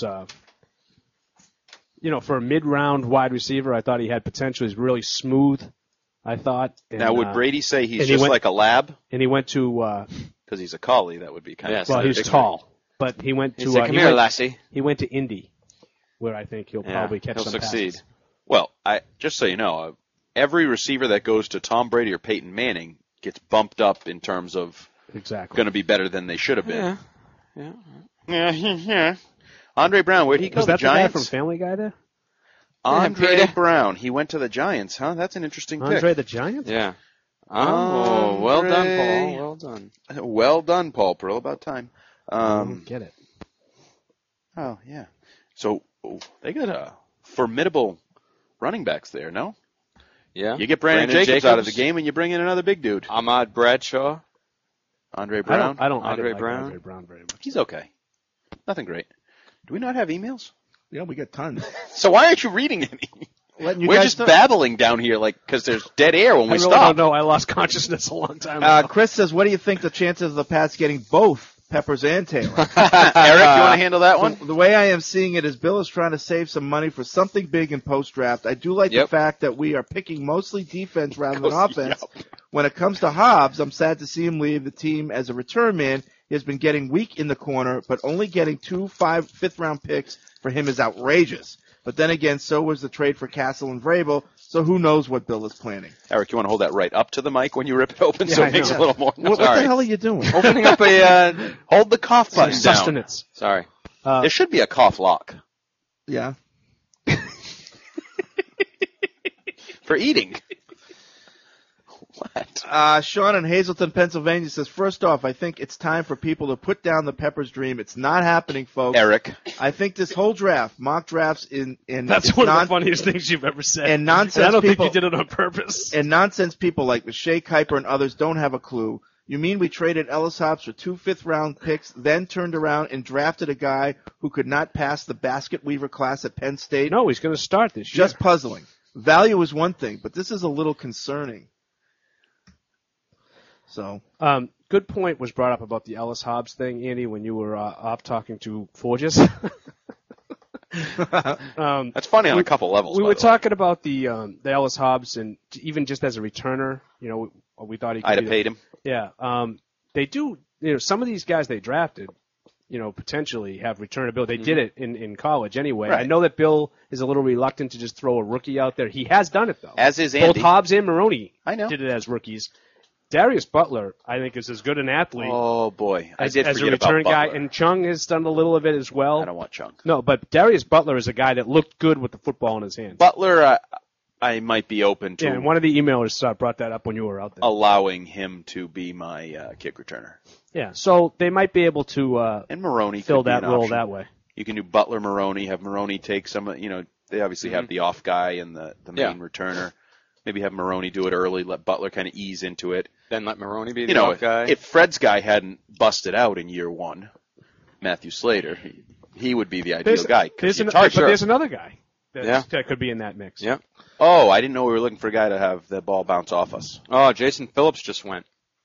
for a mid-round wide receiver, I thought he had potential. He's really smooth, I thought. And, now, would Brady say he's just like a lab? And he went to... Because he's a collie, that would be kind of... Well, he's tall. But he went to... Come here, lassie. He went to Indy, where I think he'll probably catch some succeed. passes. Well, just so you know, every receiver that goes to Tom Brady or Peyton Manning gets bumped up in terms of going to be better than they should have been. Yeah. Andre Brown, where'd he go? Was that the Giants? Guy from Family Guy there? Andre Brown. He went to the Giants, huh? That's an interesting pick. Andre the Giant? Yeah. Oh, well done, Paul. Well done. Well done, Paul Pearl. About time. Get it. Oh, yeah. So they got a formidable running backs there, no? Yeah. You get Brandon Jacobs out of the game, and you bring in another big dude. Ahmad Bradshaw. Andre Brown. I don't Andre like Brown. Andre Brown very much. He's okay. Nothing great. Do we not have emails? Yeah, we got tons. So why aren't you reading any? We're just babbling down here, because there's dead air when we stop. I don't know. I lost consciousness a long time ago. Chris says, what do you think the chances of the Pats getting both Peppers and Taylor? Eric, you want to handle that one? The way I am seeing it is Bill is trying to save some money for something big in post-draft. I do like the fact that we are picking mostly defense rather than offense. When it comes to Hobbs, I'm sad to see him leave the team as a return man. He has been getting weak in the corner, but only getting 2 fifth-round picks for him is outrageous. But then again, so was the trade for Castle and Vrabel, so who knows what Bill is planning. Eric, you want to hold that right up to the mic when you rip it open so it makes a little more noise? What the hell are you doing? Opening up a... hold the cough button down. Sustenance. Sorry. There should be a cough lock. Yeah. For eating. What? Sean in Hazleton, Pennsylvania says, first off, I think it's time for people to put down the Peppers dream. It's not happening, folks. Eric. I think this whole draft, mock drafts in That's one of the funniest things you've ever said. And nonsense and I don't people, think you did it on purpose. And nonsense people like Shea Kuiper and others don't have a clue. You mean we traded Ellis Hobbs for 2 fifth-round picks, then turned around and drafted a guy who could not pass the basket weaver class at Penn State? No, he's going to start this year. Just puzzling. Value is one thing, but this is a little concerning. So, good point was brought up about the Ellis Hobbs thing, Andy, when you were off talking to Forges. That's funny on a couple levels. We were talking about the Ellis Hobbs, and even just as a returner, we thought he could. I'd have paid him. Yeah, they do. Some of these guys they drafted, potentially have returnability. They did it in college anyway. Right. I know that Bill is a little reluctant to just throw a rookie out there. He has done it, though. As is Andy. Both Hobbs and Maroney I know. did it as rookies. Darius Butler, I think, is as good an athlete. Oh, boy. As I did a forget return about guy. Butler. And Chung has done a little of it as well. I don't want Chung. No, but Darius Butler is a guy that looked good with the football in his hands. Butler, I might be open to Yeah, and one of the emailers brought that up when you were out there. allowing him to be my kick returner. Yeah, so they might be able to And Maroney fill could be that an role option. that way. You can do Butler, Maroney, have Maroney take some, they obviously have the off guy and the main returner. Maybe have Maroney do it early, let Butler kind of ease into it. Then let Maroney be the off guy. If Fred's guy hadn't busted out in year one, Matthew Slater, he would be the ideal guy. There's another guy that could be in that mix. Yeah. Oh, I didn't know we were looking for a guy to have the ball bounce off us. Oh, Jason Phillips just went.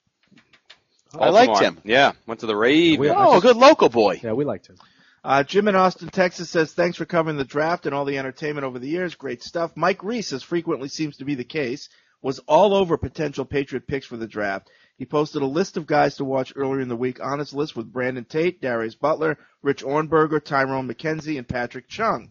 I liked him. Yeah, went to the Ravens. Oh, good local boy. Yeah, we liked him. Jim in Austin, Texas says, thanks for covering the draft and all the entertainment over the years. Great stuff. Mike Reese, as frequently seems to be the case, was all over potential Patriot picks for the draft. He posted a list of guys to watch earlier in the week on his list with Brandon Tate, Darius Butler, Rich Ornberger, Tyrone McKenzie, and Patrick Chung.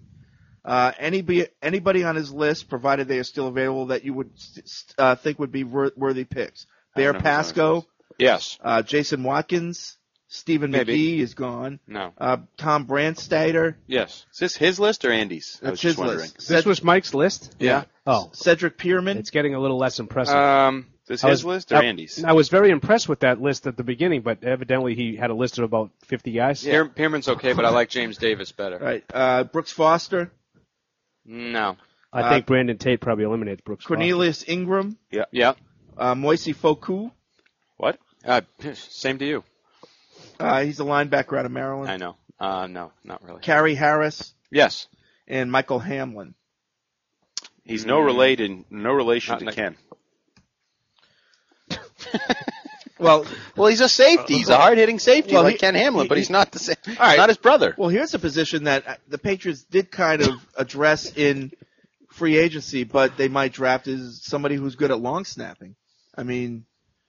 Anybody on his list, provided they are still available, that you would think would be worthy picks? Bear Pasco. Yes. Jason Watkins. Stephen McGee is gone. No. Tom Brandstater. Yes. Is this his list or Andy's? I was just wondering. List. This was Mike's list? Yeah. Oh. Cedric Pierman. It's getting a little less impressive. Is this his list or Andy's? I was very impressed with that list at the beginning, but evidently he had a list of about 50 guys. Yeah. Pierman's okay, but I like James Davis better. Right. Brooks Foster. No. I think Brandon Tate probably eliminates Brooks Cornelius Ingram. Yeah. Yeah. Moise Foku. What? Same to you. He's a linebacker out of Maryland. I know. No, not really. Kerry Harris. Yes. And Michael Hamlin. He's no relation to Ken. Well, he's a safety. He's a hard-hitting safety like Ken Hamlin, but he's not the same. He's not his brother. Well, here's a position that the Patriots did kind of address in free agency, but they might draft as somebody who's good at long snapping. I mean,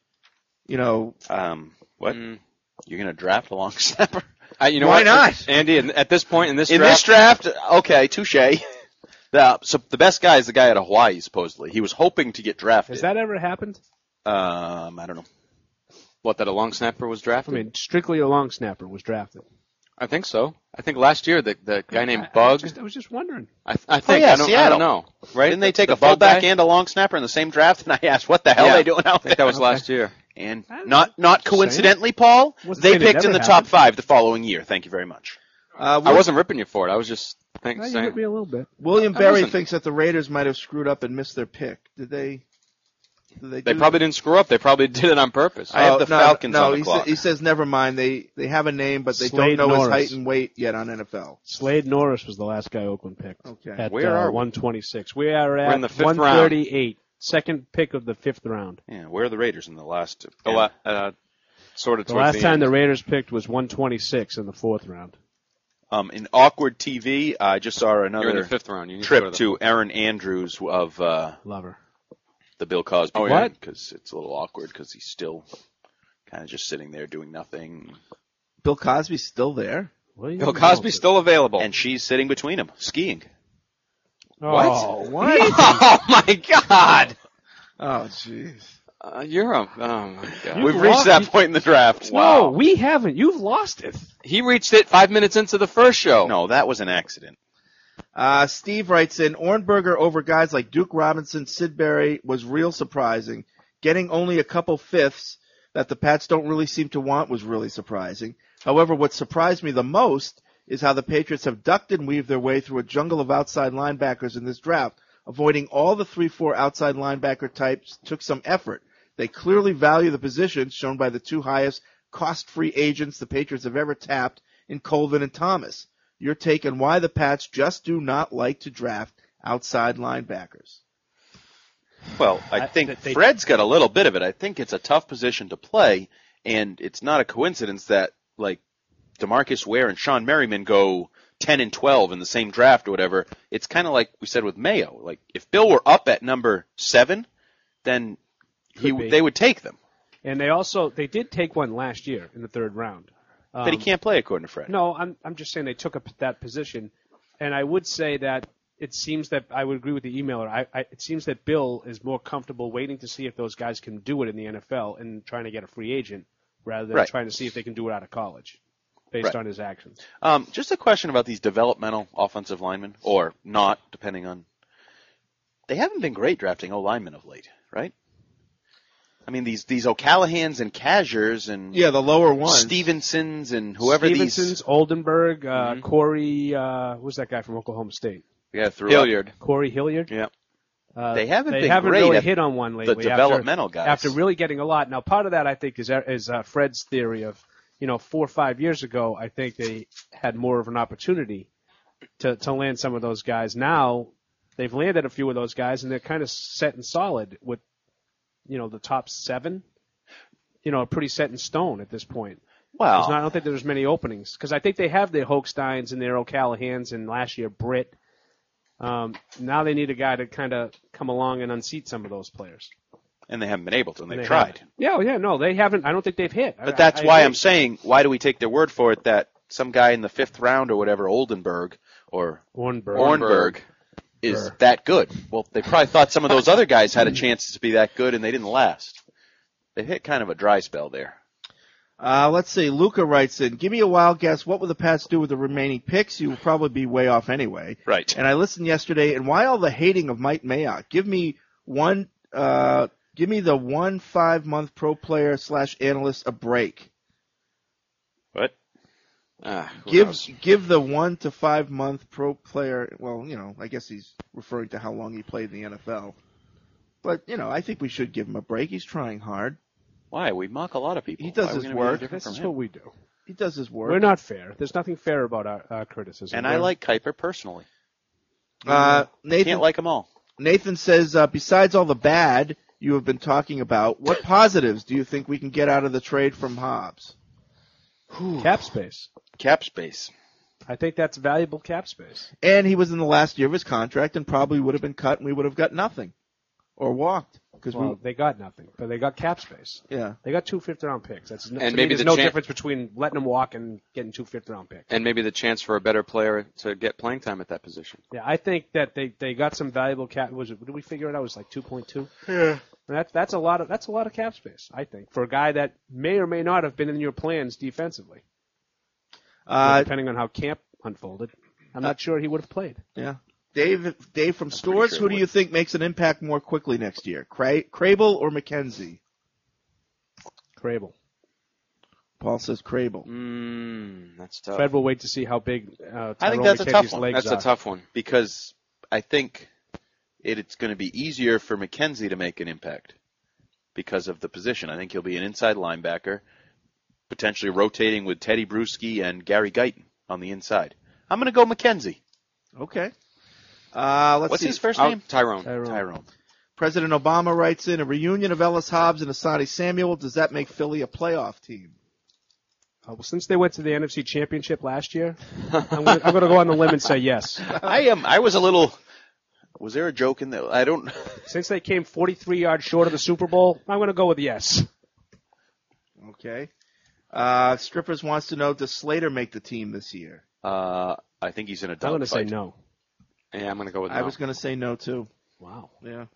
what? You're going to draft a long snapper? Why not? Andy, at this point in this draft, okay, touche. So the best guy is the guy out of Hawaii, supposedly. He was hoping to get drafted. Has that ever happened? I don't know. What, that a long snapper was drafted? I mean, strictly a long snapper was drafted. I think so. I think last year the guy named Bug. I was just wondering. I think. I don't know. Right? Didn't they take a Bug fullback guy? and a long snapper in the same draft? And I asked, what the hell are they doing out there? I think that was last year. And not coincidentally, Paul, they picked in the top 5 the following year. Thank you very much. I wasn't ripping you for it. I was just You hit me a little bit. William Berry thinks that the Raiders might have screwed up and missed their pick. Did they? They probably didn't screw up. They probably did it on purpose. I have the Falcons on the clock. He says never mind. They have a name, but they Slade don't know Norris. his height and weight yet on NFL. Slade Norris was the last guy Oakland picked. Okay. At Where are we? 126. We are at We're in the 5th 138. Second pick of the 5th round. Yeah, where are the Raiders in the last? Sort of. The last time the Raiders picked was 126 in the 4th round. In awkward TV, I just saw You're another in the 5th round. You need trip to, go to Aaron Andrews of Lover. the Bill Cosby. Oh, yeah? Because it's a little awkward because he's still kind of just sitting there doing nothing. Bill Cosby's still there. Bill Cosby's still available. And she's sitting between him, skiing. What? What? Oh my God! Oh, jeez. Oh my God! We've reached that point in the draft. No, we haven't. You've lost it. He reached it 5 minutes into the first show. No, that was an accident. Steve writes in, Ornberger over guys like Duke Robinson, Sid Barry was real surprising. Getting only a couple fifths that the Pats don't really seem to want was really surprising. However, what surprised me the most is how the Patriots have ducked and weaved their way through a jungle of outside linebackers in this draft. Avoiding all the 3-4 outside linebacker types took some effort. They clearly value the positions shown by the 2 highest cost-free agents the Patriots have ever tapped in Colvin and Thomas. Your take on why the Pats just do not like to draft outside linebackers. Well, I think Fred's got a little bit of it. I think it's a tough position to play, and it's not a coincidence that, like, DeMarcus Ware and Sean Merriman go 10 and 12 in the same draft or whatever. It's kind of like we said with Mayo. Like, if Bill were up at number 7, then they would take them. And they did take one last year in the 3rd round. But he can't play according to Fred. No, I'm just saying they took up that position, and I would say that it seems that I would agree with the emailer. It seems that Bill is more comfortable waiting to see if those guys can do it in the NFL and trying to get a free agent rather than trying to see if they can do it out of college based on his actions. Just a question about these developmental offensive linemen, or not, depending on. They haven't been great drafting O-linemen of late, right? I mean, these O'Callaghan's and Kazers and the lower ones, Stevensons and whoever Stevensons, Oldenburg, Corey, who's that guy from Oklahoma State? Yeah, Hilliard. Corey Hilliard. Yeah. They haven't been haven't great really at hit on one lately. the developmental guys. After really getting a lot. Now, part of that I think is Fred's theory of 4 or 5 years ago. I think they had more of an opportunity to land some of those guys. Now they've landed a few of those guys, and they're kind of set and solid with. The top 7, pretty set in stone at this point. Wow. I don't think there's many openings because I think they have their Hochsteins and their O'Callaghan's and last year Britt. Now they need a guy to kind of come along and unseat some of those players. And they haven't been able to, and they've tried. No, they haven't. I don't think they've hit. But that's why I'm saying, why do we take their word for it that some guy in the 5th round or whatever, Oldenburg or Ornberg, is that good? Well, they probably thought some of those other guys had a chance to be that good, and they didn't last. They hit kind of a dry spell there. Let's see. Luca writes in, give me a wild guess. What will the Pats do with the remaining picks? You will probably be way off anyway. Right. And I listened yesterday, and why all the hating of Mike Mayock? Give me the 1 5-month pro player / analyst a break. What? Give the 1 to 5 month pro player. Well, I guess he's referring to how long he played in the NFL. But I think we should give him a break. He's trying hard. Why? We mock a lot of people. He does his work. This is what we do. He does his work. We're not fair. There's nothing fair about our criticism. And I like Kuiper personally. Nathan can't like them all. Nathan says, besides all the bad you have been talking about, what positives do you think we can get out of the trade from Hobbs? Cap space. Cap space. I think that's valuable cap space. And he was in the last year of his contract and probably would have been cut and we would have got nothing. Or walked. They got nothing, but they got cap space. Yeah. They got 2 5th-round picks. There's maybe no difference between letting them walk and getting 2 5th-round picks. And maybe the chance for a better player to get playing time at that position. Yeah, I think that they got some valuable cap. Did we figure it out? It was like 2.2. Yeah. That's a lot of cap space, I think, for a guy that may or may not have been in your plans defensively. Depending on how camp unfolded, I'm not sure he would have played. Yeah. Dave from Stores, who do you think makes an impact more quickly next year? Crable or McKenzie? Crable. Paul says Crable. That's tough. Fred will wait to see how big I think that's McKenzie's a tough one. legs That's a tough one. Because I think it's going to be easier for McKenzie to make an impact because of the position. I think he'll be an inside linebacker, potentially rotating with Teddy Bruschi and Gary Guyton on the inside. I'm going to go McKenzie. Okay. What's his first name? Tyrone. President Obama writes in, a reunion of Ellis Hobbs and Asante Samuel, does that make Philly a playoff team? Well, since they went to the NFC Championship last year, I'm going to go on the limb and say yes. I was a little. Was there a joke in there? I don't. Since they came 43 yards short of the Super Bowl, I'm going to go with yes. Okay. Strippers wants to know, does Slater make the team this year? I think he's in a dogfight. I'm going to say no. Yeah, I'm going to go with no. I was going to say no, too. Wow. Yeah.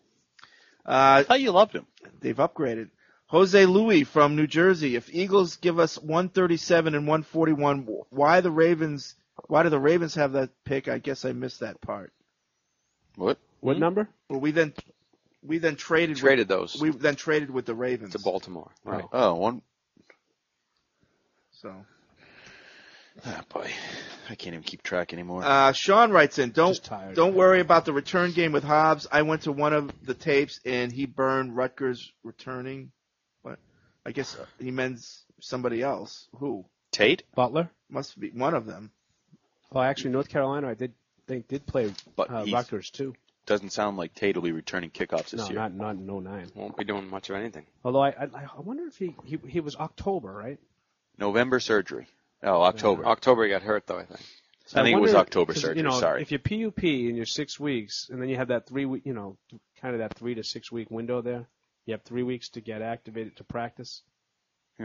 I thought you loved him. They've upgraded. Jose Louis from New Jersey. If Eagles give us 137 and 141, why do the Ravens have that pick? I guess I missed that part. What? What number? Well, we then traded those. We then traded with the Ravens to Baltimore. Right. Oh, one. So. Oh, boy. I can't even keep track anymore. Sean writes in, don't worry about the return game with Hobbs. I went to one of the tapes, and he burned Rutgers returning. What? I guess he means somebody else. Who? Tate? Butler? Must be one of them. Oh, actually, North Carolina, I did play Rutgers, too. Doesn't sound like Tate will be returning kickoffs this year. Not in 09. Won't be doing much of anything. Although I wonder if he was October, right? November surgery. Oh, October. Yeah. October he got hurt, though, I think. I think it was October surgery, sorry. If you PUP in your 6 weeks, and then you have that 3 week, kind of that 3 to 6 week window there, you have 3 weeks to get activated to practice. Yeah.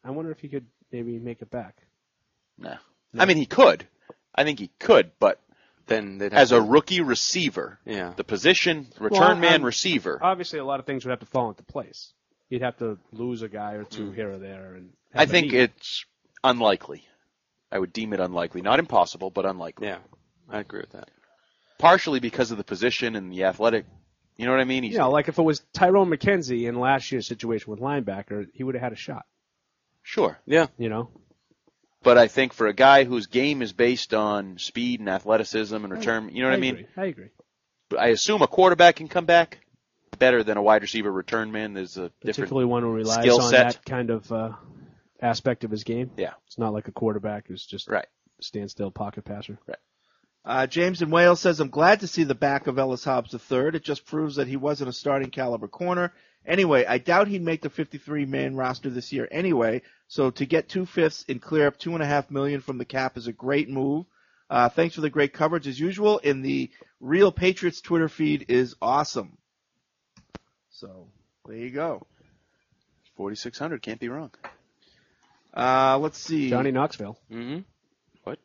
I wonder if he could maybe make it back. No. I mean, he could. I think he could, but then as a rookie receiver, yeah, the position, return man receiver. Obviously, a lot of things would have to fall into place. You'd have to lose a guy or two here or there. And I think it's unlikely. I would deem it unlikely. Not impossible, but unlikely. Yeah, I agree with that. Partially because of the position and the athletic. You know what I mean? Like if it was Tyrone McKenzie in last year's situation with linebacker, he would have had a shot. Sure. Yeah. You know? But I think for a guy whose game is based on speed and athleticism and return, you know what I mean? I agree. But I assume a quarterback can come back better than a wide receiver return man. There's a particularly different one who relies skill on set. that kind of aspect of his game. Yeah. It's not like a quarterback who's just right. standstill pocket passer. Right. James in Wales says, I'm glad to see the back of Ellis Hobbs III. It just proves that he wasn't a starting caliber corner. Anyway, I doubt he'd make the 53-man roster this year anyway, so to get 2/5 and clear up $2.5 million from the cap is a great move. Thanks for the great coverage as usual, and the Real Patriots Twitter feed is awesome. So, there you go. 4,600, can't be wrong. Let's see. Johnny Knoxville. Mm-hmm. What?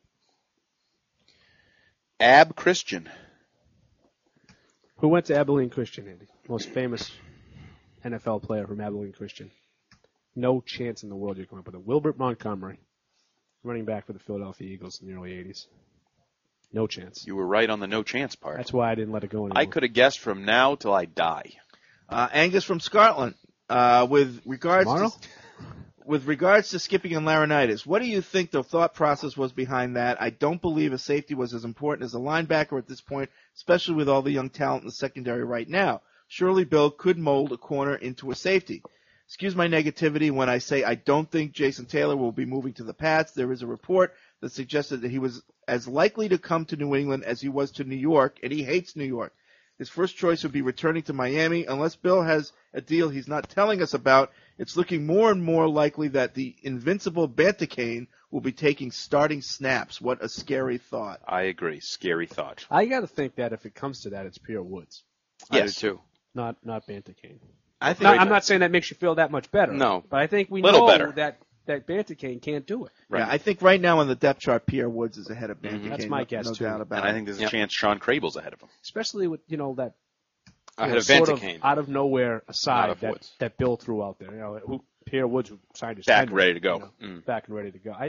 Ab Christian. Who went to Abilene Christian, Andy? Most famous NFL player from Abilene Christian. No chance in the world you're coming up with it. Wilbert Montgomery, running back for the Philadelphia Eagles in the early 80s. No chance. You were right on the no chance part. That's why I didn't let it go anymore. I could have guessed from now till I die. Angus from Scotland, with regards to skipping and laryngitis, what do you think the thought process was behind that? I don't believe a safety was as important as a linebacker at this point, especially with all the young talent in the secondary right now. Surely Bill could mold a corner into a safety. Excuse my negativity when I say I don't think Jason Taylor will be moving to the Pats. There is a report that suggested that he was as likely to come to New England as he was to New York, and he hates New York. His first choice would be returning to Miami. Unless Bill has a deal he's not telling us about, it's looking more and more likely that the invincible Bantacane will be taking starting snaps. What a scary thought. I agree. Scary thought. I got to think that if it comes to that, it's Pierre Woods. Yes. I do too. Not Bantacane. I'm not saying that makes you feel that much better. No. But I think we Little know better. that Bantacane can't do it. Right. Yeah, I think right now on the depth chart, Pierre Woods is ahead of Bantacane. That's my guess, no too. doubt about And it. I think there's a chance Sean Crable's ahead of him. Especially with, that Ahead of sort of Bantacane. out of nowhere aside Out of Woods. that Bill threw out there. Pierre Woods who signed his Back tender, ready to go. Back and ready to go.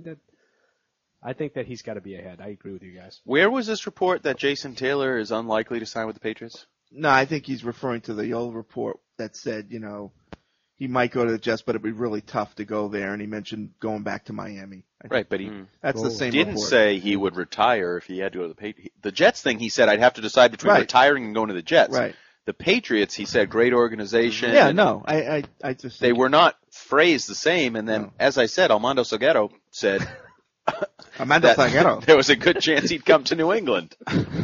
I think that he's got to be ahead. I agree with you guys. Where was this report that Jason Taylor is unlikely to sign with the Patriots? No, I think he's referring to the old report that said, he might go to the Jets, but it'd be really tough to go there, and he mentioned going back to Miami. Right, but he That's the same didn't report. say he would retire if he had to go to the Patriots. The Jets thing, he said, I'd have to decide between Right. retiring and going to the Jets. Right. The Patriots, he said, great organization. Yeah, no, I just They were not phrased the same, and then, as I said, Armando Salguero said Armando that Salguero. there was a good chance he'd come to New England.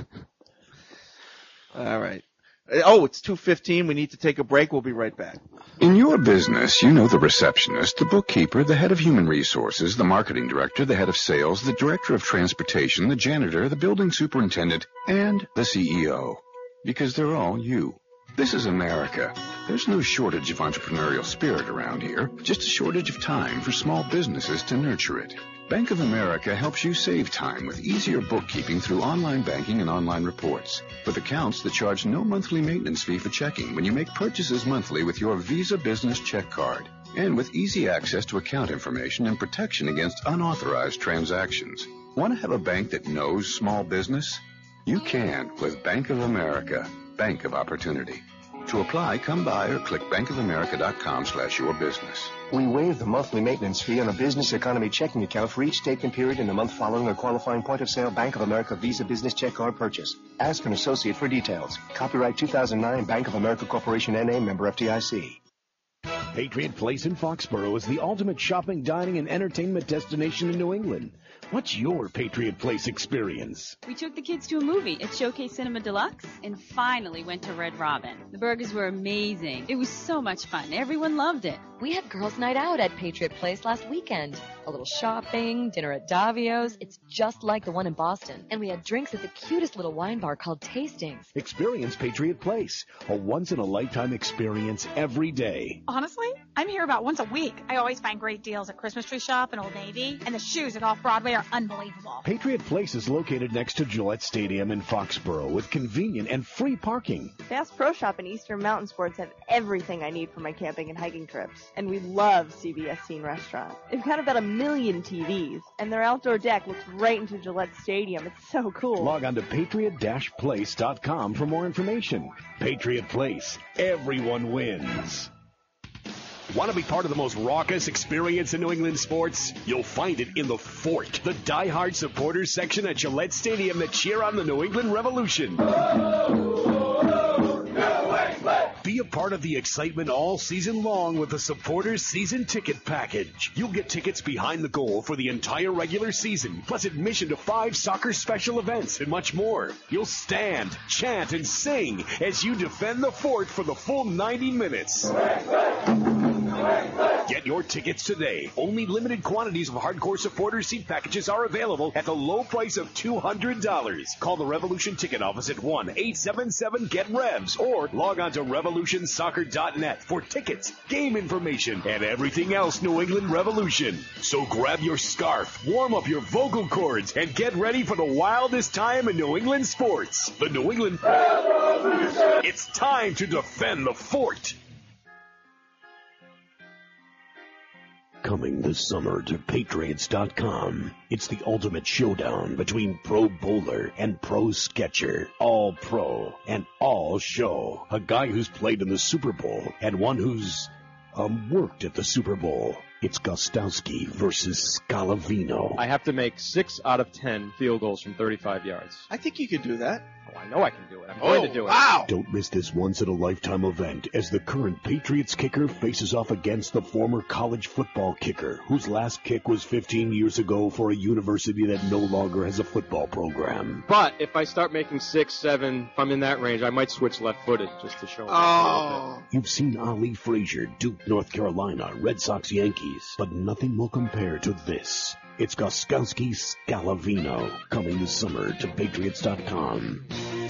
All right. Oh, it's 2:15. We need to take a break. We'll be right back. In your business, you know the receptionist, the bookkeeper, the head of human resources, the marketing director, the head of sales, the director of transportation, the janitor, the building superintendent, and the CEO. Because they're all you. This is America. There's no shortage of entrepreneurial spirit around here, just a shortage of time for small businesses to nurture it. Bank of America helps you save time with easier bookkeeping through online banking and online reports. With accounts that charge no monthly maintenance fee for checking when you make purchases monthly with your Visa Business Check Card. And with easy access to account information and protection against unauthorized transactions. Want to have a bank that knows small business? You can with Bank of America, Bank of Opportunity. To apply, come by or click bankofamerica.com/yourbusiness. We waive the monthly maintenance fee on a business economy checking account for each statement period in the month following a qualifying point-of-sale Bank of America Visa Business Check Card purchase. Ask an associate for details. Copyright 2009 Bank of America Corporation N.A. member FDIC. Patriot Place in Foxborough is the ultimate shopping, dining, and entertainment destination in New England. What's your Patriot Place experience? We took the kids to a movie at Showcase Cinema Deluxe and finally went to Red Robin. The burgers were amazing. It was so much fun. Everyone loved it. We had girls' night out at Patriot Place last weekend. A little shopping, dinner at Davio's. It's just like the one in Boston. And we had drinks at the cutest little wine bar called Tastings. Experience Patriot Place, a once-in-a-lifetime experience every day. Honestly, I'm here about once a week. I always find great deals at Christmas Tree Shop and Old Navy, and the shoes at Off-Broadway are unbelievable. Patriot Place is located next to Gillette Stadium in Foxborough with convenient and free parking. Bass Pro Shop and Eastern Mountain Sports have everything I need for my camping and hiking trips. And we love CBS Scene Restaurant. They've got about 1 million TVs, and their outdoor deck looks right into Gillette Stadium. It's so cool. Log on to patriot-place.com for more information. Patriot Place. Everyone wins. Want to be part of the most raucous experience in New England sports? You'll find it in the Fort, the die-hard supporters section at Gillette Stadium that cheer on the New England Revolution. Be a part of the excitement all season long with the Supporters Season Ticket Package. You'll get tickets behind the goal for the entire regular season, plus admission to 5 soccer special events and much more. You'll stand, chant, and sing as you defend the Fort for the full 90 minutes. Get your tickets today. Only limited quantities of hardcore supporters seat packages are available at the low price of $200. Call the Revolution Ticket Office at 1-877-GET-REVS or log on to revolutionsoccer.net for tickets, game information, and everything else New England Revolution. So grab your scarf, warm up your vocal cords, and get ready for the wildest time in New England sports. The New England Revolution! It's time to defend the Fort. Coming this summer to Patriots.com. It's the ultimate showdown between Pro Bowler and Pro Sketcher. All pro and all show. A guy who's played in the Super Bowl and one who's worked at the Super Bowl. It's Gostowski versus Scalavino. I have to make 6 out of 10 field goals from 35 yards. I think you could do that. Oh, I know I can do it. I'm going to do it. Wow. Don't miss this once-in-a-lifetime event as the current Patriots kicker faces off against the former college football kicker, whose last kick was 15 years ago for a university that no longer has a football program. But if I start making 6, 7, if I'm in that range, I might switch left-footed just to show them. You've seen Ali Frazier, Duke, North Carolina, Red Sox, Yankees, but nothing will compare to this. It's Gostowski Scalavino, coming this summer to Patriots.com.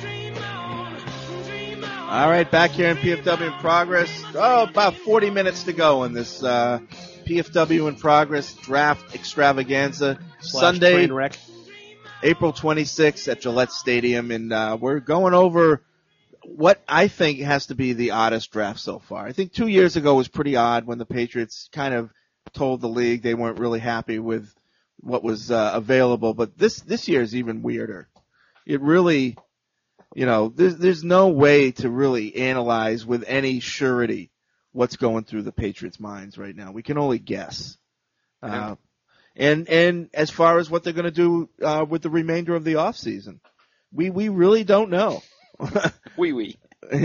All right, back here in PFW in Progress. About 40 minutes to go in this PFW in Progress draft extravaganza. Sunday, April 26th at Gillette Stadium, and we're going over what I think has to be the oddest draft so far. I think 2 years ago was pretty odd when the Patriots kind of told the league they weren't really happy with what was available, but this year is even weirder. It really, there's no way to really analyze with any surety what's going through the Patriots' minds right now. We can only guess. And as far as what they're going to do with the remainder of the offseason, we really don't know. Wee.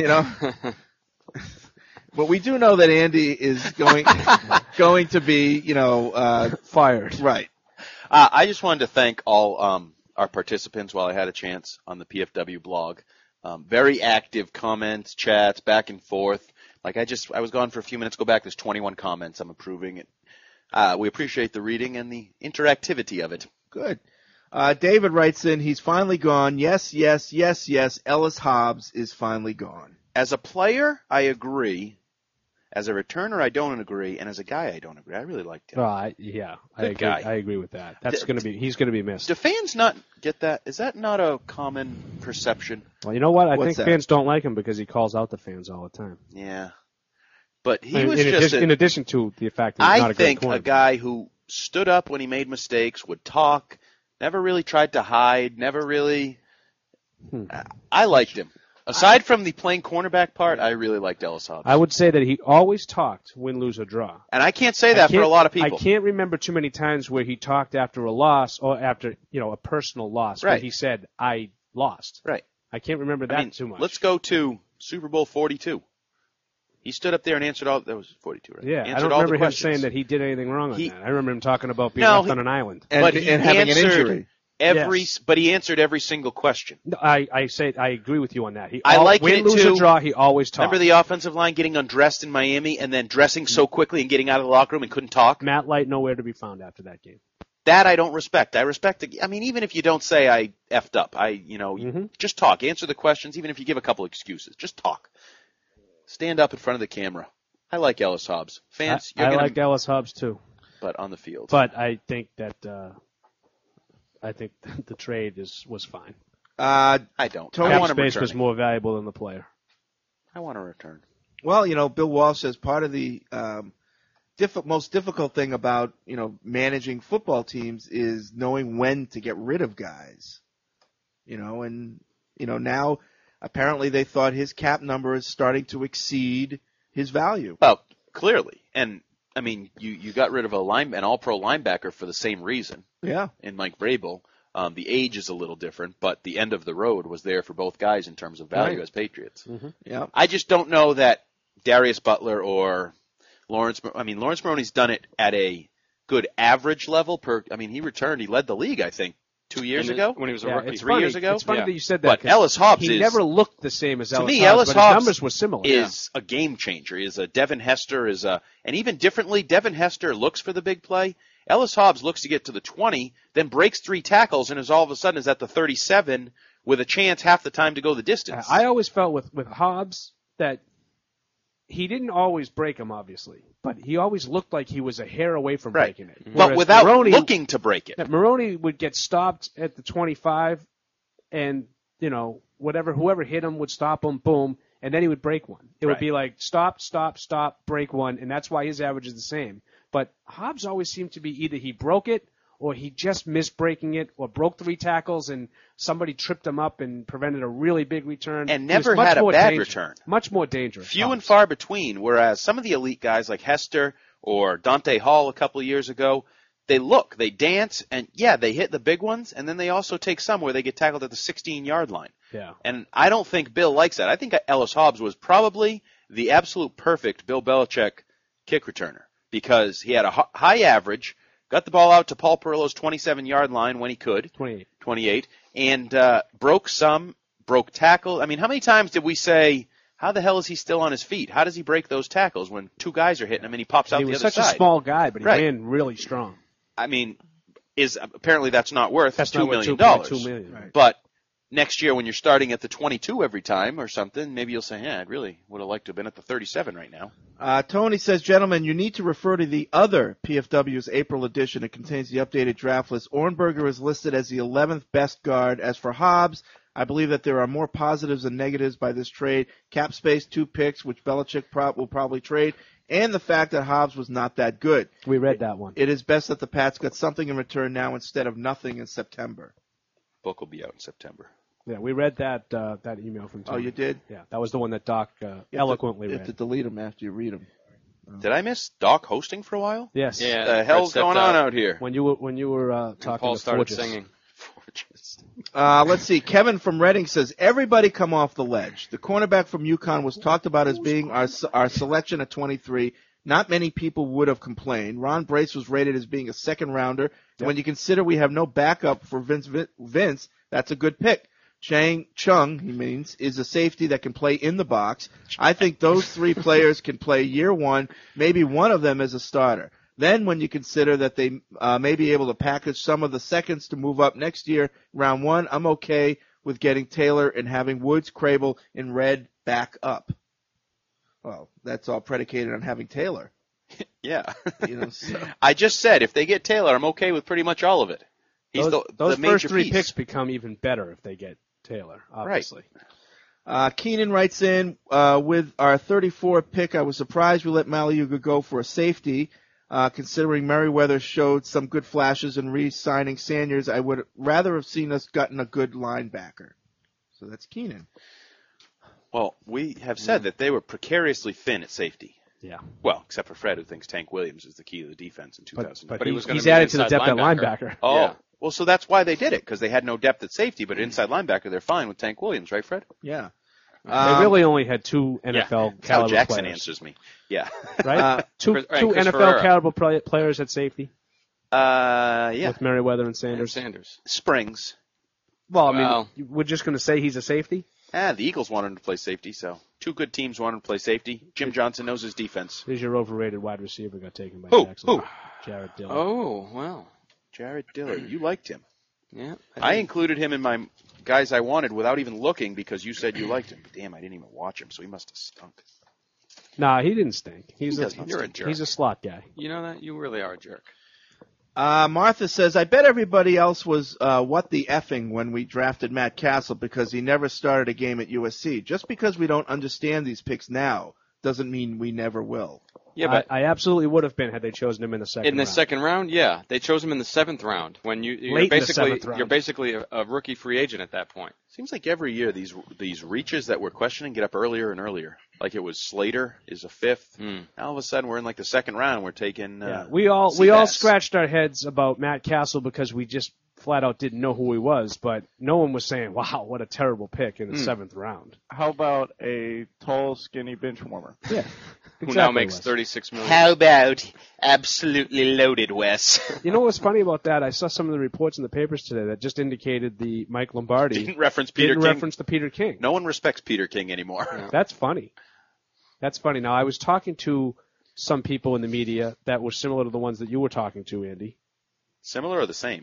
But we do know that Andy is going to be, fired. Right. I just wanted to thank all our participants while I had a chance on the PFW blog. Very active comments, chats, back and forth. I was gone for a few minutes. Go back. There's 21 comments. I'm approving it. We appreciate the reading and the interactivity of it. Good. David writes in, he's finally gone. Yes. Ellis Hobbs is finally gone. As a player, I agree. As a returner, I don't agree, and as a guy, I don't agree. I really liked him. I agree with that. He's going to be missed. Do fans not get that? Is that not a common perception? Well, you know what? I think fans don't like him because he calls out the fans all the time. Yeah, but he in addition to the fact that he's not a great corner. I think a guy who stood up when he made mistakes, would talk, never really tried to hide, never really. I liked him. Aside from the playing cornerback part, I really liked Ellis Hobbs. I would say that he always talked win, lose, or draw. And I can't say that for a lot of people. I can't remember too many times where he talked after a loss or after, a personal loss where he said, I lost. Right. I can't remember that too much. Let's go to Super Bowl 42. He stood up there and answered all. That was 42, right? Yeah, I don't remember him saying that he did anything wrong on that. I remember him talking about being left on an island. And having an injury. But he answered every single question. No, I agree with you on that. Win, lose, or draw, he always talked. Remember the offensive line getting undressed in Miami and then dressing so quickly and getting out of the locker room and couldn't talk? Matt Light nowhere to be found after that game. That I don't respect. I respect even if you don't say I effed up, just talk. Answer the questions, even if you give a couple excuses. Just talk. Stand up in front of the camera. I like Ellis Hobbs. Fans, I like Ellis Hobbs too. But on the field. But I think that the trade was fine. I don't. I want him space returning. was more valuable than the player. I want to return. Well, Bill Walsh says part of the most difficult thing about managing football teams is knowing when to get rid of guys. Now apparently they thought his cap number is starting to exceed his value. Well, clearly, and I mean, you got rid of an all-pro linebacker for the same reason. Yeah. In Mike Vrabel. The age is a little different, but the end of the road was there for both guys in terms of value as Patriots. Mm-hmm. Yeah. I just don't know that Darius Butler or Lawrence Maroney's done it at a good average level. He returned. He led the league, I think, 2 years ago. When he was a rookie. rookie. 3 years ago. It's funny that you said that. But Ellis Hobbs he never looked the same as Ellis Hobbs. To me, Ellis but Hobbs his numbers were similar. Is a game changer. Is a Devin Hester and even differently, Devin Hester looks for the big play. Ellis Hobbs looks to get to the 20, then breaks 3 tackles, and all of a sudden is at the 37 with a chance half the time to go the distance. I always felt with Hobbs that he didn't always break them, obviously, but he always looked like he was a hair away from breaking it. But without looking to break it. Maroney would get stopped at the 25, and whoever hit him would stop him, boom, and then he would break one. It would be like stop, break one, and that's why his average is the same. But Hobbs always seemed to be either he broke it or he just missed breaking it or broke 3 tackles and somebody tripped him up and prevented a really big return. And never had a bad return. Much more dangerous. Few and far between, whereas some of the elite guys like Hester or Dante Hall a couple of years ago, they dance, and they hit the big ones, and then they also take some where they get tackled at the 16-yard line. Yeah. And I don't think Bill likes that. I think Ellis Hobbs was probably the absolute perfect Bill Belichick kick returner because he had a high average, got the ball out to Paul Perillo's 27-yard line when he could. 28. And broke tackle. I mean, how many times did we say, how the hell is he still on his feet? How does he break those tackles when 2 guys are hitting him and he pops out the other side? He was such a small guy, but he ran really strong. I mean, apparently that's not worth $2 million. $2 million. Right. But next year when you're starting at the 22 every time or something, maybe you'll say, I really would have liked to have been at the 37 right now. Tony says, gentlemen, you need to refer to the other PFW's April edition. It contains the updated draft list. Ornberger is listed as the 11th best guard. As for Hobbs, I believe that there are more positives than negatives by this trade. Cap space, 2 picks, which Belichick will probably trade, and the fact that Hobbs was not that good. We read that one. It is best that the Pats got something in return now instead of nothing in September. Book will be out in September. Yeah, we read that email from Tony. Oh, you did? Yeah, that was the one that Doc eloquently read. You have to delete them after you read them. Did I miss Doc hosting for a while? Yes. Yeah. What the hell's going on out here? When you were talking Paul to started Forges. singing. Let's see. Kevin from Reading says, everybody come off the ledge. The cornerback from UConn was talked about as being our selection at 23. Not many people would have complained. Ron Brace was rated as being a second rounder. Yep. When you consider we have no backup for Vince, that's a good pick. Chung, he means, is a safety that can play in the box. I think those 3 players can play year 1, maybe one of them as a starter. Then when you consider that they may be able to package some of the seconds to move up next year, round 1, I'm okay with getting Taylor and having Woods, Crable, and Red back up. Well, that's all predicated on having Taylor. Yeah. So. I just said if they get Taylor, I'm okay with pretty much all of it. He's those the major first 3 piece. picks become even better if they get Taylor, obviously. Right. Keenan writes in, with our 34th pick, I was surprised we let Maliuga go for a safety. Considering Merriweather showed some good flashes in re-signing Sanders, I would rather have seen us gotten a good linebacker. So that's Keenan. Well, we have said that they were precariously thin at safety. Yeah. Well, except for Fred, who thinks Tank Williams is the key to the defense in 2000. But he's added to the depth at linebacker. Oh, yeah. Well, so that's why they did it, because they had no depth at safety, but inside linebacker, they're fine with Tank Williams, right, Fred? Yeah. They really only had 2 NFL that's caliber how Jackson players. answers me. Yeah. Right? Two Chris NFL Ferreira. caliber players at safety. Yeah. With Merriweather and Sanders. Springs. Well, I mean, we're just going to say he's a safety? The Eagles wanted him to play safety, so 2 good teams wanted him to play safety. Jim Johnson knows his defense. Here's your overrated wide receiver got taken by Who? Jackson. Jared Dillon. Oh, wow. Jared Dillon. You liked him. Yeah. I included him in my guys I wanted without even looking because you said you liked him. But damn, I didn't even watch him, so he must have stunk. Nah, he didn't stink. You're a jerk. He's a slot guy. You know that? You really are a jerk. Martha says, I bet everybody else was what the effing when we drafted Matt Castle because he never started a game at USC. Just because we don't understand these picks now doesn't mean we never will. Yeah, but I absolutely would have been had they chosen him in the second round. second round, yeah. They chose him in the 7th round when you're basically a rookie free agent at that point. Seems like every year these reaches that we're questioning get up earlier and earlier. Like it was Slater is a 5th. Now all of a sudden we're in like the 2nd round and we're taking we all scratched our heads about Matt Castle because we just flat out didn't know who he was, but no one was saying, wow, what a terrible pick in the 7th round. How about a tall, skinny bench warmer? Yeah. Who now makes $36 million. How about absolutely loaded, Wes? You know what's funny about that? I saw some of the reports in the papers today that just indicated the Mike Lombardi didn't reference the Peter King. No one respects Peter King anymore. Yeah. That's funny. Now, I was talking to some people in the media that were similar to the ones that you were talking to, Andy. Similar or the same?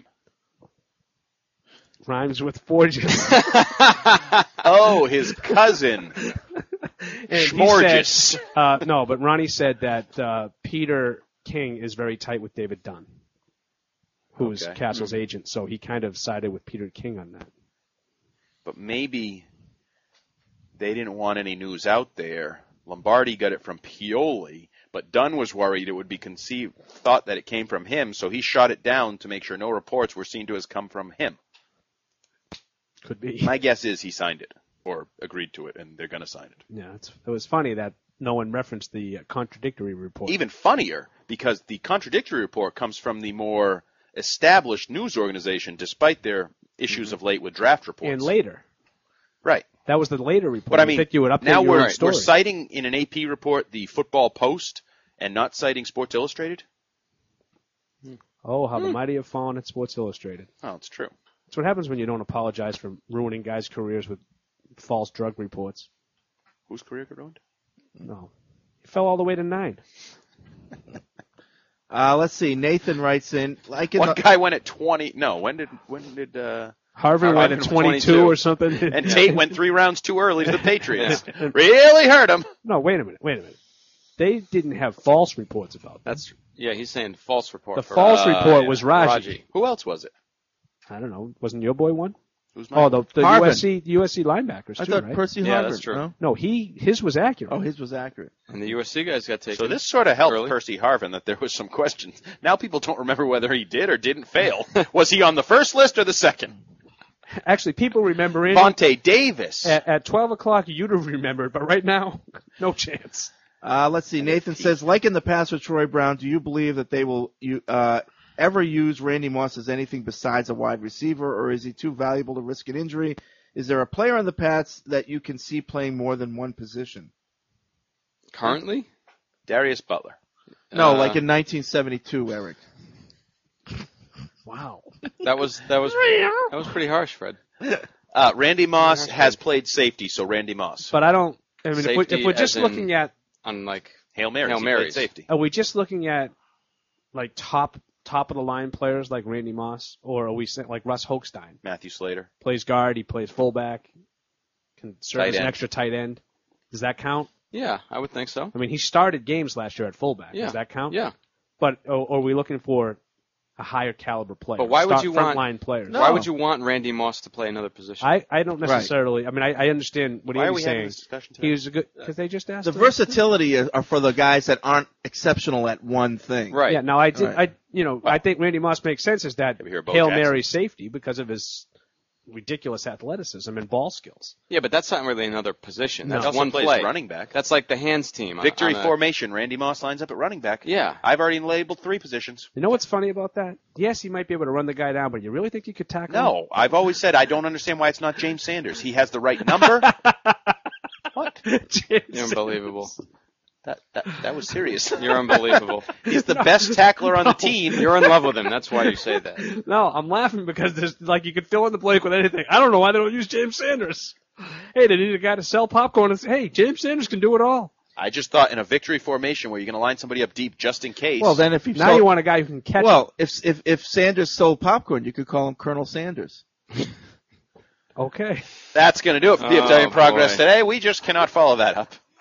Rhymes with forges. Oh, his cousin. Schmorges. No, but Ronnie said that Peter King is very tight with David Dunn, who is Castle's agent, so he kind of sided with Peter King on that. But maybe they didn't want any news out there. Lombardi got it from Pioli, but Dunn was worried it would be thought that it came from him, so he shot it down to make sure no reports were seen to have come from him. Could be. My guess is he signed it or agreed to it, and they're going to sign it. Yeah, it was funny that no one referenced the contradictory report. Even funnier, because the contradictory report comes from the more established news organization, despite their issues of late with draft reports. And later. Right. That was the later report. But I mean, you would update now your we're story. citing in an AP report the Football Post and not citing Sports Illustrated? Oh, how the mighty have fallen at Sports Illustrated. Oh, it's true. That's what happens when you don't apologize for ruining guys' careers with false drug reports. Whose career got ruined? No. He fell all the way to 9. Let's see. Nathan writes in. One guy went at 20. No, when did Harvard went at 22 or something? And Tate went 3 rounds too early to the Patriots. Really hurt him. No, wait a minute. They didn't have false reports about that. He's saying false report. The false report was Raji. Who else was it? I don't know. Wasn't your boy one? Who's mine? Oh, the USC linebackers, I too, thought right? Percy Yeah, Harvard. that's true. No, his was accurate. Oh, his was accurate. And the USC guys got taken. So this sort of helped early. Percy Harvin that there was some questions. Now people don't remember whether he did or didn't fail. Was he on the first list or the second? Actually, people remember Vontae Davis. At 12 o'clock, you'd have remembered, but right now, no chance. Let's see. Nathan says, like in the past with Troy Brown, do you believe that they will ever use Randy Moss as anything besides a wide receiver, or is he too valuable to risk an injury? Is there a player on the Pats that you can see playing more than one position? Currently? Darius Butler. No, like in 1972, Eric. Wow. That was pretty harsh, Fred. Randy Moss has played safety, so Randy Moss. But I don't. I mean, Safety if we're just looking at on like Hail Marys, Hail he Marys. played safety. Are we just looking at like top of the line players like Randy Moss, or are we saying like Russ Hochstein? Matthew Slater Plays guard, he plays fullback, can serve Tight as an end. extra tight end. Does that count? Yeah, I would think so. I mean, he started games last year at fullback. Yeah. Does that count? Yeah. But are we looking for a higher caliber player? But why would you want frontline players? Why would you want Randy Moss to play another position? I don't necessarily. I mean, I understand what Why are he's we saying. having this discussion today? He was a good because they just asked The him. versatility are for the guys that aren't exceptional at one thing. Right. Yeah. Now I did. Right. I think Randy Moss makes sense as that Ever hear of Bo Hail Jackson? Mary safety because of his ridiculous athleticism and ball skills. Yeah, but that's not really another position. No. That's He also one plays play. running back. That's like the hands team. Victory on a- formation. Randy Moss lines up at running back. Yeah. I've already labeled 3 positions. You know what's funny about that? Yes, he might be able to run the guy down, but you really think you could tackle him? No, I've always said I don't understand why it's not James Sanders. He has the right number. What? You're unbelievable. That was serious. You're unbelievable. He's the best tackler on the team. You're in love with him. That's why you say that. No, I'm laughing because there's like you could fill in the blank with anything. I don't know why they don't use James Sanders. Hey, they need a guy to sell popcorn and say, hey, James Sanders can do it all. I just thought in a victory formation where you're going to line somebody up deep just in case. Well, then if Now you want a guy who can catch Well, if Sanders sold popcorn, you could call him Colonel Sanders. Okay. That's going to do it for PFW Oh, Progress boy. today. We just cannot follow that up.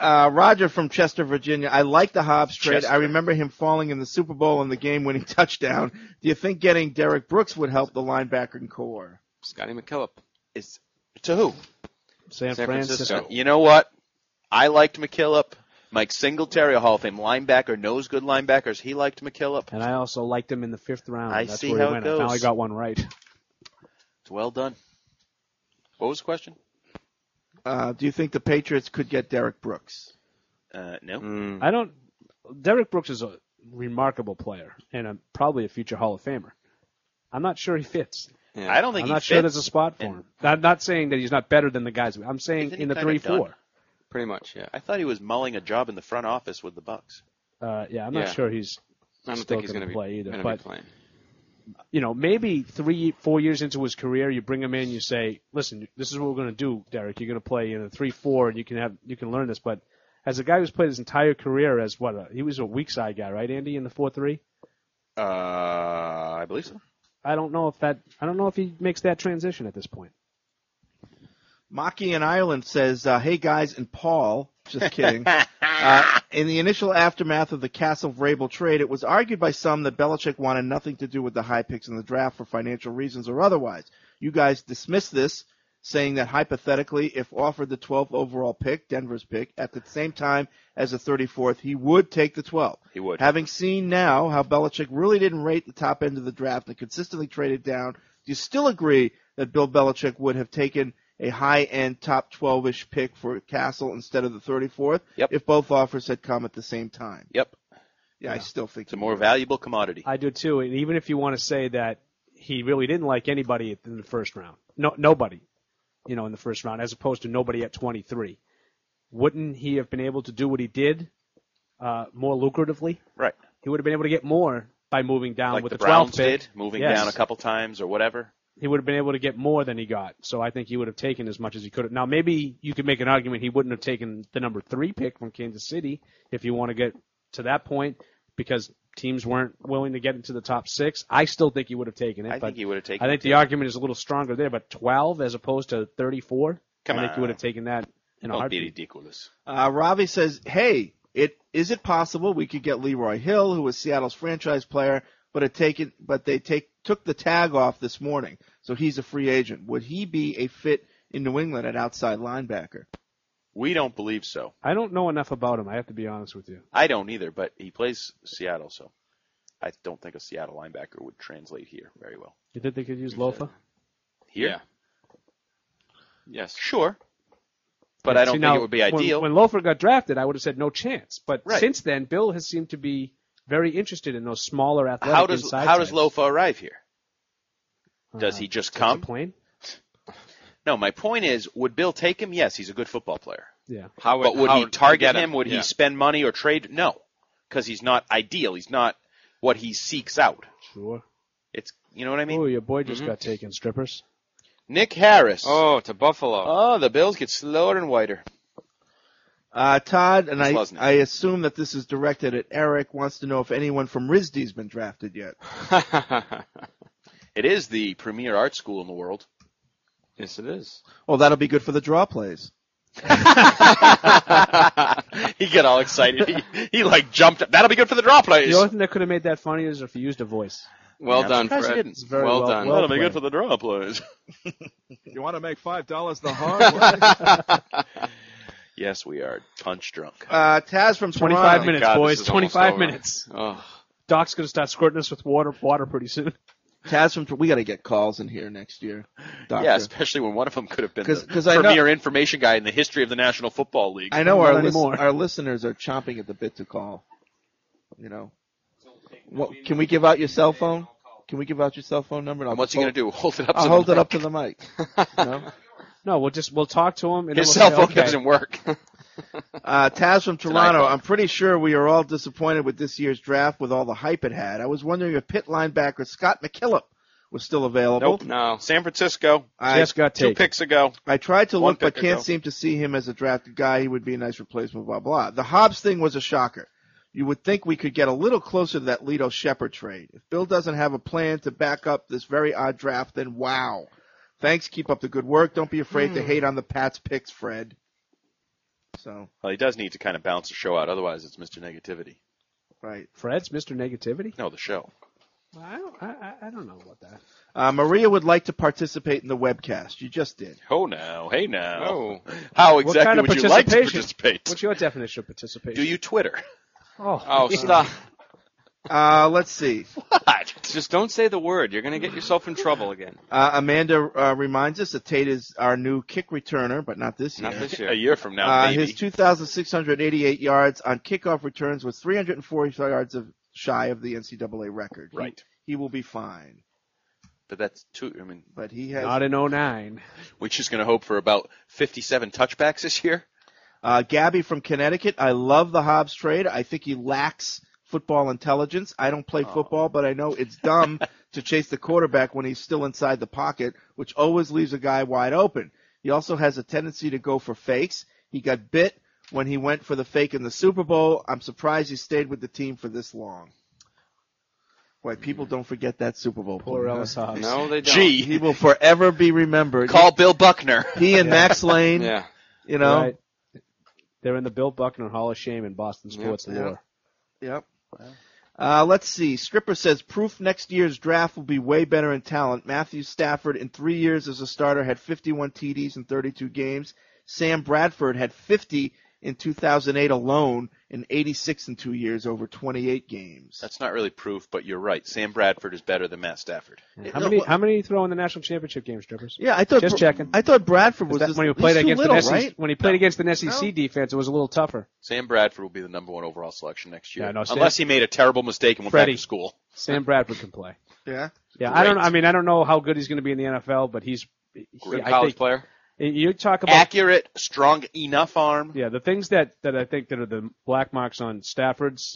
Roger from Chester, Virginia. I like the Hobbs trade. Chester. I remember him falling in the Super Bowl on the game-winning touchdown. Do you think getting Derek Brooks would help the linebacker core? Scotty McKillop. To who? San Francisco. You know what? I liked McKillop. Mike Singletary, a Hall of Fame linebacker, knows good linebackers. He liked McKillop. And I also liked him in the 5th round. I That's see where how he it went. goes. I finally got one right. It's well done. What was the question? Do you think the Patriots could get Derek Brooks? No. I don't. Derek Brooks is a remarkable player and probably a future Hall of Famer. I'm not sure he fits. I don't think I'm he not fits. sure there's a spot for him. I'm not saying that he's not better than the guys. I'm saying Isn't in he the kind of 3-4. done? Pretty much, yeah. I thought he was mulling a job in the front office with the Bucks. Yeah, I'm not sure he's I don't still think he's going to be play either. gonna But be playing. you know, maybe 3-4 years into his career, you bring him in, you say, "Listen, this is what we're going to do, Derek. You're going to play in a 3-4, and you can learn this." But as a guy who's played his entire career as he was a weak side guy, right, Andy, in the 4-3? I believe so. I don't know if he makes that transition at this point. Maki in Ireland says, hey guys, and Paul, just kidding. In the initial aftermath of the Castle-Vrabel trade, it was argued by some that Belichick wanted nothing to do with the high picks in the draft for financial reasons or otherwise. You guys dismissed this, saying that hypothetically, if offered the 12th overall pick, Denver's pick, at the same time as the 34th, he would take the 12th. He would. Having seen now how Belichick really didn't rate the top end of the draft and consistently traded down, do you still agree that Bill Belichick would have taken a high-end top 12-ish pick for Castle instead of the 34th if both offers had come at the same time? Yep. Yeah, I still think it's a more valuable commodity. I do too. And even if you want to say that he really didn't like anybody in the first round, nobody, in the first round, as opposed to nobody at 23, wouldn't he have been able to do what he did more lucratively? Right. He would have been able to get more by moving down like with the the 12th Browns pick. did, moving Yes. down a couple times or whatever. He would have been able to get more than he got. So I think he would have taken as much as he could have. Now, maybe you could make an argument he wouldn't have taken the number 3 pick from Kansas City if you want to get to that point because teams weren't willing to get into the top 6. I still think he would have taken it. I think he would have taken I think it. the argument is a little stronger there, but 12 as opposed to 34, Come I think on. you would have taken that in a Don't heartbeat. be ridiculous. Ravi says, hey, is it possible we could get Leroy Hill, who was Seattle's franchise player, but they took the tag off this morning, so he's a free agent. Would he be a fit in New England at outside linebacker? We don't believe so. I don't know enough about him. I have to be honest with you. I don't either, but he plays Seattle, so I don't think a Seattle linebacker would translate here very well. You think they could use Lofa? Here? Yeah. Yes. Sure. But I don't think it would be ideal. When Lofa got drafted, I would have said no chance. But Right. since then, Bill has seemed to be very interested in those smaller athletic inside How does types. Lofa arrive here? Does he just come? Plane? No, my point is, would Bill take him? Yes, he's a good football player. Yeah. But would he target get him? Would Yeah. he spend money or trade? No, because he's not ideal. He's not what he seeks out. Sure. It's you know what I mean. Oh, your boy just got taken. Strippers. Nick Harris. Oh, to Buffalo. Oh, the Bills get slower and whiter. Todd, and It's Lesnar. I assume that this is directed at Eric, wants to know if anyone from RISD's been drafted yet. It is the premier art school in the world. Yes, it is. Well, that'll be good for the draw plays. He got all excited. He like jumped up. That'll be good for the draw plays. The only thing that could have made that funny is if he used a voice. Well Yeah, I'm done, surprised he Fred. didn't. It's very well done. That'll be played. good for the draw plays. You want to make $5 the hard way? Yes, we are punch drunk. Taz from 25 Toronto. minutes, God, boys. this is almost 25 over. minutes. Oh. Doc's going to start squirting us with water pretty soon. Taz from we got to get calls in here next year. Doctor. Yeah, especially when one of them could have been 'Cause the I know- premier information guy in the history of the National Football League. I know Not our anymore. our listeners are chomping at the bit to call. What, can we give out your cell phone? Can we give out your cell phone number? And what's he going to do? Hold it up? I'll to hold the it mic? up to the mic. No? No, we'll talk to him. And His then we'll cell say, phone okay. doesn't work. Taz from an Toronto. iPhone. I'm pretty sure we are all disappointed with this year's draft with all the hype it had. I was wondering if Pitt linebacker Scott McKillop was still available. Nope. No. San Francisco. Just got 2 taken. picks ago. I tried to One look, but pick can't ago. seem to see him as a drafted guy. He would be a nice replacement, blah, blah. The Hobbs thing was a shocker. You would think we could get a little closer to that Lito Shepard trade. If Bill doesn't have a plan to back up this very odd draft, then wow. Thanks. Keep up the good work. Don't be afraid to hate on the Pats picks, Fred. So Well, he does need to kind of balance the show out. Otherwise, it's Mr. Negativity. right. Fred's Mr. Negativity? No, the show. I don't know about that. Maria would like to participate in the webcast. You just did. Oh, now. Hey, now. Oh. How What exactly kind of would you like to participation? participate? What's your definition of participation? Do you Twitter? Oh, stop. Let's see. What? Just don't say the word. You're going to get yourself in trouble again. Amanda reminds us that Tate is our new kick returner, but not this year. Not this year. A year from now, maybe. His 2,688 yards on kickoff returns was 340 yards shy of the NCAA record. Right. He will be fine. But that's two. I mean, But he has. Not in 09. we're just going to hope for about 57 touchbacks this year. Gabby from Connecticut. I love the Hobbs trade. I think he lacks football intelligence. I don't play football, but I know it's dumb to chase the quarterback when he's still inside the pocket, which always leaves a guy wide open. He also has a tendency to go for fakes. He got bit when he went for the fake in the Super Bowl. I'm surprised he stayed with the team for this long. Boy, people don't forget that Super Bowl. Poor play, huh? Ellis Hobbs. No, they don't. Gee. He will forever be remembered. Call Bill Buckner. He and Max Lane, Yeah. you know. Right. They're in the Bill Buckner Hall of Shame in Boston sports lore. Yep. Let's see. Stripper says proof next year's draft will be way better in talent. Matthew Stafford in 3 years as a starter had 51 TDs in 32 games. Sam Bradford had 50 in 2008 alone and 86 in 2 years over 28 games. That's not really proof, but you're right. Sam Bradford is better than Matt Stafford. How many throw in the national championship game, Strippers? Yeah, I thought Just checking. I thought Bradford was When he he's played too against little, an SEC, right? when he played against an SEC defense, it was a little tougher. Sam Bradford will be the number one overall selection next year. Yeah, no, unless he made a terrible mistake and went back Freddie. to school. Sam Bradford can play. Yeah. Yeah, Great. I don't know how good he's going to be in the NFL, but he's Good I college think- player. You talk about Accurate, strong enough arm. Yeah, the things that I think that are the black marks on Stafford's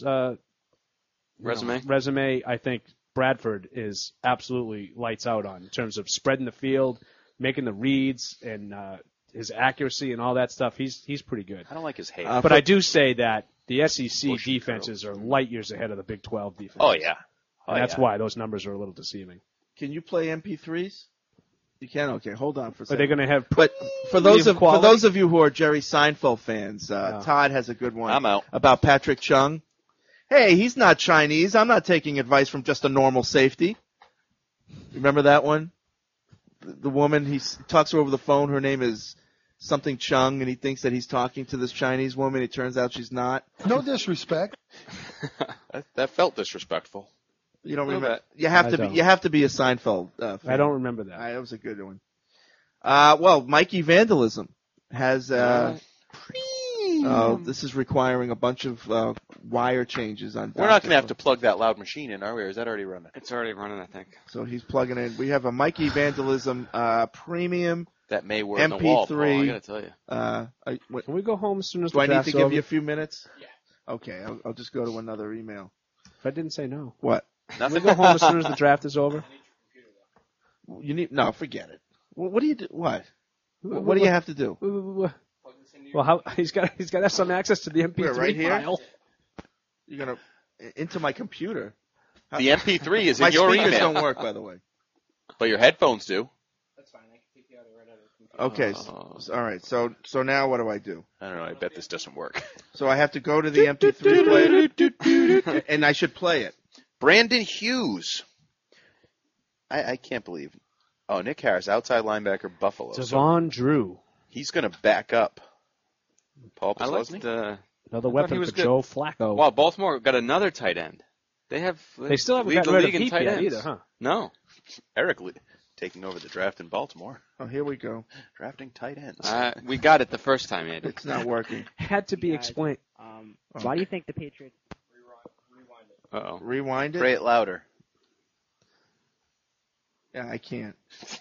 resume, I think Bradford is absolutely lights out on in terms of spreading the field, making the reads, and his accuracy and all that stuff. He's pretty good. I don't like his hair. But I do say that the SEC defenses are light years ahead of the Big 12 defenses. Oh, yeah. And that's why those numbers are a little deceiving. Can you play MP3s? You can? Okay, hold on for a Are second. they going to have? But for those of you who are Jerry Seinfeld fans, Todd has a good one. I'm out. About Patrick Chung. Hey, he's not Chinese. I'm not taking advice from just a normal safety. Remember that one? The woman, he talks to her over the phone. Her name is something Chung, and he thinks that he's talking to this Chinese woman. It turns out she's not. No disrespect. That felt disrespectful. You don't Little remember? bit. You have I to don't. be. You have to be a Seinfeld fan. I don't remember that. That was a good one. Well, Mikey Vandalism has. This is requiring a bunch of wire changes on. We're not going to have to plug that loud machine in, are we? Or is that already running? It's already running, I think. So he's plugging in. We have a Mikey Vandalism Premium That may work on the wall, Paul, I MP3. got to tell you. Can we go home as soon as Do the I need draft's to give over? you a few minutes? Yeah. Okay, I'll just go to another email. If I didn't say no. What? Can we go home as soon as the draft is over? You need no, forget it. What do you do? What? What do you have to do? Well, he's got to have some access to the MP3 Where, right here? file. You're gonna into my computer. The MP3 is My in your speakers email. don't work, by the way. But your headphones do. Okay, all right. So now what do I do? I don't know. I bet this doesn't work. So I have to go to the MP3 player, and I should play it. Brandon Hughes. I can't believe. Oh, Nick Harris, outside linebacker, Buffalo. Devon Drew. He's going to back up. Paul I liked Posluszny? Another he weapon was for good. Joe Flacco. Wow, Baltimore got another tight end. They still haven't lead gotten the rid of league in Heath tight yet ends. either, huh? No. Eric taking over the draft in Baltimore. Oh, here we go. Drafting tight ends. We got it the first time, Andy. It's not working. Had to be explained. Why do you think the Patriots? Uh-oh. Rewind it. Pray it louder. Yeah, I can't.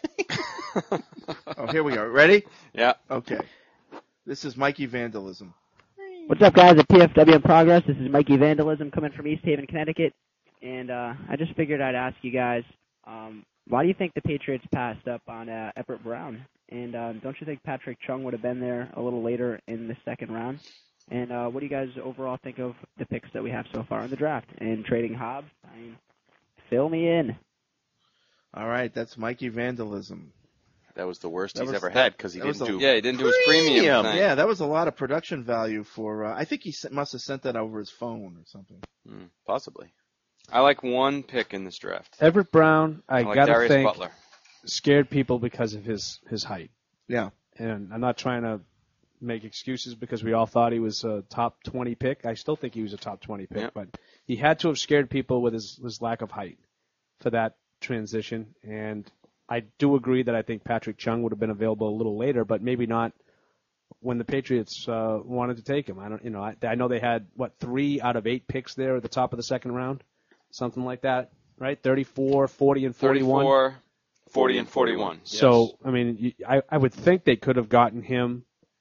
Oh, here we go. Ready? Yeah. Okay. This is Mikey Vandalism. What's up, guys? At PFW in Progress. This is Mikey Vandalism coming from East Haven, Connecticut, and I just figured I'd ask you guys, why do you think the Patriots passed up on Everett Brown? And don't you think Patrick Chung would have been there a little later in the second round? And what do you guys overall think of the picks that we have so far in the draft and trading Hobbs? I mean, fill me in. All right, that's Mikey Vandalism. That was the worst he's was- ever had because he that was didn't do. Yeah, he didn't do his premium thing. Yeah, that was a lot of production value for. I think he must have sent that over his phone or something. Possibly. I like one pick in this draft. Everett Brown, I like gotta Darius think, Butler. scared people because of his height. Yeah. And I'm not trying to make excuses because we all thought he was a top 20 pick. I still think he was a top 20 pick, Yeah. but he had to have scared people with his lack of height for that transition. And I do agree that I think Patrick Chung would have been available a little later, but maybe not when the Patriots wanted to take him. I know they had 3 out of 8 picks there at the top of the second round, something like that, right? 34, 40, and 41. 34, 40, and 41. So I mean, I would think they could have gotten him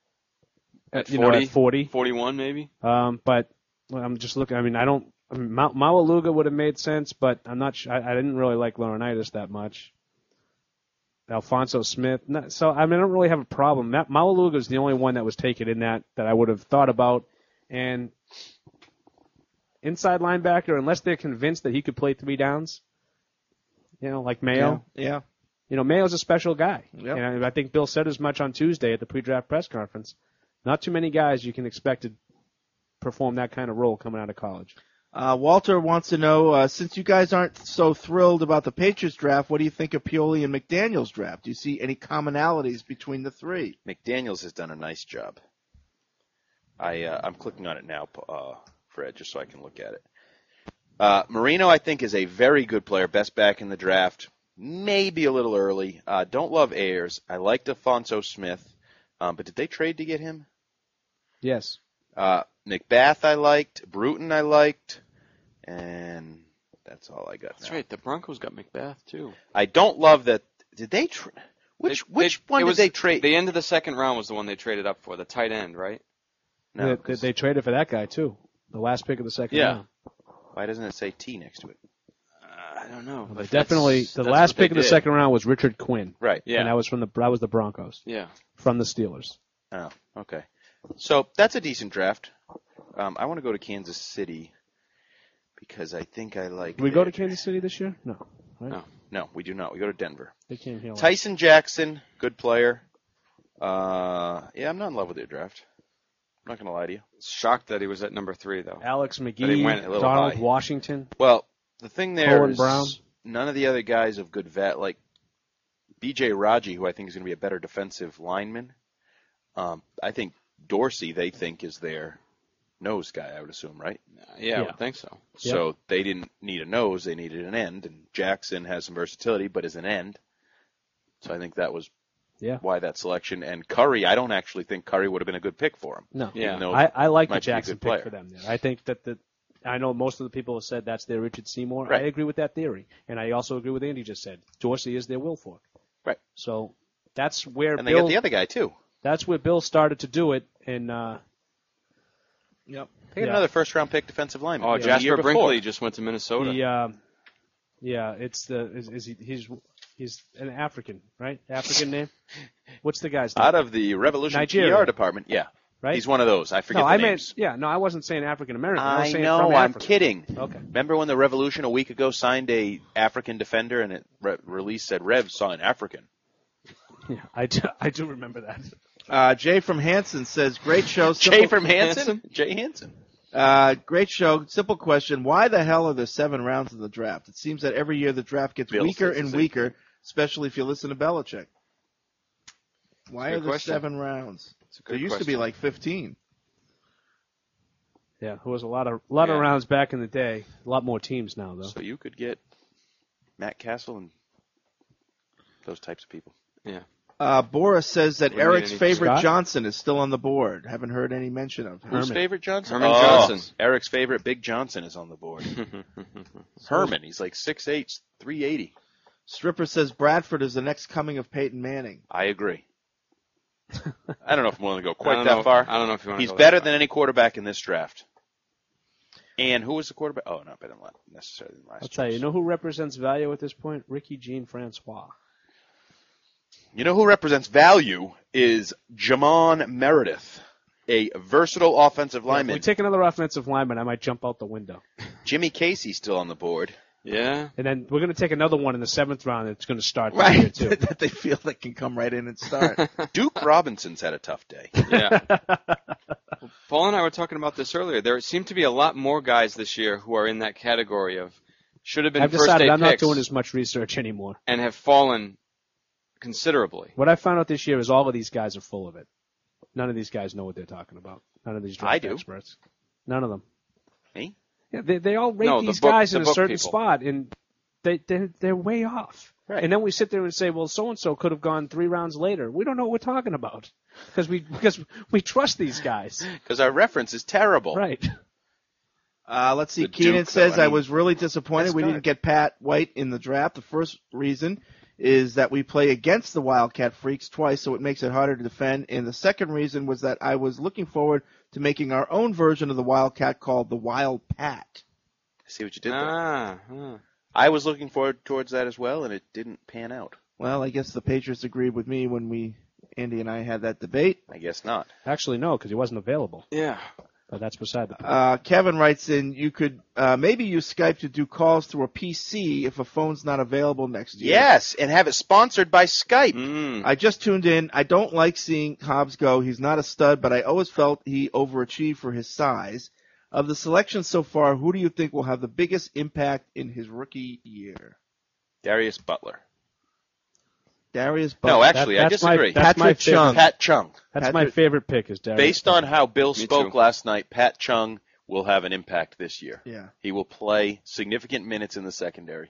At at 40, 41 maybe. But I'm just looking. I mean, Maualuga would have made sense, but I'm not. I didn't really like Laurinaitis that much. Alfonso Smith. So I mean, I don't really have a problem. Maualuga is the only one that was taken in that I would have thought about. And inside linebacker, unless they're convinced that he could play 3 downs, like Mayo. Yeah. Mayo's a special guy. Yep. And I think Bill said as much on Tuesday at the pre-draft press conference. Not too many guys you can expect to perform that kind of role coming out of college. Walter wants to know, since you guys aren't so thrilled about the Patriots draft, what do you think of Pioli and McDaniels draft? Do you see any commonalities between the 3? McDaniels has done a nice job. I'm clicking on it now, Fred, just so I can look at it. Marino, I think, is a very good player, best back in the draft. Maybe a little early. Don't love Ayers. I liked Alfonso Smith, but did they trade to get him? Yes. McBath I liked. Bruton I liked. And that's all I got. That's right. The Broncos got McBath too. I don't love that. Did they? Which one did they trade? The end of the second round was the one they traded up for, the tight end, right? No, They traded for that guy too. The last pick of the second Yeah. round. Why doesn't it say T next to it? I don't know. But definitely, the last pick of the second round was Richard Quinn. Right. Yeah. And that was the Broncos. Yeah. From the Steelers. Oh, okay. So that's a decent draft. I want to go to Kansas City because I think I like. Did we go to Kansas City this year? No. Right? No, we do not. We go to Denver. They came here. Tyson Jackson, good player. Yeah, I'm not in love with their draft. I'm not going to lie to you. Shocked that he was at number 3 though. Alex But he McGee, went a little Donald high. Washington. Well, the thing there Owen is Brown. none of the other guys of good vet, like B.J. Raji, who I think is going to be a better defensive lineman. I think Dorsey, they think, is their nose guy, I would assume, right? Yeah, I would think so. So they didn't need a nose, they needed an end, and Jackson has some versatility, but is an end. So I think that was why that selection. And Curry, I don't actually think Curry would have been a good pick for him. No. even though I like the might be a Jackson good pick player. for them there. I think that I know most of the people have said that's their Richard Seymour. Right. I agree with that theory. And I also agree with Andy just said. Dorsey is their Wilfork. Right. So that's where And they Bill, got the other guy, too. That's where Bill started to do it. And Yep. They got another first-round pick defensive lineman. Oh, The year Jasper before. Brinkley just went to Minnesota. He's an African, right? African name. What's the guy's name? Out of the Revolution Nigeria. PR department, yeah. Right? He's one of those. I forget No, the I names. meant I wasn't saying African American. I was I saying know, from I'm Africa. kidding. Okay. Remember when the Revolution a week ago signed a African defender and it release said Rev saw an African? Yeah, I do remember that. Jay from Hanson says, great show. Jay from Hanson? Jay Hanson. Great show. Simple question. Why the hell are there 7 rounds in the draft? It seems that every year the draft gets Bill weaker says and the same weaker, especially if you listen to Belichick. Why Good are there question. 7 rounds? It's a good There used to be question. like 15. Yeah, there was a lot of rounds back in the day. A lot more teams now, though. So you could get Matt Castle and those types of people. Yeah. Boris says that Wouldn't Eric's need any- favorite Scott? Johnson is still on the board. Haven't heard any mention of him. Whose favorite Johnson? Herman Oh, Johnson. Eric's favorite Big Johnson is on the board. Herman, he's like 6'8", 380. Stripper says Bradford is the next coming of Peyton Manning. I agree. I don't know if I'm willing to go I quite don't that know- far. I don't know if you want to He's go better that than any quarterback in this draft. And who was the quarterback? Oh, not better than necessarily than last. I'll tell you. You know who represents value at this point? Ricky Jean Francois. You know who represents value is Jamon Meredith, a versatile offensive If lineman. we take another offensive lineman, I might jump out the window. Jimmy Casey's still on the board. Yeah. And then we're going to take another one in the 7th round that's going to start this Right. year, too. That they feel they can come right in and start. Duke Robinson's had a tough day. Yeah. Paul and I were talking about this earlier. There seem to be a lot more guys this year who are in that category of should have been I've first-day decided I'm not picks doing as much research anymore. and have fallen considerably. What I found out this year is all of these guys are full of it. None of these guys know what they're talking about. None of these draft I do. experts. None of them. Me? Yeah, they all rate No, these the book- guys the in a book certain people. spot, and they're way off. Right. And then we sit there and say, well, so-and-so could have gone 3 rounds later. We don't know what we're talking about because we trust these guys. Because our reference is terrible. Right. Let's see. The Keenan Duke, says, though, I was really disappointed we didn't get Pat White in the draft. The first reason is that we play against the Wildcat Freaks twice, so it makes it harder to defend. And the second reason was that I was looking forward to making our own version of the Wildcat called the Wild Pat. See what you did there. I was looking forward towards that as well, and it didn't pan out. Well, I guess the Patriots agreed with me when Andy and I had that debate. I guess not. Actually, no, because he wasn't available. Yeah. But that's beside the point. Kevin writes in, you could maybe use Skype to do calls through a PC if a phone's not available next year. Yes, and have it sponsored by Skype. I just tuned in. I don't like seeing Hobbs go. He's not a stud, but I always felt he overachieved for his size. Of the selections so far, who do you think will have the biggest impact in his rookie year? Darius Butler. Darius Butler. No, actually, I disagree. Patrick Chung. Pat Chung. That's my favorite pick is Darius. Based on how Bill Me spoke too. last night, Pat Chung will have an impact this year. Yeah. He will play significant minutes in the secondary.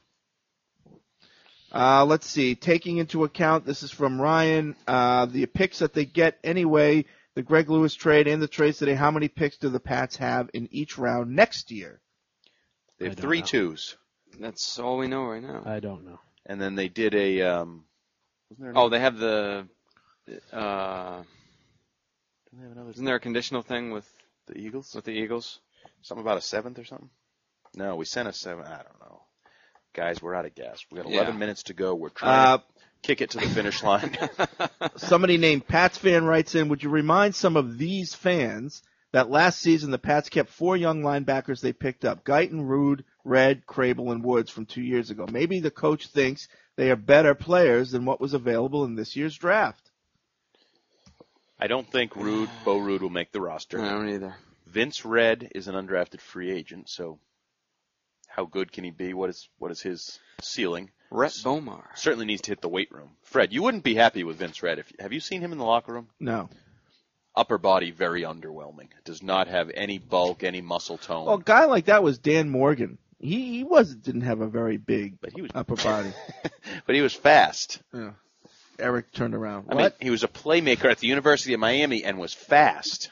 Let's see. Taking into account, this is from Ryan, the picks that they get anyway, the Greg Lewis trade and the trades today, how many picks do the Pats have in each round next year? They have 3 twos. That's all we know right now. I don't know. And then they did a. Wasn't there Oh, they have the. Didn't they have another Isn't there a conditional thing with the Eagles? With the Eagles? Something about a 7th or something? No, we sent a 7. I don't know. Guys, we're out of gas. We got 11 minutes to go. We're trying to kick it to the finish line. Somebody named Pats fan writes in, would you remind some of these fans that last season the Pats kept 4 young linebackers they picked up, Guyton, Rude, Red, Crable, and Woods from 2 years ago. Maybe the coach thinks they are better players than what was available in this year's draft. I don't think Bo Rude will make the roster. I don't either. Vince Red is an undrafted free agent, so how good can he be? What is his ceiling? Rhett Bomar. Certainly needs to hit the weight room. Fred, you wouldn't be happy with Vince Red. Have you seen him in the locker room? No. Upper body, very underwhelming. Does not have any bulk, any muscle tone. Well, a guy like that was Dan Morgan. He didn't have a very big upper body. But he was fast. Yeah. Eric turned around. I mean, he was a playmaker at the University of Miami and was fast.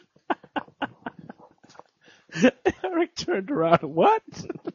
Eric turned around. What?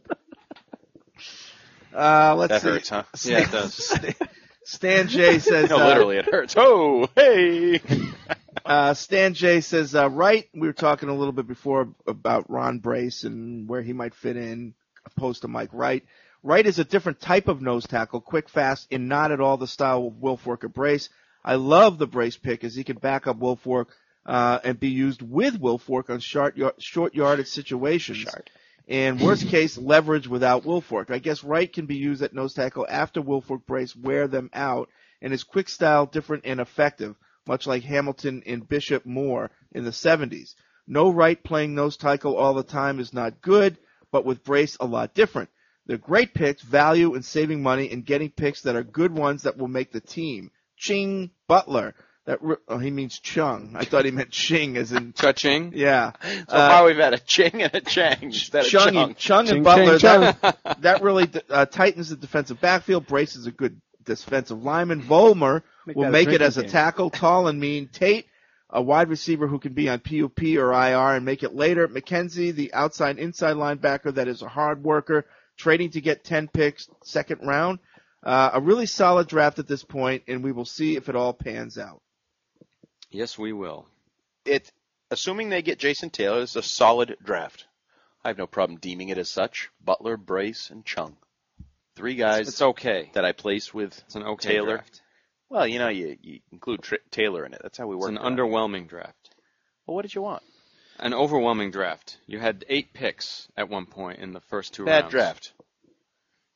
Let's that see. hurts, huh? Yeah, it does. Stan J says. No, literally, it hurts. Oh, hey. Stan J says, Wright, we were talking a little bit before about Ron Brace and where he might fit in opposed to Mike Wright. Wright is a different type of nose tackle, quick, fast, and not at all the style of Wilfork or Brace. I love the Brace pick as he can back up Wilfork and be used with Wilfork on short yardage situations. And worst case, leverage without Wilfork. I guess Wright can be used at nose tackle after Wilfork, Brace wear them out, and his quick style different and effective, much like Hamilton and Bishop Moore in the 70s. No Wright playing nose tackle all the time is not good, but with Brace a lot different. They're great picks, value, and saving money, and getting picks that are good ones that will make the team. Ching Butler. He means Chung. I thought he meant Ching as in... Cha-ching? Yeah. So far we've had a Ching and a Chang instead of Chung. Chung and Butler, that really tightens the defensive backfield. Brace is a good defensive lineman. Volmer will make it as a tackle, tall and mean. Tate, a wide receiver who can be on PUP or IR and make it later. McKenzie, the outside-inside linebacker that is a hard worker, trading to get 10 picks, second round. A really solid draft at this point, and we will see if it all pans out. Yes, we will. Assuming they get Jason Taylor, it's a solid draft. I have no problem deeming it as such. Butler, Brace, and Chung. 3 guys. It's okay. That I place with It's an okay Taylor. draft. Well, you include Taylor in it. That's how we work. It's an underwhelming draft. Well, what did you want? An overwhelming draft. You had 8 picks at one point in the first 2 Bad rounds. draft.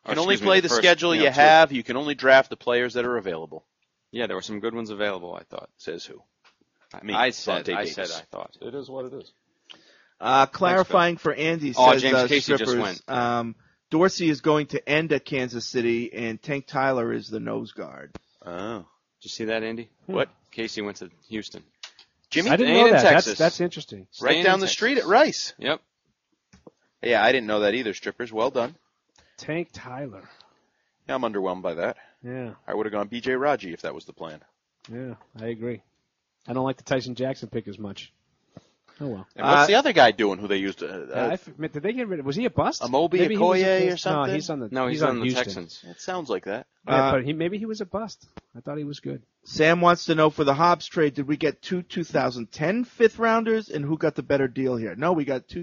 You can only play the schedule you have. You can only draft the players that are available. Yeah, there were some good ones available, I thought. Says who? I said I thought. It is what it is. Clarifying for Andy, James says Casey Strippers, just went. Dorsey is going to end at Kansas City, and Tank Tyler is the nose guard. Oh. Did you see that, Andy? What? Casey went to Houston. Jimmy? I didn't Staying know in that. Texas. That's interesting. Right Staying down in the Texas. street at Rice. Yep. Yeah, I didn't know that either, Strippers. Well done. Tank Tyler. Yeah, I'm underwhelmed by that. Yeah. I would have gone B.J. Raji if that was the plan. Yeah, I agree. I don't like the Tyson Jackson pick as much. Oh, well. And what's the other guy doing who they used? Did they get rid of? Was he a bust? Amobi Maybe he was a Okoye or bust. something? No, he's on the Houston. Texans. It sounds like that. Yeah, but maybe he was a bust. I thought he was good. Sam wants to know, for the Hobbs trade, did we get 2010 fifth-rounders, and who got the better deal here? No, we got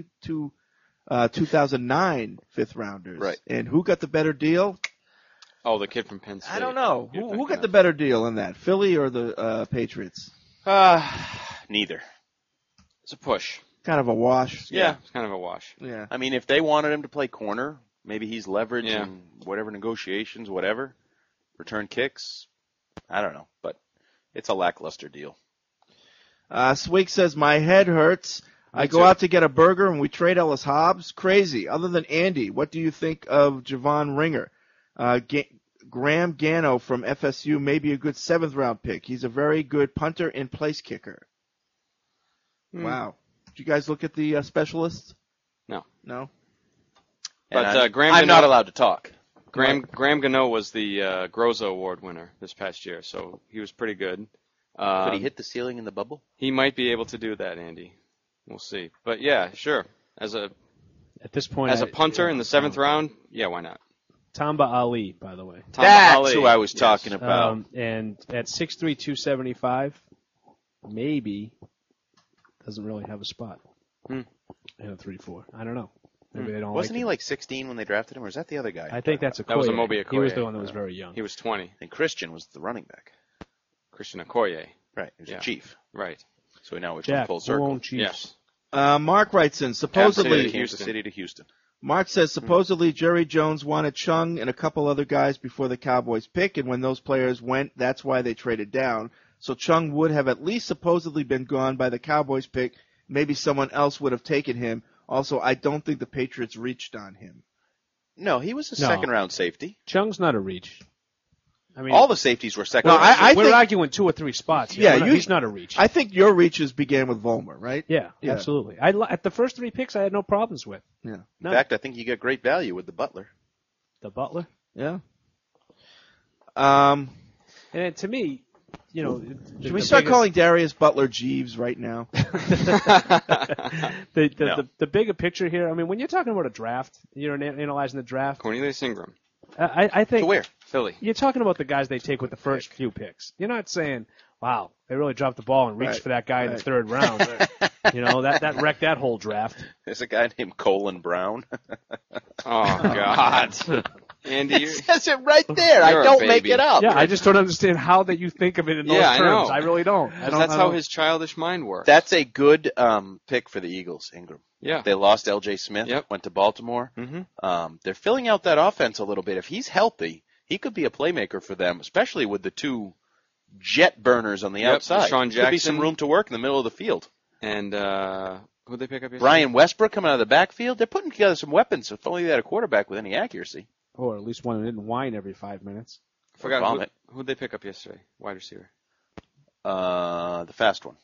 2009 fifth-rounders. Right. And who got the better deal? Oh, the kid from Penn State. I don't know. Who got the better deal in that, Philly or the Patriots? Neither. It's a push. Kind of a wash. Yeah. It's kind of a wash. Yeah. I mean, if they wanted him to play corner, maybe he's leverage Yeah. in whatever negotiations, whatever. Return kicks. I don't know, but it's a lackluster deal. Swig says, my head hurts. I go out to get a burger and we trade Ellis Hobbs. Crazy. Other than Andy, what do you think of Javon Ringer? Graham Gano from FSU may be a good 7th-round pick. He's a very good punter and place kicker. Wow. Did you guys look at the specialists? No. No? But Graham I'm Gano, not allowed to talk. Graham Gano was the Groza Award winner this past year, so he was pretty good. Could he hit the ceiling in the bubble? He might be able to do that, Andy. We'll see. But yeah, sure. At this point, as a punter in the 7th round, yeah, why not? Tamba Ali, by the way. That's who I was talking about. And at 6'3", 275, maybe doesn't really have a spot. Hmm. And a 3-4. I don't know. Maybe they don't. Wasn't like he him. like 16 when they drafted him, or is that the other guy? I think that's Okoye. That was Amobi Okoye. He was the one that was very young. He was 20. And Christian was the running back. Christian Okoye. Right. He was a chief. Right. So now we've Jack, come full circle. Malone Chiefs. Yes. Mark writes in, supposedly, Kansas City to Houston. Mark says, supposedly Jerry Jones wanted Chung and a couple other guys before the Cowboys pick, and when those players went, that's why they traded down. So Chung would have at least supposedly been gone by the Cowboys pick. Maybe someone else would have taken him. Also, I don't think the Patriots reached on him. No, he was a No. second-round safety. Chung's not a reach. I mean, All the safeties were second. No, round. we're arguing 2 or 3 spots. Here. Yeah, He's not a reach. I think your reaches began with Vollmer, right? Yeah, absolutely. At the first 3 picks, I had no problems with. Yeah. In fact, I think you get great value with the Butler. The Butler? Yeah. And to me, you know, Should we start calling Darius Butler Jeeves right now? the bigger picture here? I mean, when you're talking about a draft, you're analyzing the draft. Cornelius Ingram. I think To where? Philly. You're talking about the guys they take with the first few picks. You're not saying, "Wow, they really dropped the ball and reached Right. for that guy in the 3rd round." You know, that wrecked that whole draft. There's a guy named Colin Brown. Oh, God. Andy, It says it right there. I you're a don't make baby. it up. Yeah, I just don't understand how that you think of it in those Yeah, I terms. know. I really don't. that's how his childish mind works. That's a good pick for the Eagles, Ingram. Yeah. They lost L.J. Smith, Yep. went to Baltimore. Mm-hmm. They're filling out that offense a little bit. If he's healthy, he could be a playmaker for them, especially with the 2 jet burners on the Yep, outside. Deshaun Could be some Jackson. room to work in the middle of the field. And who'd they pick up yesterday? Brian Westbrook coming out of the backfield. They're putting together some weapons. If only they had a quarterback with any accuracy. Or at least one that didn't whine every 5 minutes. Forgot Vomit. who'd they pick up yesterday? Wide receiver. The fast one.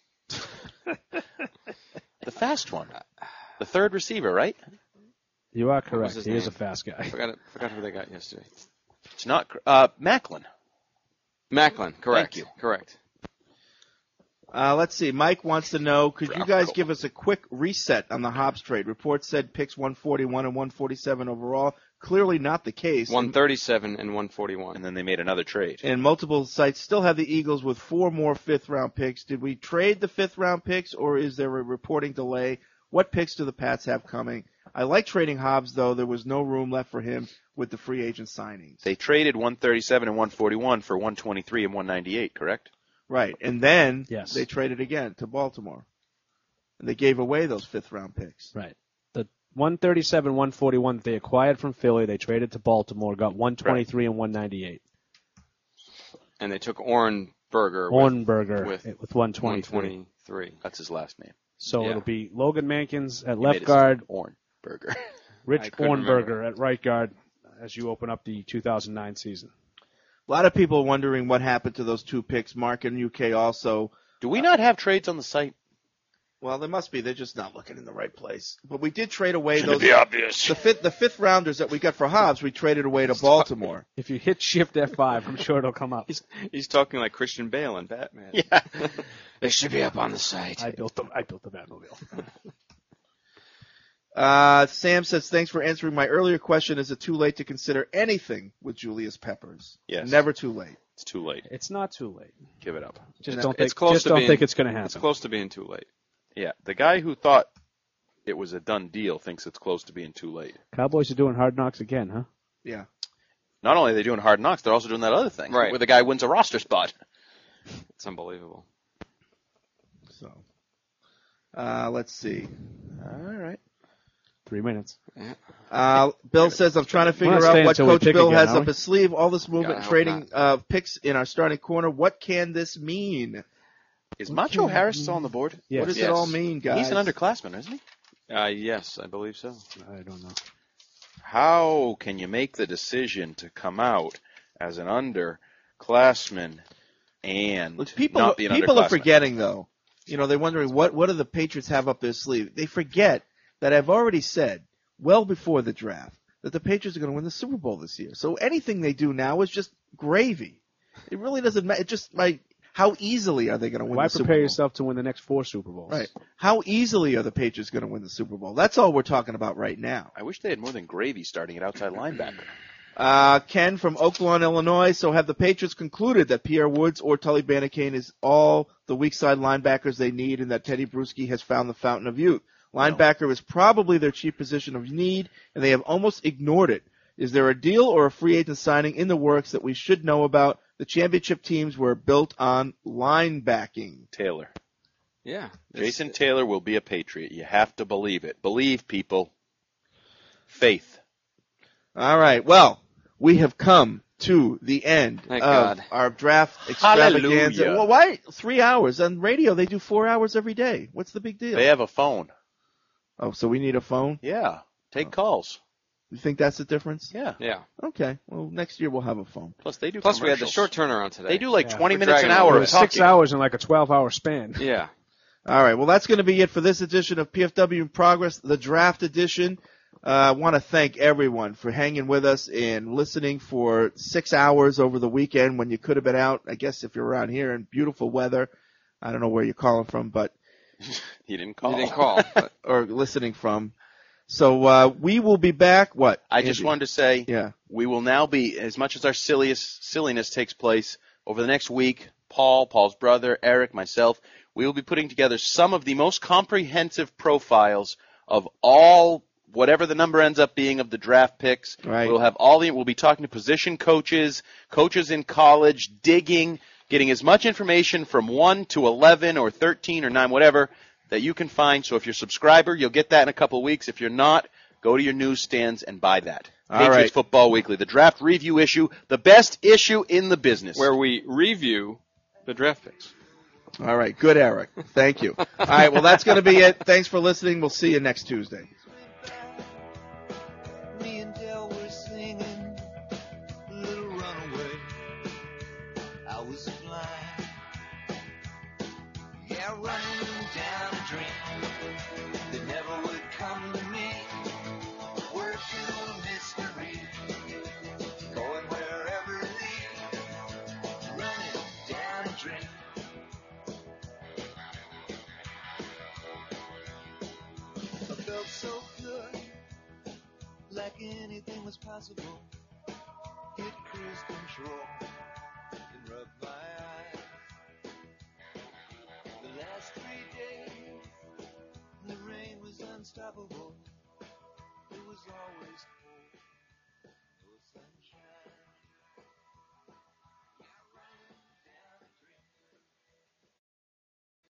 The fast one. The 3rd receiver, right? You are What was correct. his He is a name? fast guy. Forgot who they got yesterday. It's not Macklin. Macklin, correct. Thank you. Correct. Let's see. Mike wants to know, could you guys Bravo. give us a quick reset on the Hobbs trade? Reports said picks 141 and 147 overall. Clearly not the case. 137 and 141. And then they made another trade. And multiple sites still have the Eagles with 4 more 5th-round picks. Did we trade the 5th-round picks, or is there a reporting delay? What picks do the Pats have coming? I like trading Hobbs, though. There was no room left for him with the free agent signings. They traded 137 and 141 for 123 and 198, correct? Right. And then Yes. they traded again to Baltimore. And they gave away those 5th-round picks. Right. 137, 141 that they acquired from Philly. They traded to Baltimore, got 123 and 198. And they took Ornberger with 123. That's his last name. So it'll be Logan Mankins at He left made it guard, Ornberger. Rich Ornberger at right guard as you open up the 2009 season. A lot of people are wondering what happened to those 2 picks. Mark and UK also. Do we not have trades on the site? Well, there must be. They're just not looking in the right place. But we did trade away Shouldn't those. it be obvious? The fifth rounders that we got for Hobbs, we traded away to Baltimore. If you hit Shift F5, I'm sure it'll come up. He's talking like Christian Bale and Batman. Yeah. They should be up on the site. I built the Batmobile. Sam says, thanks for answering my earlier question. Is it too late to consider anything with Julius Peppers? Yes. Never too late. It's too late. It's not too late. Give it up. Just don't think it's going to happen. It's close to being too late. Yeah, the guy who thought it was a done deal thinks it's close to being too late. Cowboys are doing Hard Knocks again, huh? Yeah. Not only are they doing Hard Knocks, they're also doing that other thing, Right. where the guy wins a roster spot. It's unbelievable. So, let's see. All right. 3 minutes. Bill says, I'm trying to figure out what Coach Bill has up his sleeve. All this movement, trading picks in our starting corner. What can this mean? Is Macho Harris still on the board? Yes. What does it all mean, guys? He's an underclassman, isn't he? Yes, I believe so. I don't know. How can you make the decision to come out as an underclassman and not be an underclassman? People are forgetting, though. You know, they're wondering what do the Patriots have up their sleeve. They forget that I've already said well before the draft that the Patriots are going to win the Super Bowl this year. So anything they do now is just gravy. It really doesn't matter. It just how easily are they going to win Why the Super Bowl? prepare yourself to win the next 4 Super Bowls? Right. How easily are the Patriots going to win the Super Bowl? That's all we're talking about right now. I wish they had more than gravy starting at outside linebacker. Ken from Oaklawn, Illinois. So have the Patriots concluded that Pierre Woods or Tully Banacane is all the weak side linebackers they need and that Teddy Bruschi has found the fountain of youth? Linebacker is probably their chief position of need, and they have almost ignored it. Is there a deal or a free agent signing in the works that we should know about? The championship teams were built on linebacking. Taylor. Yeah. Jason Taylor will be a Patriot. You have to believe it. Believe, people. Faith. All right. Well, we have come to the end of our draft extravaganza. Hallelujah. Well, why 3 hours? On radio, they do 4 hours every day. What's the big deal? They have a phone. Oh, so we need a phone? Yeah. Take calls. You think that's the difference? Yeah. Yeah. Okay. Well, next year we'll have a phone. Plus, they do Plus, we had the commercials. short turnaround today. They do like 20 We're minutes an dragging hour it. of talking. 6 hours in like a 12-hour span. Yeah. All right. Well, that's going to be it for this edition of PFW in Progress, the draft edition. I want to thank everyone for hanging with us and listening for 6 hours over the weekend when you could have been out, I guess, if you're around here in beautiful weather. I don't know where you're calling from, but You didn't call. You didn't call. or listening from. So we will be back. What? I just Andy? wanted to say, Yeah. we will now be, as much as our silliness takes place over the next week, Paul's brother, Eric, myself, we will be putting together some of the most comprehensive profiles of all, whatever the number ends up being of the draft picks. Right. We'll be talking to position coaches, coaches in college, digging, getting as much information from 1 to 11 or 13 or 9, whatever, that you can find. So if you're a subscriber, you'll get that in a couple of weeks. If you're not, go to your newsstands and buy that. All Patriots right. Football Weekly, the draft review issue, the best issue in the business. Where we review the draft picks. All right. Good, Eric. Thank you. All right. Well, that's going to be it. Thanks for listening. We'll see you next Tuesday. Me and Del were singing Little Runaway. I was blind. Yeah, running down a dream that never would come to me. Working on a mystery, going wherever it leads. Running down a dream. I felt so good, like anything was possible. Hit cruise control and rub my eyes. The last 3 days, the rain was unstoppable. It was always